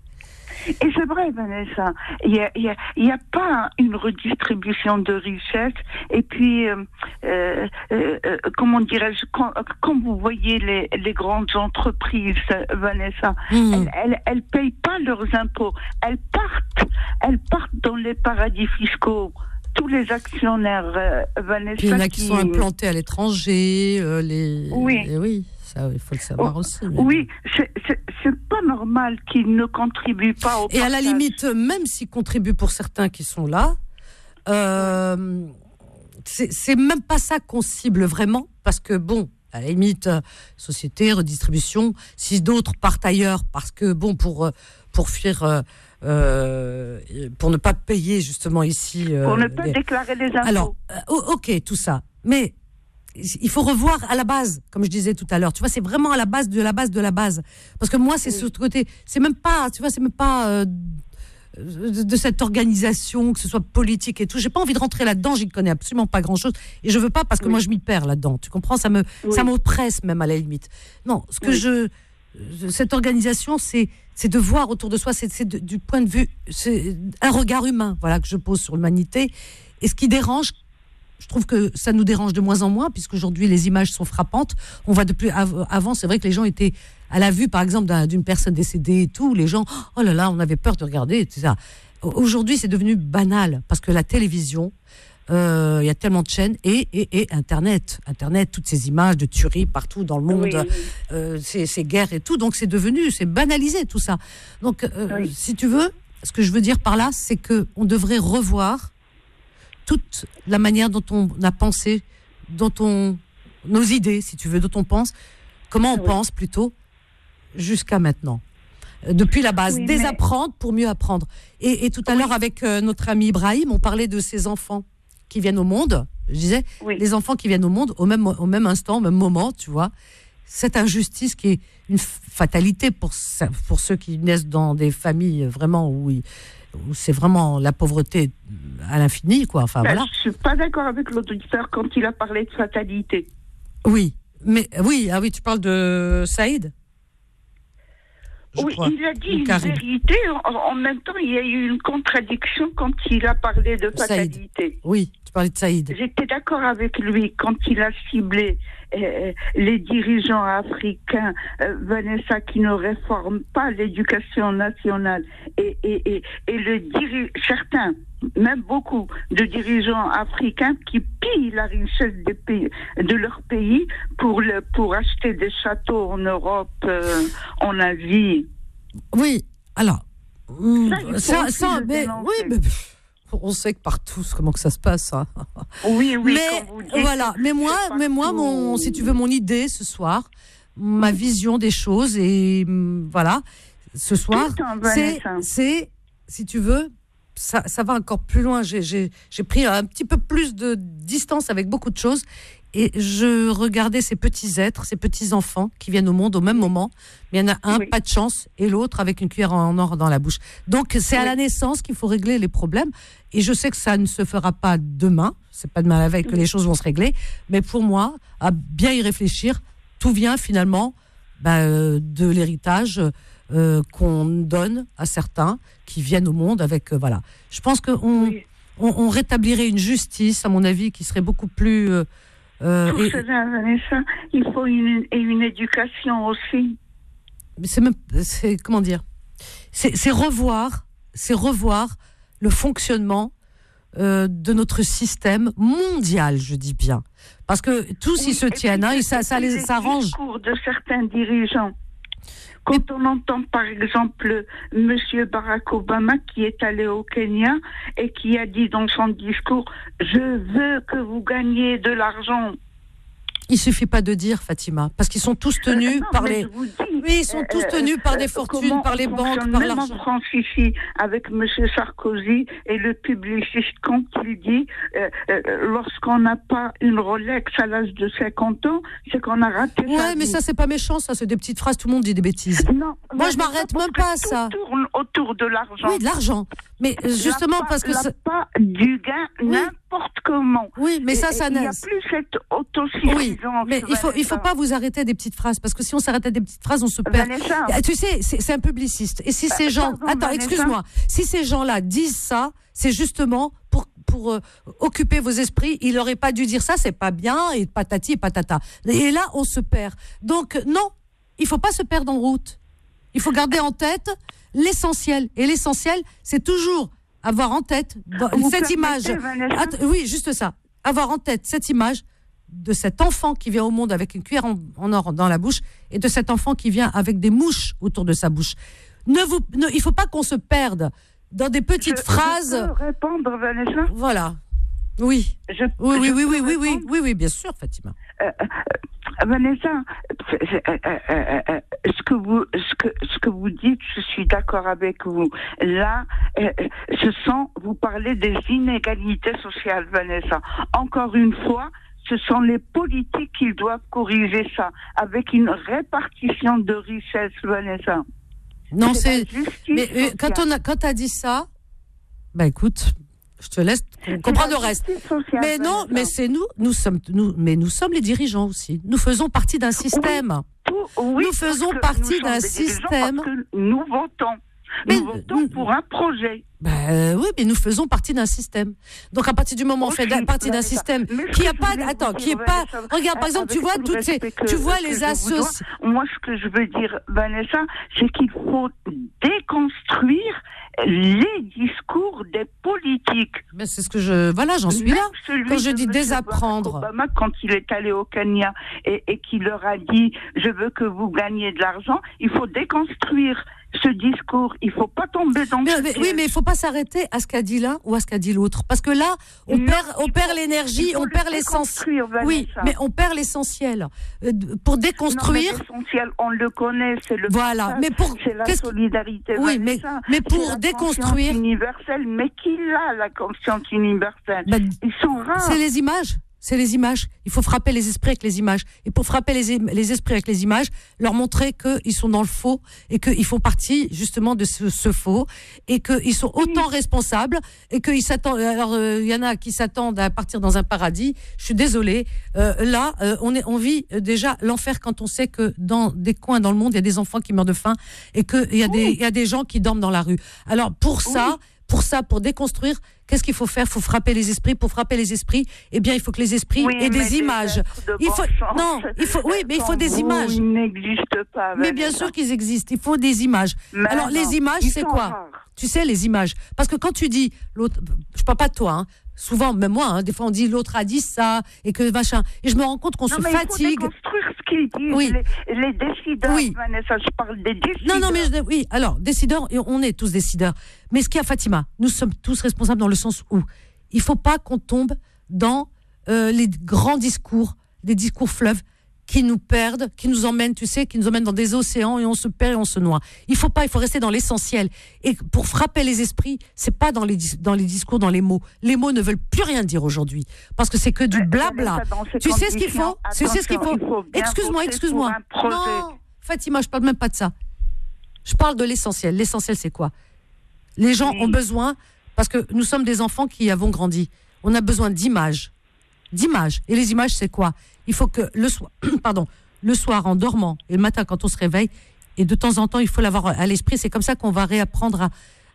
Et c'est vrai, Vanessa, il n'y a, il y a, il y a pas une redistribution de richesse. Et puis, euh, euh, euh, comment dirais-je, quand, quand vous voyez les, les grandes entreprises, Vanessa, Mmh. elles, elles, elles payent pas leurs impôts. Elles partent, elles partent dans les paradis fiscaux. Tous les actionnaires, euh, Vanessa, Puis il y en a qui sont implantés à l'étranger. euh, les... Oui. Et oui, ça, il faut le savoir Oh, aussi. mais- Oui, c'est- c'est c'est pas normal qu'ils ne contribuent pas au Et à la partage. limite, même s'ils contribuent pour certains qui sont là, euh, c'est c'est même pas ça qu'on cible vraiment, parce que bon, à la limite, euh, société, redistribution, si d'autres partent ailleurs, parce que bon, pour, euh, pour fuir, euh, euh, pour ne pas payer justement ici. euh, Pour ne pas des- déclarer les impôts. Alors, euh, o- ok, tout ça, mais il faut revoir à la base, comme je disais tout à l'heure. Tu vois, c'est vraiment à la base de la base de la base. Parce que moi, c'est Oui. sur ce côté. C'est même pas, tu vois, c'est même pas. euh, de, de cette organisation, que ce soit politique et tout. J'ai pas envie de rentrer là-dedans, j'y connais absolument pas grand-chose. Et je veux pas parce que oui. moi je m'y perds là-dedans. Tu comprends ? Ça me, oui. ça m'oppresse même à la limite. Non, ce que oui. je... Cette organisation, c'est, c'est de voir autour de soi, c'est, c'est de, du point de vue... C'est un regard humain, voilà, que je pose sur l'humanité. Et ce qui dérange, je trouve que ça nous dérange de moins en moins, puisqu'aujourd'hui, les images sont frappantes. On voit de plus... Avant, c'est vrai que les gens étaient... À la vue, par exemple, d'un, d'une personne décédée et tout, les gens, oh là là, on avait peur de regarder, et cetera. Aujourd'hui, c'est devenu banal, parce que la télévision, il euh, y a tellement de chaînes, et, et, et Internet, Internet, toutes ces images de tueries partout dans le monde, oui, oui. Euh, ces, ces guerres et tout, donc c'est devenu, c'est banalisé tout ça. Donc, euh, oui. si tu veux, ce que je veux dire par là, c'est qu'on devrait revoir toute la manière dont on a pensé, dont on, nos idées, si tu veux, dont on pense, comment on oui. pense plutôt, jusqu'à maintenant. Depuis la base, oui, désapprendre mais... pour mieux apprendre. Et, et tout à oui. l'heure, avec euh, notre ami Ibrahim, on parlait de ces enfants qui viennent au monde. Je disais, oui. les enfants qui viennent au monde au même, au même instant, au même moment, tu vois. Cette injustice qui est une fatalité pour, pour ceux qui naissent dans des familles vraiment où, où c'est vraiment la pauvreté à l'infini, quoi. Enfin, ben, voilà. Je ne suis pas d'accord avec l'auditeur quand il a parlé de fatalité. Oui, mais oui, ah oui, tu parles de Saïd ? Je oui, crois. Il a dit une vérité. En, en même temps, il y a eu une contradiction quand il a parlé de fatalité. Saïd. Oui, tu parlais de Saïd. J'étais d'accord avec lui quand il a ciblé euh, les dirigeants africains, euh, Vanessa, qui ne réforment pas l'éducation nationale. Et, et, et, et le diri- certains, même beaucoup de dirigeants africains qui pillent la richesse des pays, de leur pays pour, le, pour acheter des châteaux en Europe, euh, en Asie. Oui, alors, ça, ça, ça mais, oui, mais on sait que partout, comment que ça se passe. Hein. Oui, oui. Mais vous dites, voilà, mais moi, mais moi, mon, si tu veux, mon idée ce soir, ma vision des choses et voilà, ce soir, c'est, c'est, si tu veux. Ça, ça va encore plus loin. J'ai, j'ai, j'ai pris un petit peu plus de distance avec beaucoup de choses et je regardais ces petits êtres, ces petits enfants qui viennent au monde au même moment. Mais il y en a un, oui. pas de chance, et l'autre avec une cuillère en or dans la bouche. Donc c'est oui. à la naissance qu'il faut régler les problèmes. Et je sais que ça ne se fera pas demain. C'est pas demain la veille que oui. les choses vont se régler. Mais pour moi, à bien y réfléchir, tout vient finalement bah, de l'héritage. Euh, qu'on donne à certains qui viennent au monde avec euh, voilà. Je pense qu'on oui. on, on rétablirait une justice, à mon avis, qui serait beaucoup plus. Euh, euh, Pour et, cela, Vanessa, il faut une, et une éducation aussi. C'est même, c'est comment dire, c'est, c'est revoir, c'est revoir le fonctionnement euh, de notre système mondial, je dis bien, parce que tous oui, ils se tiennent, hein, et ça, ça les arrange. Le discours de certains dirigeants. Quand on entend par exemple Monsieur Barack Obama qui est allé au Kenya et qui a dit dans son discours « Je veux que vous gagniez de l'argent ». Il suffit pas de dire, Fatima, parce qu'ils sont tous tenus euh, non, par les. Dis, oui, ils sont tous tenus euh, par des fortunes, par les banques, par l'argent. Même en France ici, avec Monsieur Sarkozy et le publiciste, quand il dit euh, euh, lorsqu'on n'a pas une Rolex à l'âge de cinquante ans, c'est qu'on a raté. Ouais, mais vie. Ça c'est pas méchant, ça, c'est des petites phrases, tout le monde dit des bêtises. Non, moi je m'arrête même pas à ça. Tout tourne autour de l'argent. Oui, de l'argent. Mais justement la parce que la pas du gain oui. n'importe comment. Oui, mais ça, et, ça il n'y a plus cette autosuffisance. Oui, mais il faut, il faut pas vous arrêter à des petites phrases, parce que si on s'arrête à des petites phrases, on se perd. Vanessa. Tu sais, c'est, c'est un publiciste. Et si ces gens, Pardon, attends, Vanessa. excuse-moi, si ces gens-là disent ça, c'est justement pour pour euh, occuper vos esprits. Il n'aurait pas dû dire ça, c'est pas bien, et patati et patata. Et là, on se perd. Donc non, il faut pas se perdre en route. Il faut garder en tête l'essentiel. Et l'essentiel, c'est toujours avoir en tête Vous cette image. Att- oui, juste ça. Avoir en tête cette image de cet enfant qui vient au monde avec une cuillère en, en or dans la bouche et de cet enfant qui vient avec des mouches autour de sa bouche. Ne vous, ne, il ne faut pas qu'on se perde dans des petites je, phrases. Je peux répondre, Vanessa ? Voilà. Oui. Je, oui, oui, je oui, oui, oui, oui, oui, oui, bien sûr, Fatima. Euh, euh, Vanessa, c'est, c'est, euh, euh, euh, ce que vous, ce que, ce que vous dites, je suis d'accord avec vous. Là, euh, ce sont, vous parlez des inégalités sociales, Vanessa. Encore une fois, ce sont les politiques qui doivent corriger ça, avec une répartition de richesse, Vanessa. Non, c'est. c'est. Mais euh, quand on a, quand t'as dit ça, bah écoute, je te laisse comprendre le reste. Sociale, mais non, mais c'est nous, nous sommes, nous, mais nous sommes les dirigeants aussi. Nous faisons partie d'un système. Oui, oui, nous faisons partie d'un système. Parce que nous votons. Nous mais, votons pour un projet. Ben oui, mais nous faisons partie d'un système. Donc à partir du moment où on fait partie d'un système qui a pas, attends, qui est pas. Regarde, par exemple, tu vois toutes ces, tu vois les associations. Moi, ce que je veux dire, Vanessa, c'est qu'il faut déconstruire les discours des politiques. Mais c'est ce que je, voilà, j'en suis là. Quand je dis désapprendre. Obama, quand il est allé au Kenya et, et qu'il leur a dit, je veux que vous gagniez de l'argent, il faut déconstruire ce discours. Il faut pas tomber dans. Mais, mais, oui, mais il faut pas s'arrêter à ce qu'a dit l'un ou à ce qu'a dit l'autre, parce que là, on non, perd, on perd l'énergie, on perd l'essentiel. Oui, mais on perd l'essentiel. Euh, pour déconstruire. Non, mais l'essentiel, on le connaît, c'est le. Voilà, message, mais pour. C'est la solidarité. Oui, Vanessa, mais mais pour la déconstruire. Universelle, mais qui a la conscience universelle? Bah, Ils sont rares. C'est les images. C'est les images. Il faut frapper les esprits avec les images. Et pour frapper les, les esprits avec les images, leur montrer qu'ils sont dans le faux et qu'ils font partie justement de ce, ce faux et qu'ils sont autant oui. responsables et qu'ils s'attendent. Alors il euh, y en a qui s'attendent à partir dans un paradis. Je suis désolée. Euh, là, euh, on est, on vit déjà l'enfer quand on sait que dans des coins dans le monde, il y a des enfants qui meurent de faim et qu'il y a oui. des, il y a des gens qui dorment dans la rue. Alors pour ça. Oui. Pour ça, pour déconstruire, qu'est-ce qu'il faut faire? Il faut frapper les esprits. Pour frapper les esprits, eh bien, il faut que les esprits oui, aient des images. De il faut, bon non, il faut, oui, mais il faut des images. Ils n'existent pas. Mais bien sûr qu'ils existent. Il faut des images. Mais Alors, non, les images, c'est quoi? Rares. Tu sais, les images. Parce que quand tu dis l'autre, je parle pas de toi, hein. Souvent, même moi, hein, des fois on dit l'autre a dit ça et que machin. Et je me rends compte qu'on non, se mais fatigue. Il faut déconstruire ce qu'ils disent. Oui. Les, les décideurs, oui. Vanessa, je parle des décideurs. Non, non, mais je, oui. Alors, décideurs, on est tous décideurs. Mais ce qu'il y a, Fatima, nous sommes tous responsables dans le sens où il faut pas qu'on tombe dans euh, les grands discours, des discours fleuves qui nous perdent, qui nous emmènent, tu sais, qui nous emmènent dans des océans et on se perd et on se noie. Il faut pas, il faut rester dans l'essentiel. Et pour frapper les esprits, c'est pas dans les, dans les discours, dans les mots. Les mots ne veulent plus rien dire aujourd'hui. Parce que c'est que du blabla. Tu sais ce qu'il faut? Tu sais ce qu'il faut? Excuse-moi, excuse-moi. Non, Fatima, je parle même pas de ça. Je parle de l'essentiel. L'essentiel, c'est quoi? Les gens oui. ont besoin, parce que nous sommes des enfants qui avons grandi. On a besoin d'images. D'images. Et les images, c'est quoi? Il faut que le soir, pardon, le soir en dormant et le matin quand on se réveille, et de temps en temps, il faut l'avoir à l'esprit. C'est comme ça qu'on va réapprendre à,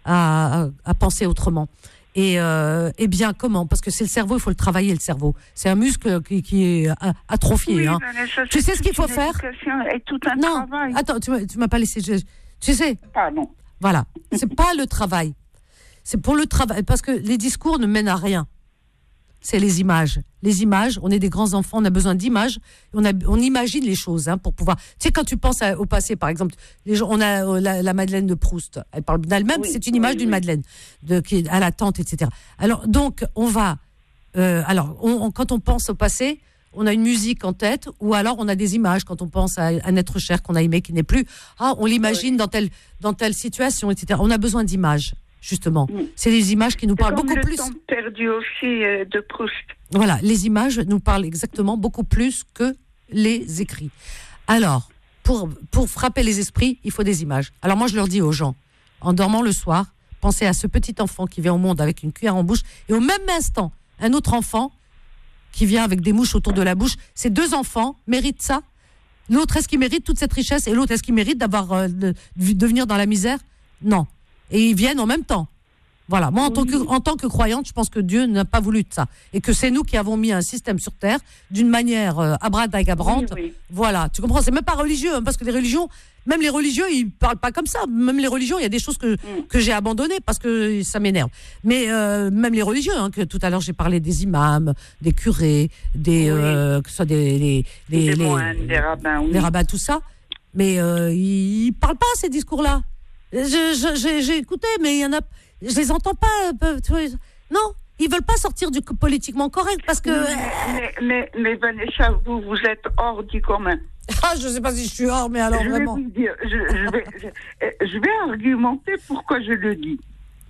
à, à penser autrement. Et, euh, et bien, comment? Parce que c'est le cerveau, il faut le travailler, le cerveau. C'est un muscle qui, qui est atrophié. Oui, hein. Ça, tu sais ce qu'il faut faire? Et tout un non, travail. Attends, tu m'as, tu m'as pas laissé. Je, tu sais? Pardon. Voilà. C'est pas le travail. C'est pour le travail. Parce que les discours ne mènent à rien. C'est les images. Les images, on est des grands enfants, on a besoin d'images. On, a, on imagine les choses hein, pour pouvoir... Tu sais, quand tu penses à, au passé, par exemple, les gens, on a euh, la, la Madeleine de Proust. Elle parle d'elle-même, oui, c'est une image oui, d'une oui. Madeleine de, qui est à la tente, et cetera. Alors, donc, on va... Euh, alors, on, on, quand on pense au passé, on a une musique en tête, ou alors on a des images quand on pense à un être cher qu'on a aimé, qui n'est plus. Ah, on l'imagine oui. dans, telle, dans telle situation, et cetera. On a besoin d'images. Justement, mmh. c'est les images qui nous parlent beaucoup le plus. Temps perdu aussi euh, de Proust. Voilà, les images nous parlent exactement beaucoup plus que les écrits. Alors, pour pour frapper les esprits, il faut des images. Alors moi, je leur dis aux gens, en dormant le soir, pensez à ce petit enfant qui vient au monde avec une cuillère en bouche, et au même instant, un autre enfant qui vient avec des mouches autour de la bouche. Ces deux enfants méritent ça. L'autre, est-ce qu'il mérite toute cette richesse, et l'autre, est-ce qu'il mérite d'avoir euh, de, de venir dans la misère? Non. Et ils viennent en même temps. Voilà. Moi, en, oui. tant que, en tant que croyante, je pense que Dieu n'a pas voulu de ça. Et que c'est nous qui avons mis un système sur Terre d'une manière euh, abracadabrante. Oui, oui. Voilà. Tu comprends? C'est même pas religieux, hein, parce que les religions, même les religieux, ils parlent pas comme ça. Même les religions, il y a des choses que, mm. que j'ai abandonnées parce que ça m'énerve. Mais euh, même les religieux, hein, que tout à l'heure j'ai parlé des imams, des curés, des, oui. euh, que ce soit des, des, des, des, les, moines, des rabbins, oui. des rabbins, tout ça. Mais euh, ils, ils parlent pas ces discours-là. Je, je, j'ai, j'ai écouté, mais il y en a, je les entends pas. Euh, non, ils veulent pas sortir du politiquement correct parce que. Mais, mais, mais Vanessa, vous, vous êtes hors du commun. Ah, je sais pas si je suis hors, mais alors je vraiment. Vais vous dire, je, je, vais, je, je vais argumenter pourquoi je le dis.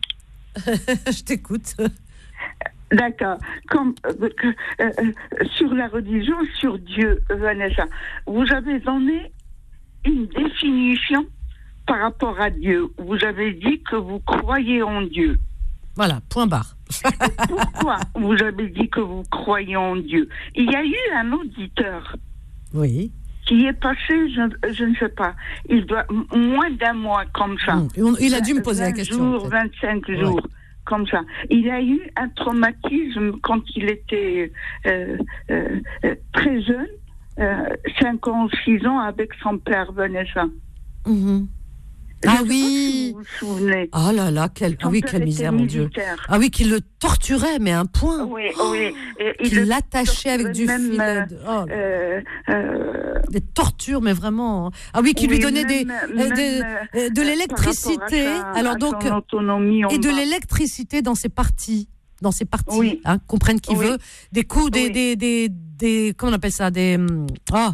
Je t'écoute. D'accord. Comme euh, euh, sur la religion, sur Dieu, Vanessa, vous avez donné une définition par rapport à Dieu, vous avez dit que vous croyez en Dieu. Voilà, point barre. Pourquoi vous avez dit que vous croyez en Dieu? Il y a eu un auditeur. Oui. Qui est passé, je, je ne sais pas, il doit moins d'un mois comme ça. Mmh. Il a dû me poser la question. vingt jours, vingt-cinq jours, ouais. Comme ça. Il a eu un traumatisme quand il était euh, euh, très jeune, euh, cinq ans, six ans, avec son père Vanessa. Mmh. Ah oui. Si vous vous souvenez. Oh là là, quel, ah oui, quelle misère, mon Dieu. Ah oui, qu'il le torturait, mais à un point. Oui, oui. Et qu'il l'attachait avec du même, filet. De, oh, euh, euh, des tortures, mais vraiment. Ah oui, qu'il oui, lui donnait même, des, même, des, euh, de l'électricité. Sa, alors donc, et de l'électricité dans ses parties. Dans ses parties. Oui. Hein, comprenne qui oui. veut. Des coups, des, oui. des, des, des, comment on appelle ça? Des, ah.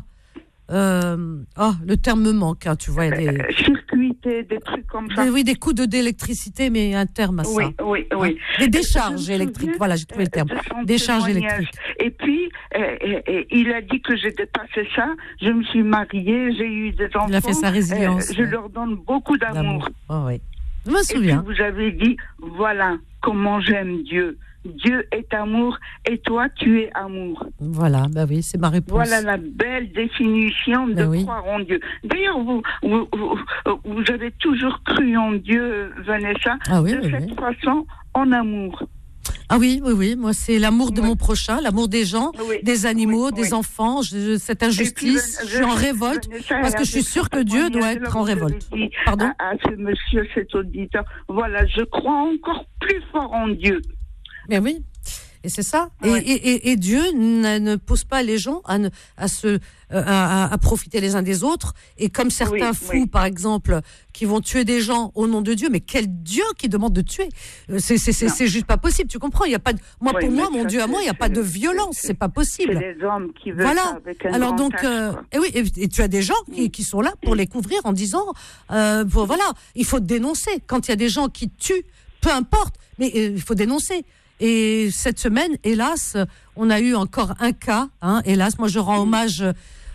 Euh, oh, le terme me manque, hein, tu vois. Des... Euh, circuité, des trucs comme ça. Des, oui, des coups de d'électricité, mais un terme à ça. Oui, oui, oui. Hein. Des décharges électriques, voilà, j'ai trouvé le terme. De décharges électriques. Et puis, euh, euh, il a dit que j'ai dépassé ça. Je me suis mariée, j'ai eu des enfants. Il a fait sa résilience. Euh, je ouais. leur donne beaucoup d'amour. Oh, oui. Je me souviens. Et puis vous avez dit, voilà comment j'aime Dieu. Dieu est amour et toi, tu es amour. Voilà, bah oui, c'est ma réponse. Voilà la belle définition de bah oui. croire en Dieu. D'ailleurs, vous, vous, vous, vous avez toujours cru en Dieu, Vanessa, ah oui, de oui, cette oui. façon, en amour. Ah oui, oui, oui. Moi, c'est l'amour de oui. mon prochain, l'amour des gens, oui. des animaux, oui. des oui. enfants. Je, cette injustice, puis, je suis en révolte Vanessa, parce que je suis sûre que Dieu doit être en révolte. Pardon à, à ce monsieur, cet auditeur. Voilà, je crois encore plus fort en Dieu. Mais oui, et c'est ça. Ouais. Et, et, et Dieu ne, ne pousse pas les gens à, ne, à, se, à, à profiter les uns des autres. Et comme certains oui, fous, oui. par exemple, qui vont tuer des gens au nom de Dieu, mais quel Dieu qui demande de tuer? C'est, c'est, c'est, c'est juste pas possible, tu comprends? Il y a pas de, moi, oui, pour moi, mon Dieu à moi, il n'y a pas de violence, c'est, c'est pas possible. C'est des hommes qui veulent voilà. ça avec un Alors donc, tâche, euh, et oui, et, et tu as des gens qui, qui sont là pour les couvrir en disant, euh, bon, voilà, il faut dénoncer. Quand il y a des gens qui tuent, peu importe, mais euh, il faut dénoncer. Et cette semaine, hélas, on a eu encore un cas. Hein, hélas, moi je rends hommage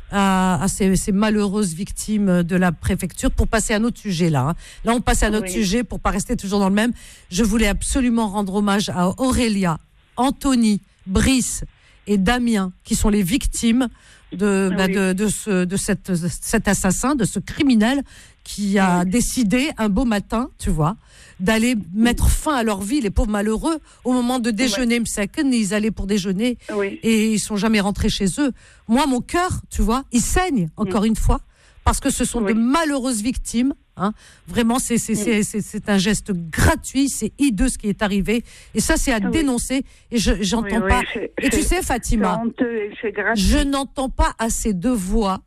à, à ces, ces malheureuses victimes de la préfecture pour passer à un autre sujet là. Hein. Là, on passe à un autre oui. sujet pour pas rester toujours dans le même. Je voulais absolument rendre hommage à Aurélia, Anthony, Brice et Damien, qui sont les victimes de, oui. bah, de, de, ce, de cette, cet assassin, de ce criminel qui a oui. décidé un beau matin, tu vois, d'aller mettre fin à leur vie, les pauvres malheureux, au moment de déjeuner. Ouais. Ils allaient pour déjeuner oui. et ils sont jamais rentrés chez eux. Moi, mon cœur, tu vois, il saigne encore mmh. une fois parce que ce sont oui. de malheureuses victimes. Hein. Vraiment, c'est, c'est, mmh. c'est, c'est, c'est un geste gratuit, c'est hideux ce qui est arrivé. Et ça, c'est à oui. dénoncer. Et je j'entends oui, pas. Oui, c'est, et tu sais, Fatima, c'est honteux et c'est gratuit. Je n'entends pas assez de voix,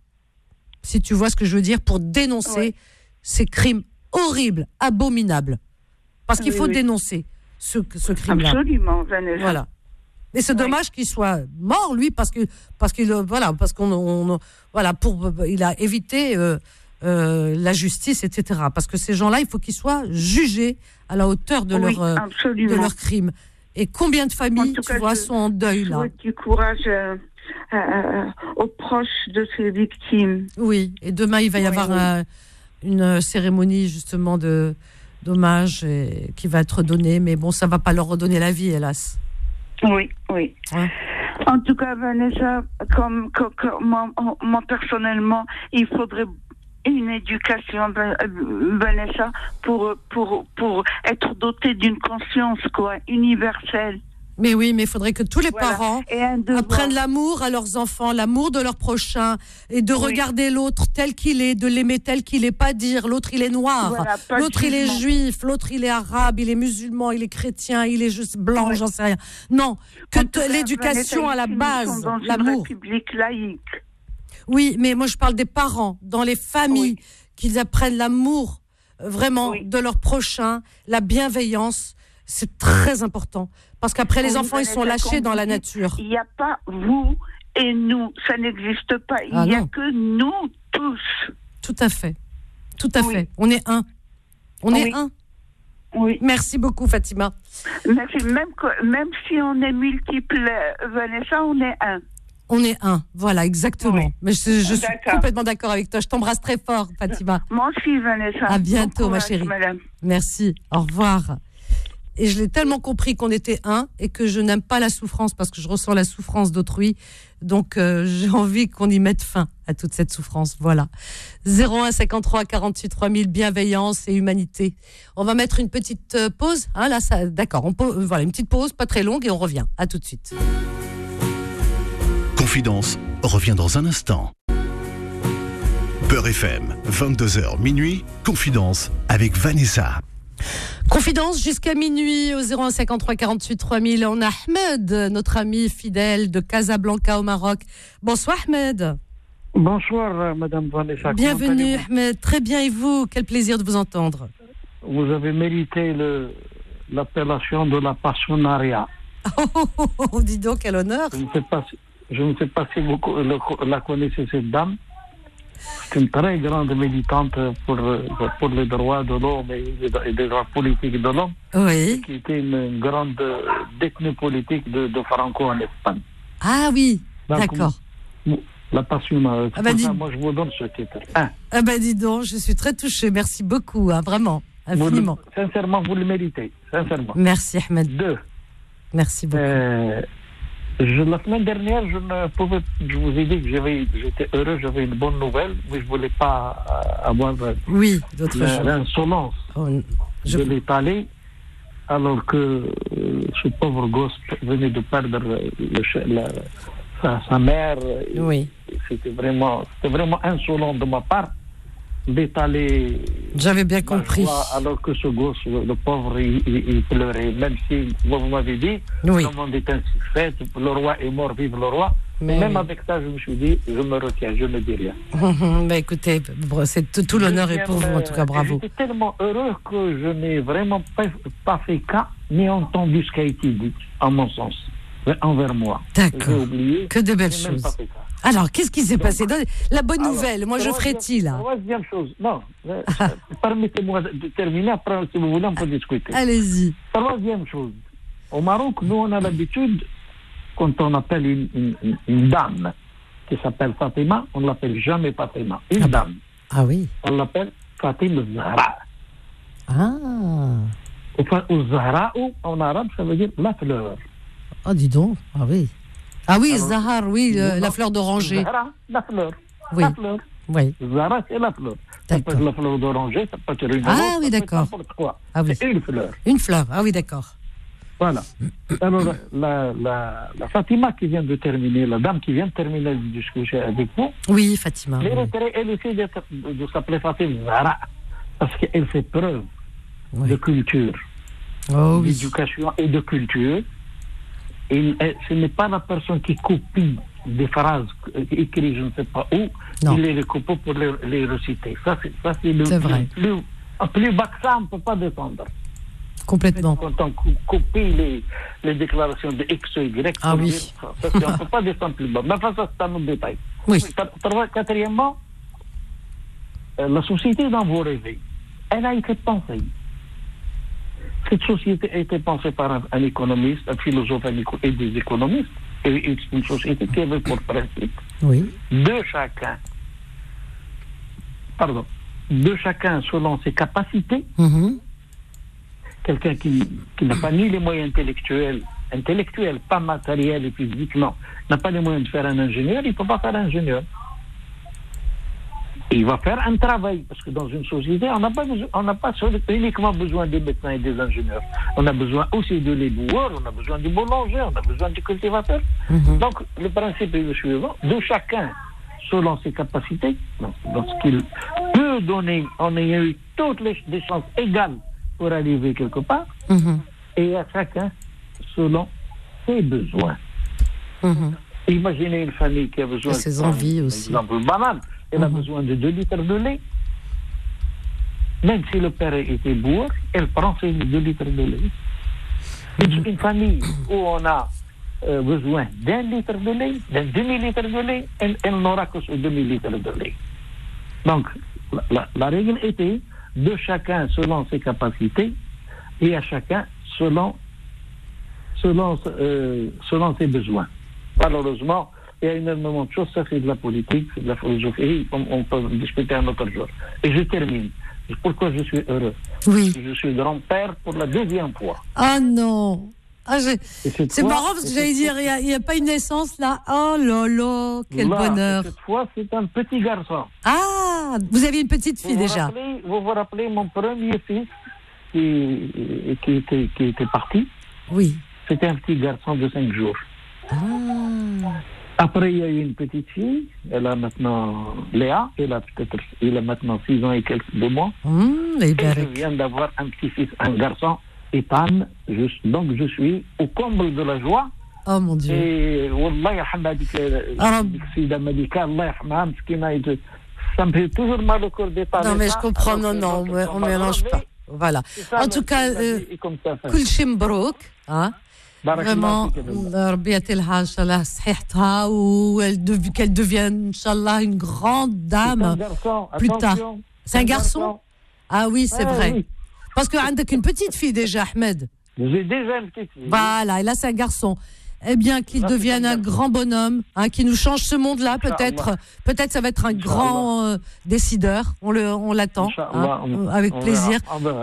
si tu vois ce que je veux dire, pour dénoncer oui. ces crimes horribles, abominables. Parce qu'il oui, faut oui. dénoncer ce, ce crime-là. Absolument, Vanessa. Voilà. Et c'est oui. dommage qu'il soit mort, lui, parce que parce qu'il voilà, parce qu'on on, voilà pour il a évité euh, euh, la justice, et cetera. Parce que ces gens-là, il faut qu'ils soient jugés à la hauteur de oui, leur euh, de leur crime. Et combien de familles, tu cas, vois, je, sont en deuil je là. Du courage euh, euh, aux proches de ces victimes. Oui. Et demain, il va y oui, avoir oui. Un, une cérémonie justement de dommage et, qui va être donné, mais bon, ça va pas leur redonner la vie, hélas. Oui, oui. Ouais. En tout cas, Vanessa, comme, comme, comme moi, moi personnellement, il faudrait une éducation, Vanessa, pour pour pour être doté d'une conscience quoi, universelle. Mais oui, mais il faudrait que tous les voilà. parents apprennent l'amour à leurs enfants, l'amour de leur prochain, et de oui. regarder l'autre tel qu'il est, de l'aimer tel qu'il est, pas dire l'autre il est noir, voilà, l'autre il est juif, l'autre il est arabe, il est musulman, il est chrétien, il est juste blanc, oui. j'en sais rien. Non, que t- l'éducation à la base, dans l'amour. Une république laïque. Oui, mais moi je parle des parents, dans les familles, oui. qu'ils apprennent l'amour vraiment oui. de leur prochain, la bienveillance. C'est très important. Parce qu'après, les oui, enfants, ils sont lâchés dans la nature. Il n'y a pas vous et nous. Ça n'existe pas. Il ah n'y non. a que nous tous. Tout à fait. Tout à oui. fait. On est un. On oui. est un. Oui. Merci beaucoup, Fatima. Merci. Même, même si on est multiple, Vanessa, on est un. On est un, voilà, exactement. Oui. Mais je, je suis D'accord. complètement d'accord avec toi. Je t'embrasse très fort, Fatima. Moi aussi, Vanessa. À bientôt, Bon ma courage, chérie. madame. Merci, au revoir. Et je l'ai tellement compris qu'on était un et que je n'aime pas la souffrance parce que je ressens la souffrance d'autrui. Donc, euh, j'ai envie qu'on y mette fin à toute cette souffrance. Voilà. zéro un cinquante-trois quarante-huit trois mille, bienveillance et humanité. On va mettre une petite euh, pause. Hein, là, ça, d'accord. On peut, euh, voilà, une petite pause, pas très longue, et on revient. À tout de suite. Confidence revient dans un instant. Beurre F M, vingt-deux heures minuit, Confidence avec Vanessa. Confidence jusqu'à minuit au zéro un cinquante-trois quarante-huit trois mille. On a Ahmed, notre ami fidèle de Casablanca au Maroc. Bonsoir Ahmed. Bonsoir euh, Madame Vanessa. Bienvenue Ahmed. Très bien, et vous? Quel plaisir de vous entendre. Vous avez mérité le, l'appellation de la passionnariat. Oh, oh, oh, oh, dis donc, quel honneur. Je ne sais pas si, je ne sais pas si vous le, la connaissez, cette dame. C'est une très grande militante pour, pour les droits de l'homme et les droits politiques de l'homme. Oui. Qui était une grande détenue politique de, de Franco en Espagne. Ah oui, donc, d'accord. La passionnariat. Ah bah dis... Moi, je vous donne ce titre. Un. Ah ben dis donc, je suis très touchée. Merci beaucoup, hein, vraiment, infiniment. Vous le, sincèrement, vous le méritez. Sincèrement. Merci Ahmed. Deux. Merci beaucoup. Euh, je, la semaine dernière, je ne pouvais, je vous ai dit que j'avais, j'étais heureux, j'avais une bonne nouvelle, mais je ne voulais pas euh, avoir oui, d'autres la, choses. l'insolence oh, je... de l'étaler, alors que euh, ce pauvre gosse venait de perdre le, la, sa, sa mère. Oui. C'était vraiment, c'était vraiment insolent de ma part d'étaler. J'avais bien compris. Alors que ce gosse, le, le pauvre, il, il, il pleurait. Même si, vous m'avez dit, oui. le monde est ainsi fait, le roi est mort, vive le roi. Mais même oui. avec ça, je me suis dit, je me retiens, je ne dis rien. bah écoutez, c'est tout, tout l'honneur est pour vous, en tout cas, bravo. J'étais tellement heureux que je n'ai vraiment pas, pas fait cas, ni entendu ce qui a été dit, à mon sens, envers moi. D'accord. J'ai oublié. Que de belles choses. Alors, qu'est-ce qui s'est Donc, passé? La bonne alors, nouvelle, moi je ferai-t-il là. Troisième chose, non, ah. permettez-moi de terminer, après si vous voulez on peut discuter. Allez-y. Troisième chose, au Maroc, nous on a l'habitude, quand on appelle une, une, une dame qui s'appelle Fatima, on ne l'appelle jamais Fatima, une ah dame. Ah oui. On l'appelle Fatima Zahra. Ah. Ou Zahra, en arabe, ça veut dire la fleur. Ah, dis donc, ah oui. Ah oui, alors, Zahar, oui, le, la fleur d'oranger. Zahra, la fleur. Oui. La fleur. Oui. Zahra, c'est la fleur. Ça peut être la fleur d'oranger, ça peut être une Ah rose, oui, d'accord. N'importe quoi. Ah, oui. C'est une fleur. Une fleur, ah oui, d'accord. Voilà. Alors, la, la, la Fatima qui vient de terminer, la dame qui vient de terminer la discussion avec vous. Oui, Fatima. Elle, oui. elle essaie de, de s'appeler Fatima Zahra. Parce qu'elle fait preuve oui. de culture, oh, oui. d'éducation et de culture. Et ce n'est pas la personne qui copie des phrases écrites, je ne sais pas où, non. il les copie pour les, les reciter. Ça, c'est, ça, c'est le, c'est vrai. le plus, le plus bas que ça, on ne peut pas descendre. Complètement. Quand on copie les, les déclarations de X ou Y, ah oui. dire, ça, ça, on ne peut pas descendre plus bas. Mais enfin, ça, c'est un autre détail. Oui. Quatrièmement, la société dont vous rêvez, elle a été pensée. Cette société a été pensée par un, un économiste, un philosophe et des économistes, et une société qui avait pour principe oui. de chacun, pardon, de chacun selon ses capacités. Mm-hmm. Quelqu'un qui, qui n'a pas ni les moyens intellectuels, intellectuels, pas matériels et physiquement, n'a pas les moyens de faire un ingénieur, il ne peut pas faire un ingénieur. Et il va faire un travail, parce que dans une société, on n'a pas, on n'a pas uniquement besoin des médecins et des ingénieurs. On a besoin aussi de l'éboueur, on a besoin du boulanger, on a besoin du cultivateur. Mm-hmm. Donc, le principe est le suivant, de chacun, selon ses capacités, dans ce qu'il peut donner, en ayant eu toutes les, les chances égales pour arriver quelque part, mm-hmm. et à chacun, selon ses besoins. Mm-hmm. Imaginez une famille qui a besoin... de ses envies aussi. Par exemple, banane. Elle mmh. a besoin de deux litres de lait. Même si le père était bourre, elle prend ses deux litres de lait. Mmh. Une famille où on a euh, besoin d'un litre de lait, d'un demi-litre de lait, elle, elle n'aura que ce demi-litre de lait. Donc, la, la, la règle était de chacun selon ses capacités et à chacun selon, selon, euh, selon ses besoins. Malheureusement, il y a énormément de choses. Ça, c'est de la politique, c'est de la philosophie. On, on peut discuter un autre jour. Et je termine. Pourquoi je suis heureux? Oui. Je suis grand-père pour la deuxième fois. Ah non. Ah, je... C'est fois, marrant parce que j'allais dire, il n'y a, a pas une naissance là. Oh là là, quel là, bonheur. Cette fois, c'est un petit garçon. Ah, vous aviez une petite fille vous déjà. Vous, rappelez, vous vous rappelez mon premier fils qui, qui, était, qui était parti? Oui. C'était un petit garçon de cinq jours. Ah. Après, il y a eu une petite fille. Elle a maintenant Léa. Elle a peut-être, il a maintenant six ans et quelques deux mois. Mmh, et je viens d'avoir un petit-fils, un garçon, Ethan. Je, donc, je suis au comble de la joie. Oh mon Dieu. Et Wallah, yahma dik Sida Malika, Allah yahma, mskina, ça me fait toujours mal au corps des parents. Non, mais je comprends, non, non, on ne mélange pas. Voilà. En tout cas, كل شيء مبروك. Hein? Vraiment, Rabbi Atilha, Inch'Allah, صحيحتها, ou qu'elle devienne, Inch'Allah, une grande dame plus tard. C'est un garçon? Ah oui, c'est vrai. Parce que tu as une petite fille déjà, Ahmed. J'ai déjà une petite fille. Voilà, et là, c'est un garçon. Eh bien, qu'il devienne un grand bonhomme, hein, qui nous change ce monde-là, peut-être. Peut-être ça va être un grand euh, décideur. On le, on l'attend, hein, avec plaisir.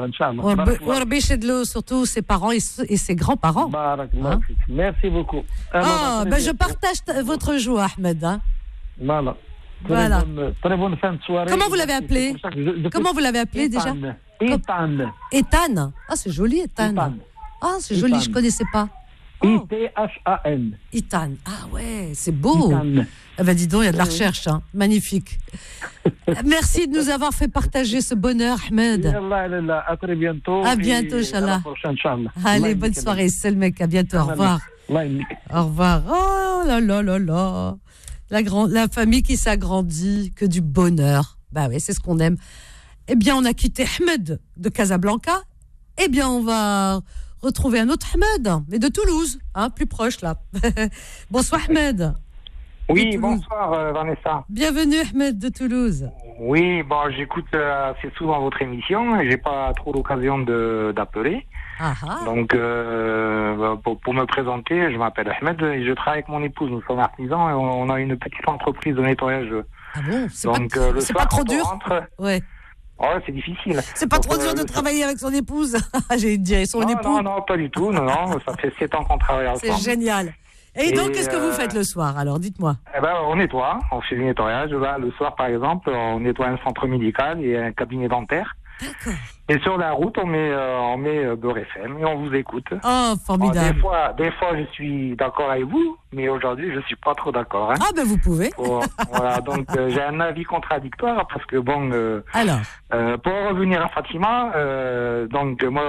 Surtout ses parents et, et ses grands-parents. Hein. Merci beaucoup. Ah, ben je partage t- votre joie, Ahmed. Hein. Voilà. Très, voilà. bonne, très bonne fin de soirée. Comment vous l'avez appelé? Je, je Comment vous l'avez appelé Ethan. déjà? Ethan. Ethan. Ah, c'est joli, Ethan. Ethan. Ah, c'est Ethan. Joli, je ne connaissais pas. Oh. I T H A N. Ethan. Ah ouais, c'est beau. Ah bah dis donc, il y a de la recherche. Hein. Magnifique. Merci de nous avoir fait partager ce bonheur, Ahmed. À très bientôt. À bientôt, Inch'Allah. Allez, bonne soirée. C'est le mec. À bientôt. Au revoir. Au revoir. Oh là là là là. La, grand... la famille qui s'agrandit, que du bonheur. Bah oui, c'est ce qu'on aime. Eh bien, on a quitté Ahmed de Casablanca. Eh bien, on va retrouver un autre Ahmed, mais de Toulouse, hein, plus proche là. Bonsoir Ahmed. Oui, bonsoir euh, Vanessa. Bienvenue Ahmed de Toulouse. Oui, bon, j'écoute euh, assez souvent votre émission et j'ai pas trop l'occasion de, d'appeler. Ah ah. Donc, euh, pour, pour me présenter, je m'appelle Ahmed et je travaille avec mon épouse. Nous sommes artisans et on, on a une petite entreprise de nettoyage. Ah bon? C'est Donc, pas, euh, le c'est soir, pas trop quand on dur rentre, ouais. Oh, c'est difficile. C'est pas Donc, trop dur euh, de travailler avec son épouse. J'ai dit son non, époux. Non, non, pas du tout. Non, non, ça fait sept ans qu'on travaille ensemble. C'est génial. Et, et donc, qu'est-ce que euh, vous faites le soir? Alors, dites-moi. Eh ben, on nettoie. On fait du nettoyage. Là, le soir, par exemple, on nettoie un centre médical et un cabinet dentaire. D'accord. Et sur la route, on met, euh, on met euh, Beurre F M et on vous écoute. Oh, formidable. Alors, des fois, des fois, je suis d'accord avec vous, mais aujourd'hui, je suis pas trop d'accord. Hein. Ah ben, vous pouvez. Pour, voilà, donc euh, j'ai un avis contradictoire parce que bon. Euh, Alors. Euh, pour revenir à Fatima, euh, donc moi,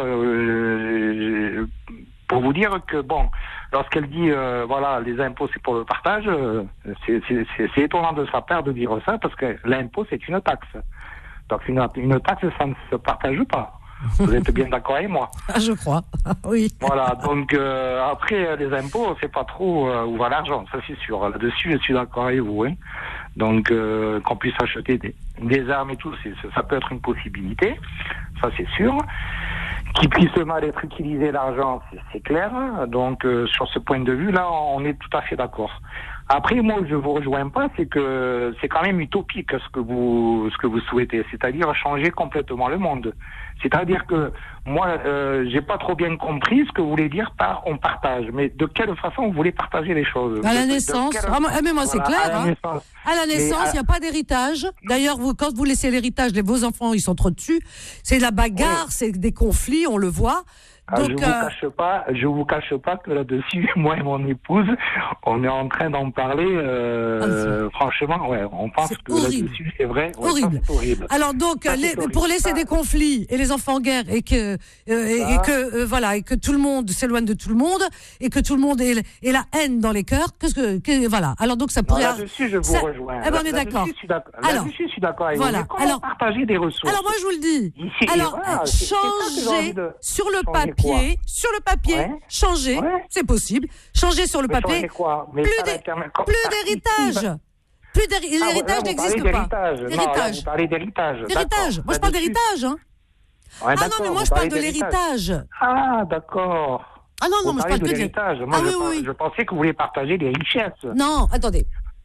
euh, je, pour vous dire que bon, lorsqu'elle dit euh, voilà, les impôts c'est pour le partage, euh, c'est, c'est, c'est, c'est étonnant de sa part de dire ça parce que l'impôt c'est une taxe. Donc une, une taxe, ça ne se partage pas. Vous êtes bien d'accord avec moi? Je crois, oui. Voilà, donc euh, après, les impôts, c'est pas trop euh, où va l'argent, ça c'est sûr. Là-dessus, je suis d'accord avec vous. Hein. Donc euh, qu'on puisse acheter des, des armes et tout, c'est, ça peut être une possibilité, ça c'est sûr. Qu'il puisse mal être utilisé l'argent, c'est, c'est clair. Donc euh, sur ce point de vue-là, on est tout à fait d'accord. Après, moi, je vous rejoins pas, c'est que c'est quand même utopique ce que vous ce que vous souhaitez, c'est-à-dire changer complètement le monde. C'est-à-dire que moi, euh, j'ai pas trop bien compris ce que vous voulez dire par on partage. Mais de quelle façon vous voulez partager les choses? À la de, naissance. de quelle... Ah, mais moi, c'est voilà, clair. À la hein. naissance, à la naissance, il n'y a pas d'héritage. D'ailleurs, vous, quand vous laissez l'héritage, les, vos enfants, ils sont trop dessus. C'est la bagarre, oui. C'est des conflits, on le voit. Ah, Donc, je vous euh... cache pas, je vous cache pas que là-dessus, moi et mon épouse, on est en train d'en parler. Euh, ah, franchement, ouais, on pense que horrible. Là-dessus, c'est vrai. Ouais, horrible. Ça, c'est horrible. Alors donc, ça, les, horrible. pour laisser ça... des conflits et les enfants en guerre et que euh, et, et que euh, voilà et que tout le monde s'éloigne de tout le monde et que tout le monde ait, ait la haine dans les cœurs, qu'est-ce que, que voilà. Alors donc ça pourrait. Non, là-dessus, je vous ça... rejoins. Eh ben, on est d'accord. Là-dessus, je suis d'accord. Alors, là-dessus, je suis d'accord avec voilà. vous. Mais comment alors, partager des ressources? Alors moi, je vous le dis. Ici, alors voilà, changer de... sur le changer papier, quoi? sur le papier, ouais. changer, ouais. c'est possible. Changer sur le mais papier. Quoi mais plus, d'hé... plus d'héritage. Plus d'héritage. Ah, l'héritage ouais, n'existe pas. D'héritage. Vous parlez d'héritage. D'héritage. Moi, je parle d'héritage. Hein. Ouais, ah non, mais moi, je parle de l'héritage. Ah, d'accord. Ah non, non, vous mais je parle de que l'héritage. Moi, ah, je, oui, oui. je pensais que vous vouliez partager des richesses. Non, attendez.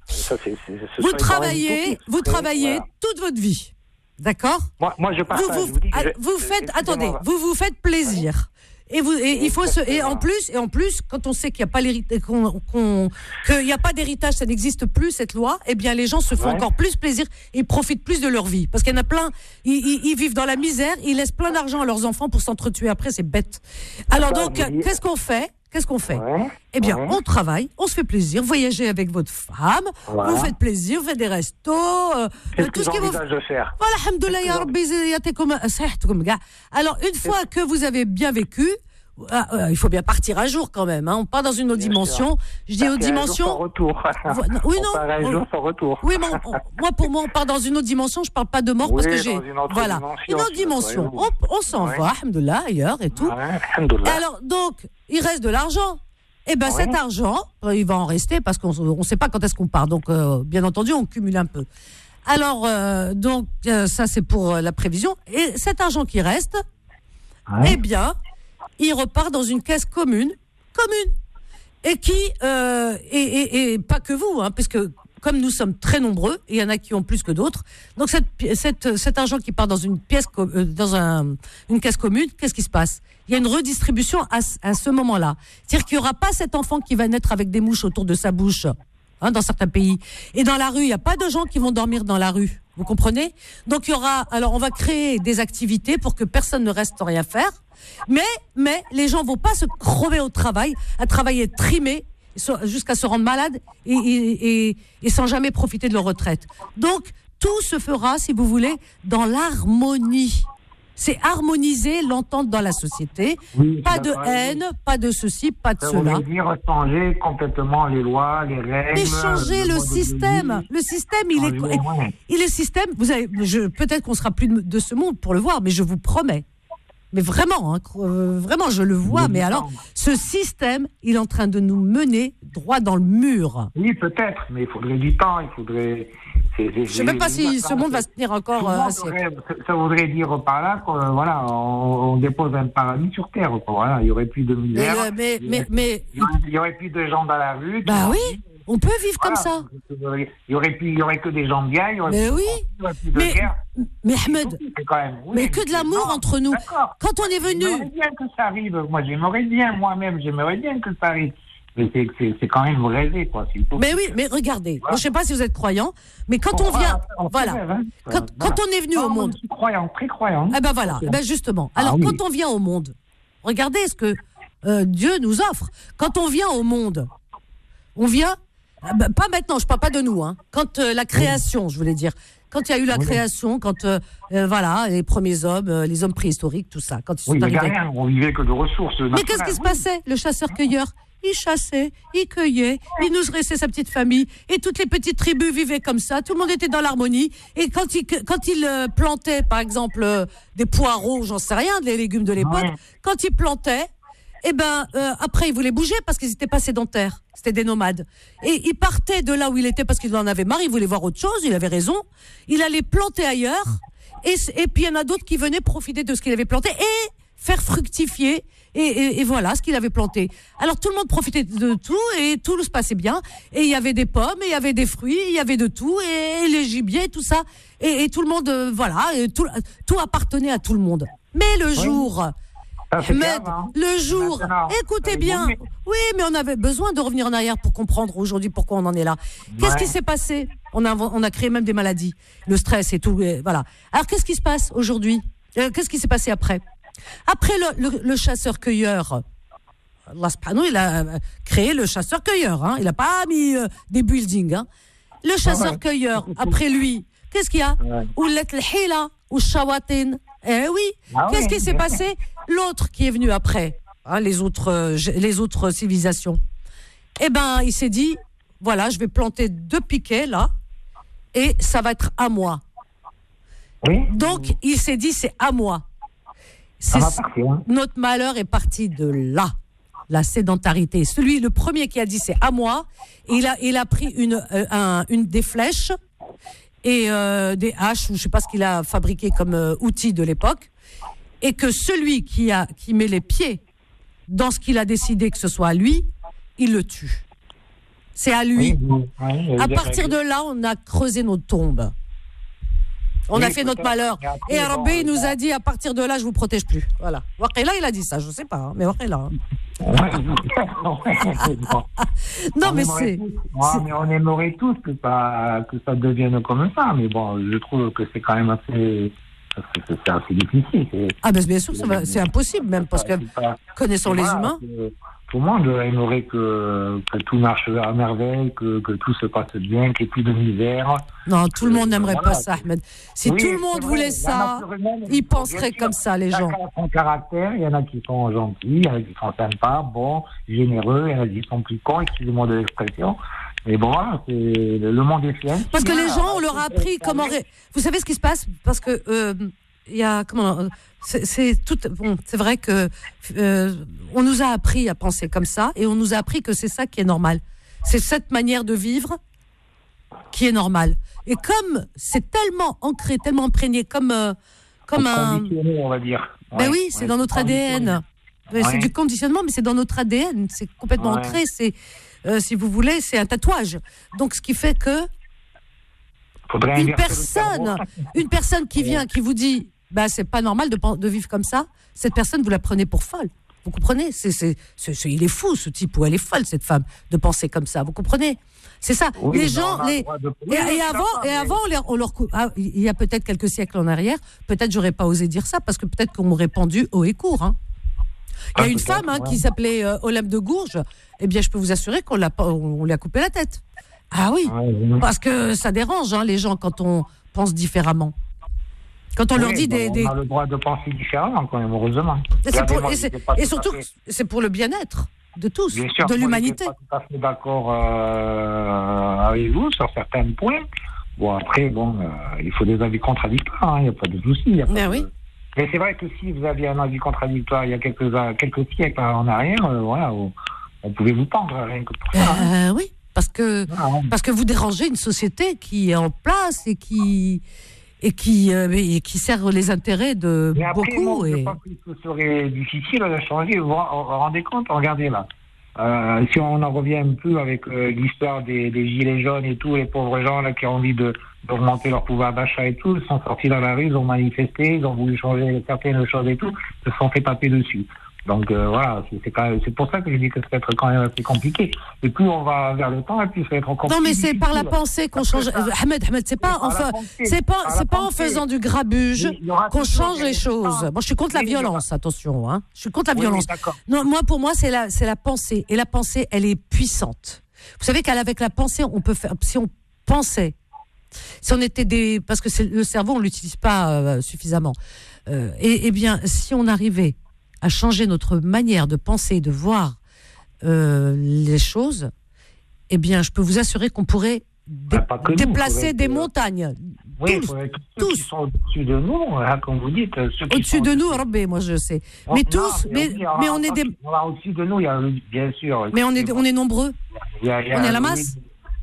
Ça, c'est, c'est, ce vous serait travaillez, une vous travaillez voilà. toute votre vie. D'accord ? Moi, moi, je partage. Vous, vous, je vous dis que ah, je- vous je- faites, excusez-moi. attendez, vous vous faites plaisir. Et vous, et il faut se, et en plus, et en plus, quand on sait qu'il n'y a pas l'héritage, qu'on, qu'on, qu'il n'y a pas d'héritage, ça n'existe plus cette loi. Eh bien, les gens se font Ouais. encore plus plaisir et profitent plus de leur vie, parce qu'il y en a plein. Ils, ils, ils vivent dans la misère, ils laissent plein d'argent à leurs enfants pour s'entretuer après. C'est bête. Alors Ça, donc, vous dites- qu'est-ce qu'on fait ? Qu'est-ce qu'on fait ? Ouais. Eh bien, Ouais. on travaille, on se fait plaisir, voyagez avec votre femme, Voilà. vous faites plaisir, vous faites des restos, euh, Qu'est-ce tout que ce qui vous j'envisage de faire? voilà, alhamdoulilah, ya Rabbi, yatikum sihhatukum, gars. Alors, une fois que vous avez bien vécu, ah, euh, il faut bien partir un jour quand même. Hein. On part dans une autre Bien dimension. sûr. Je dis Ça autre fait un jour dimension. sans retour. Vo- non, oui, On non. part un on- jour sans retour. Oui, mais on- on- moi, pour moi, on part dans une autre dimension. Je parle pas de mort parce Oui, que j'ai. dans une autre Voilà. dimension, Une autre je suis dimension. d'accord On, avec vous. on s'en Ouais. va, alhamdoulilah, ailleurs et tout. Ouais, alhamdoulilah. Et alors, donc, il reste de l'argent. Eh bien, Ouais. cet argent, euh, il va en rester parce qu'on ne sait pas quand est-ce qu'on part. Donc, euh, bien entendu, on cumule un peu. Alors, euh, donc, euh, ça, c'est pour euh, la prévision. Et cet argent qui reste, Ouais. eh bien, il repart dans une caisse commune, commune, et qui, euh, et, et, et pas que vous, hein, parce que comme nous sommes très nombreux, il y en a qui ont plus que d'autres. Donc cette, pi- cette, cet argent qui part dans une pièce, co- euh, dans un, une caisse commune, qu'est-ce qui se passe ? Il y a une redistribution à, ce- à ce moment-là. C'est-à-dire qu'il n'y aura pas cet enfant qui va naître avec des mouches autour de sa bouche, hein, dans certains pays. Et dans la rue, il n'y a pas de gens qui vont dormir dans la rue. Vous comprenez ? Donc il y aura, alors on va créer des activités pour que personne ne reste sans rien faire. Mais, mais les gens vont pas se crever au travail, à travailler trimé so- jusqu'à se rendre malade et, et, et, et sans jamais profiter de leur retraite. Donc tout se fera, si vous voulez, dans l'harmonie. C'est harmoniser l'entente dans la société. Oui, Pas je de suis d'accord avec haine, pas de ceci, pas de Ça cela. voudrait dire changer complètement les lois, les règles. Mais changer le mode de système. vie. Le système, il est, Changer, ouais. il est système. Vous avez, je, peut-être qu'on sera plus de, de ce monde pour le voir, mais je vous promets. Mais vraiment, hein, euh, vraiment, je le vois. Mais alors, ce système, il est en train de nous mener droit dans le mur. Oui, peut-être, mais il faudrait du temps, il faudrait. c'est- c'est- Je sais même pas si ce monde va se tenir encore Tout le euh, monde un siècle. aurait- ça voudrait dire par là qu'on voilà, on, on dépose un paradis sur terre. Quoi. Voilà, il y aurait plus de Mais, misère. le- mais, il y mais, aurait- mais, il y aurait- il y aurait plus de gens dans la rue. tu bah vois. oui, on peut vivre comme Voilà. ça. Il y aurait plus, il y aurait que des gens bien. Il y aurait Mais plus, oui. il y aurait plus de Mais, guerre. mais Ahmed, C'est quand même. oui, mais que de l'amour non, entre nous. d'accord. Quand on est J'aimerais venu, bien que ça arrive. Moi, j'aimerais bien, moi-même, j'aimerais bien que ça arrive. Mais c'est, c'est, c'est quand même rêvé, quoi. C'est utopique. mais oui, mais regardez, Voilà. je sais pas si vous êtes croyant, mais quand on Voilà, vient, on voilà, rêve, hein. quand, Voilà. quand on est venu Ah, au moi, monde, je suis croyant, très croyant. eh ben voilà, eh ben justement. Alors Ah oui. quand on vient au monde, regardez ce que euh, Dieu nous offre. Quand on vient au monde, on vient, ah ben, pas maintenant, je parle pas de nous, hein. Quand euh, la création, je voulais dire, quand il y a eu la Oui. création, quand euh, euh, voilà, les premiers hommes, euh, les hommes préhistoriques, tout ça, quand ils sont Oui, il n'y a arrivés. rien, on vivait que de ressources naturelles. Mais qu'est-ce qui se passait? Le chasseur-cueilleur, il chassait, il cueillait, il nous restait sa petite famille, et toutes les petites tribus vivaient comme ça, tout le monde était dans l'harmonie, et quand il, quand il euh, plantait, par exemple, euh, des poireaux, j'en sais rien, des légumes de l'époque, Ouais. quand il plantait, eh ben, euh, après, il voulait bouger parce qu'ils n'étaient pas sédentaires. C'était des nomades. Et il partait de là où il était parce qu'il en avait marre, il voulait voir autre chose, il avait raison. Il allait planter ailleurs, et, et puis il y en a d'autres qui venaient profiter de ce qu'il avait planté et faire fructifier. Et, et, et voilà ce qu'il avait planté. Alors tout le monde profitait de tout et tout se passait bien. Et il y avait des pommes, et il y avait des fruits, il y avait de tout et, les gibiers, tout ça. Et, et tout le monde, euh, voilà, et tout, tout appartenait à tout le monde. Mais le jour, Ça, c'est Ahmed, grave, hein. le jour, Maintenant, écoutez ça bien. évolue. Oui, mais on avait besoin de revenir en arrière pour comprendre aujourd'hui pourquoi on en est là. Qu'est-ce Ouais. qui s'est passé? On a, on a créé même des maladies, le stress et tout. Et voilà. Alors qu'est-ce qui se passe aujourd'hui? Euh, Qu'est-ce qui s'est passé après? Après le, le, le chasseur-cueilleur, Allah subhanahu, il a euh, créé le chasseur-cueilleur. Hein. Il n'a pas mis euh, des buildings. Hein. Le chasseur-cueilleur, après lui, qu'est-ce qu'il y a? Ouais. Ou l'hila, ou shawatin. Eh oui. Ah Qu'est-ce oui. qui s'est passé? L'autre qui est venu après, hein, les autres, euh, g- les autres civilisations. Eh ben, il s'est dit, voilà, je vais planter deux piquets là, et ça va être à moi. Oui. Donc, il s'est dit, c'est à moi. Ça C'est va partir. Hein. notre malheur est parti de là, la sédentarité. Celui, le premier qui a dit c'est à moi, il a, il a pris une, euh, un, une des flèches et euh, des haches ou je sais pas ce qu'il a fabriqué comme euh, outil de l'époque, et que celui qui a, qui met les pieds dans ce qu'il a décidé que ce soit à lui, il le tue. C'est à lui. Oui, oui, à partir de là, on a creusé notre tombe. On oui, a fait notre malheur. Et, après, et bon, Rabbi bon, nous bon. a dit, à partir de là, je vous protège plus. Voilà. Wakila, il a dit ça, je sais pas, hein, mais Wakila. Hein. non, on mais aimerait c'est, tous, ouais, c'est... mais on aimerait tous que ça, que ça devienne comme ça, mais bon, je trouve que c'est quand même assez, c'est, c'est assez difficile. C'est, ah ben bien sûr, ça va, c'est impossible même, parce que pas, connaissant les voilà, humains... que, tout le monde aimerait que, que tout marche à merveille, que, que tout se passe bien, qu'il n'y ait plus de misère. Non, tout le monde n'aimerait voilà. pas ça, Ahmed. Si Oui, tout le monde c'est voulait vrai, ça, la nature humaine, ils bon, penseraient bien sûr, comme ça, les gens. Chacun a son caractère, il y en a qui sont gentils, il y en a qui sont sympas, bons, généreux, il y en a qui sont plus cons, excusez-moi de l'expression. Mais bon, voilà, c'est, le monde est fait. Parce que les gens, on leur a appris comment... ré- Vous savez ce qui se passe? Parce que... euh, il y a comment c'est, c'est tout bon, c'est vrai que euh, on nous a appris à penser comme ça et on nous a appris que c'est ça qui est normal. C'est cette manière de vivre qui est normale. Et comme c'est tellement ancré, tellement imprégné comme euh, comme un on va dire. Ben Ouais, oui, c'est ouais, dans notre A D N. Ouais. C'est du conditionnement, mais c'est dans notre A D N. C'est complètement Ouais. ancré. C'est, euh, si vous voulez, c'est un tatouage. Donc, ce qui fait que Faudrait une inverser le personne, cerveau. une personne qui vient, qui vous dit, bah c'est pas normal de, pen- de vivre comme ça. Cette personne, vous la prenez pour folle. Vous comprenez? C'est, c'est, c'est, c'est- il est fou, ce type, ou elle est folle, cette femme, de penser comme ça. Vous comprenez? C'est ça. Oui, les mais gens, on a le les, droit de- et, Oui, et oui, avant, d'accord, et mais- avant, on leur, on leur cou- ah, il y a peut-être quelques siècles en arrière, peut-être j'aurais pas osé dire ça, parce que peut-être qu'on m'aurait pendu haut et court, hein. Il y a Ah, une peut-être, femme hein, ouais. qui s'appelait euh, Olympe de Gourges. Eh bien, je peux vous assurer qu'on l'a pas, on, on lui a coupé la tête. Ah oui, Ouais, oui. parce que ça dérange hein, les gens quand on pense différemment. Quand on Oui, leur dit bon, des, on des... a le droit de penser différemment, quand même, heureusement. Et, c'est pour- Regardez, moi, et c'est- j'étais pas et tout à surtout, fait- c'est pour le bien-être de tous, Bien sûr, de moi, l'humanité. Je suis pas tout à fait d'accord euh, avec vous sur certains points. Bon, après, bon, euh, il faut des avis contradictoires, il n'y a pas de souci. il y a pas Mais de- oui. Mais c'est vrai que si vous aviez un avis contradictoire il y a quelques, quelques siècles en arrière, euh, voilà, on, on pouvait vous pendre rien que pour ça. hein. Euh, oui, parce que, Ah, ouais. parce que vous dérangez une société qui est en place et qui, et qui, euh, et qui sert les intérêts de Mais après, beaucoup. moi, je et... pense que ce serait difficile de changer. Vous vous rendez compte? Regardez là. Euh, si on en revient un peu avec euh, l'histoire des, des gilets jaunes et tout, les pauvres gens là qui ont envie de d'augmenter leur pouvoir d'achat et tout, ils sont sortis dans la rue, ils ont manifesté, ils ont voulu changer certaines choses et tout, ils se sont fait taper dessus. Donc euh, voilà, c'est, c'est, quand même, c'est pour ça que je dis que ça va être quand même assez compliqué. Et plus on va vers le temps, et plus ça va être encore Non, plus mais c'est difficile. par la pensée qu'on Parce que change. ça- Euh, Ahmed, Ahmed, c'est pas par la enfin, pensée, c'est pas, par c'est la pas en pensée. faisant du grabuge Il y aura qu'on toujours change des les choses. gens. Moi, je suis contre la Oui, il y aura- violence, attention, hein. Je suis contre la Oui, oui, violence. d'accord. Non, moi, pour moi, c'est la, c'est la pensée. Et la pensée, elle est puissante. Vous savez qu'avec la pensée, on peut faire, si on pensait, si on était des, parce que c'est, le cerveau, on l'utilise pas euh, suffisamment. Euh, et, et bien, si on arrivait à changer notre manière de penser, de voir euh, les choses, eh bien, je peux vous assurer qu'on pourrait dé- Ah, pas que nous, déplacer faudrait des que- montagnes. Oui, tous, faut être- ceux tous. qui sont au-dessus de nous, hein, comme vous dites. Ceux qui Au-dessus sont de nous, Rabbi, moi je sais. Non, Mais non, tous, mais, oui, mais alors, on est des, alors, au-dessus de nous, il y a, bien sûr. mais on est, on est nombreux. il y a- il y a- on est à la oui, masse.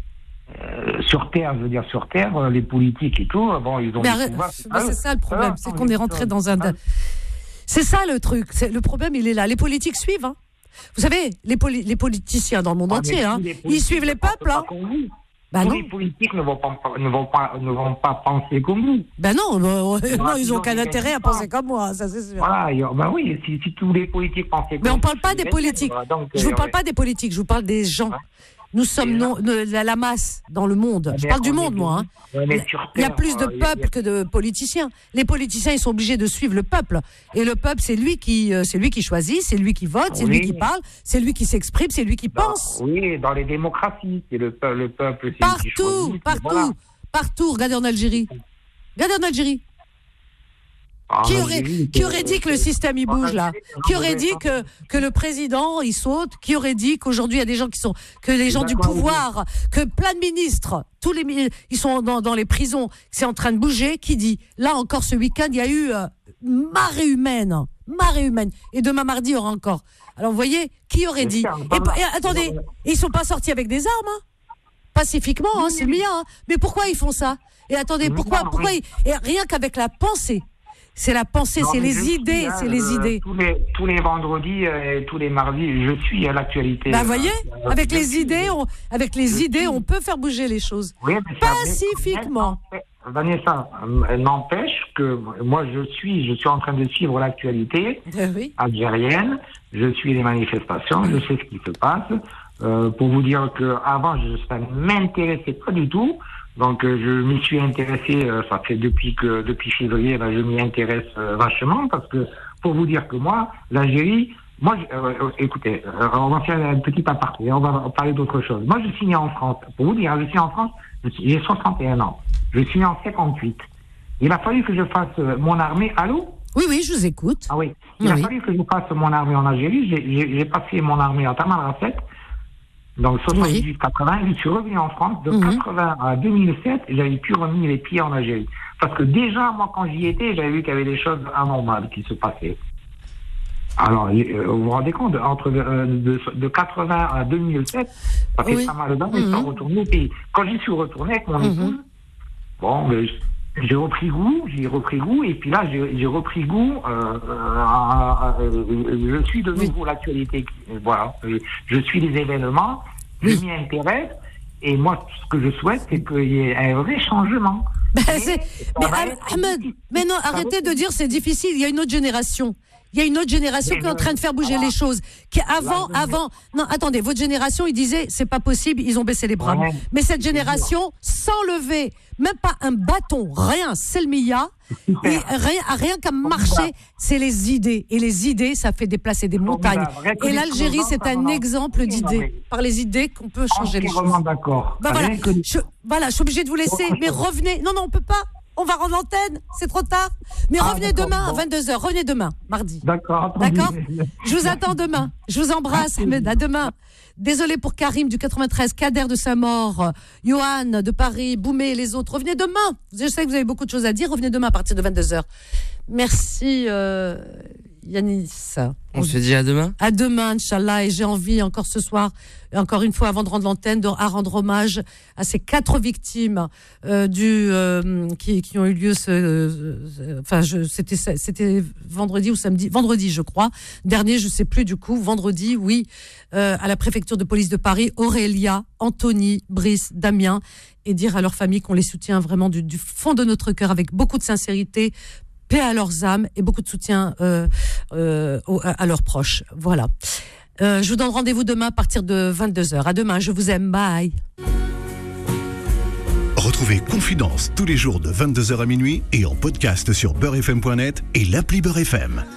euh, sur Terre, je veux dire, sur Terre, euh, les politiques et tout, bon, ils ont. Mais des arrête, pouvoirs, bah, c'est ça le problème, Ah, c'est non, qu'on mais est rentré ça- dans un. ah, C'est ça le truc. C'est, le problème, il est là. Les politiques suivent. Hein. Vous savez, les, poli- les politiciens dans le monde ah, mais entier, tous hein, les ils politiques suivent les ne pensent peuples. pas Hein. comme vous. Bah Tous non. les politiques ne vont pas, ne vont pas, ne vont pas penser comme vous. Ben non, bah, ouais, non, ils ils n'ont ont aucun des intérêt à résultats. penser comme moi, ça c'est sûr. Voilà, il y a- bah oui, si, si tous les politiques pensaient comme Mais on vous, parle pas c'est des bien, politiques. voilà, donc, Je vous euh, parle ouais. pas des politiques, je vous parle des gens. Nous sommes non, de la, la masse dans le monde. Je Mais parle du on est monde, des- moi. Hein. on est sur Il y a Terre, plus de euh, il y a- peuples que de politiciens. Les politiciens, ils sont obligés de suivre le peuple. Et le peuple, c'est lui qui, euh, c'est lui qui choisit, c'est lui qui vote, c'est Oui. lui qui parle, c'est lui qui s'exprime, c'est lui qui Dans- pense. Oui, dans les démocraties, c'est le, peu- le peuple. c'est lui qui Partout, choisit, partout, voilà. partout. Regardez en Algérie. Regardez en Algérie. En Qui aurait, Algérie, qui c'est- aurait dit que le système il en bouge là? Algérie, c'est Qui un aurait dit que, que le président il saute? Qui aurait dit qu'aujourd'hui il y a des gens qui sont, que les gens du d'accord avec pouvoir, que plein de ministres, tous les mi- ils sont dans, dans les prisons, c'est en train de bouger? Qui dit? Là encore ce week-end il y a eu euh, marée humaine, marée humaine. Et demain mardi il y aura encore. Alors vous voyez, qui aurait dit? J'espère, Et, voilà. et attendez, ils sont pas sortis avec des armes, hein? Pacifiquement, hein, c'est le mien. Hein. Mais pourquoi ils font ça? Et attendez, Non, pourquoi, non, pourquoi oui. ils- et rien qu'avec la pensée. c'est la pensée, Non, c'est mais les je suis, idées, hein, c'est les euh, idées. Tous les, tous les vendredis euh, et tous les mardis, je suis à l'actualité. Bah, voyez, euh, avec je les suis- idées, on, avec les je idées, suis- on peut faire bouger les choses. Oui, mais ça- Pacifiquement. mais- Vanessa, euh, n'empêche que moi, je suis, je suis en train de suivre l'actualité oui. algérienne. Je suis les manifestations, je sais ce qui se passe. Euh, pour vous dire que avant, je, ça ne m'intéressait pas du tout. Donc, euh, je m'y suis intéressé. euh, ça fait depuis que depuis février, là, je m'y intéresse euh, vachement parce que pour vous dire que moi, l'Algérie. Moi, je- euh, euh, écoutez, euh, on va faire un petit aparté, et on va parler d'autre chose. Moi, je suis né en France. Pour vous dire, je suis en France, je suis- j'ai soixante et un ans. Je suis né en cinquante-huit. Il a fallu que je fasse euh, mon armée. Allô? Oui, oui, je vous écoute. Ah oui. Il Oui. a fallu que je fasse mon armée en Algérie. J'ai- J'ai j'ai passé mon armée à Tamanrasset. Donc, soixante-dix-huit quatre-vingts. Je suis revenu en France. De Mhm. quatre-vingts à deux mille sept, j'avais pu remis les pieds en Algérie. Parce que déjà, moi, quand j'y étais, j'avais vu qu'il y avait des choses anormales qui se passaient. Alors, euh, vous vous rendez compte, entre euh, de, de quatre-vingts à deux mille sept, ça fait Oui. pas mal d'années Mhm. sans retourner au pays. Quand j'y suis retourné avec mon Mhm. épouse, bon, ben, j'ai repris goût, j'ai repris goût, et puis là, j'ai j'ai repris goût, euh, à- à- à- je suis de nouveau l'actualité, voilà, je, je suis les événements, je m'y intéresse, et moi, ce que je souhaite, c'est qu'il y ait un vrai changement. Ben, Mais c'est- ça mais va Ahmed, être Ahmed, difficile. mais non, Ça va arrêtez être de dire c'est difficile. Il y a une autre génération. Il y a une autre génération Mais qui est en le- train de faire bouger alors, les choses. Qui avant, là, je- avant, non, attendez, votre génération, ils disaient c'est pas possible, ils ont baissé les bras. Ouais. Mais cette génération, sans lever, même pas un bâton, rien, c'est le Mia, et rien, rien qu'à marcher, c'est les idées. Et les idées, ça fait déplacer des montagnes. Rien que Et les l'Algérie, slogans, c'est ça un va. exemple Oui, non, d'idées. mais- Par les idées qu'on peut changer les choses. Entièrement d'accord. Bah voilà, Rien que les- je, voilà, je suis obligée de vous laisser, mais revenez. Non, non, on peut pas. On va rendre l'antenne, c'est trop tard. Mais Ah, revenez d'accord, demain à bon. vingt-deux heures. Revenez demain, mardi. D'accord. entendu. D'accord. Je vous attends demain. Je vous embrasse, Ahmed. À demain. Désolé pour Karim du quatre-vingt-treize, Kader de Saint-Maur, Johan de Paris, Boumé et les autres. Revenez demain. Je sais que vous avez beaucoup de choses à dire. Revenez demain à partir de vingt-deux heures. Merci, euh, Yanis. On se dit à demain. À demain, Inch'Allah. Et j'ai envie, encore ce soir, encore une fois, avant de rendre l'antenne, de, à rendre hommage à ces quatre victimes euh, du, euh, qui, qui ont eu lieu ce, euh, enfin, je, c'était, c'était vendredi ou samedi, vendredi, je crois. Dernier, je sais plus du coup, vendredi, oui, euh, à la préfecture de police de Paris, Aurélia, Anthony, Brice, Damien, et dire à leur famille qu'on les soutient vraiment du, du fond de notre cœur avec beaucoup de sincérité. Paix à leurs âmes et beaucoup de soutien euh, euh, aux, à leurs proches. Voilà. Euh, je vous donne rendez-vous demain à partir de vingt-deux heures. À demain, je vous aime. Bye. Retrouvez Confidence tous les jours de vingt-deux heures à minuit et en podcast sur beurre f m point net et l'appli Beurre F M.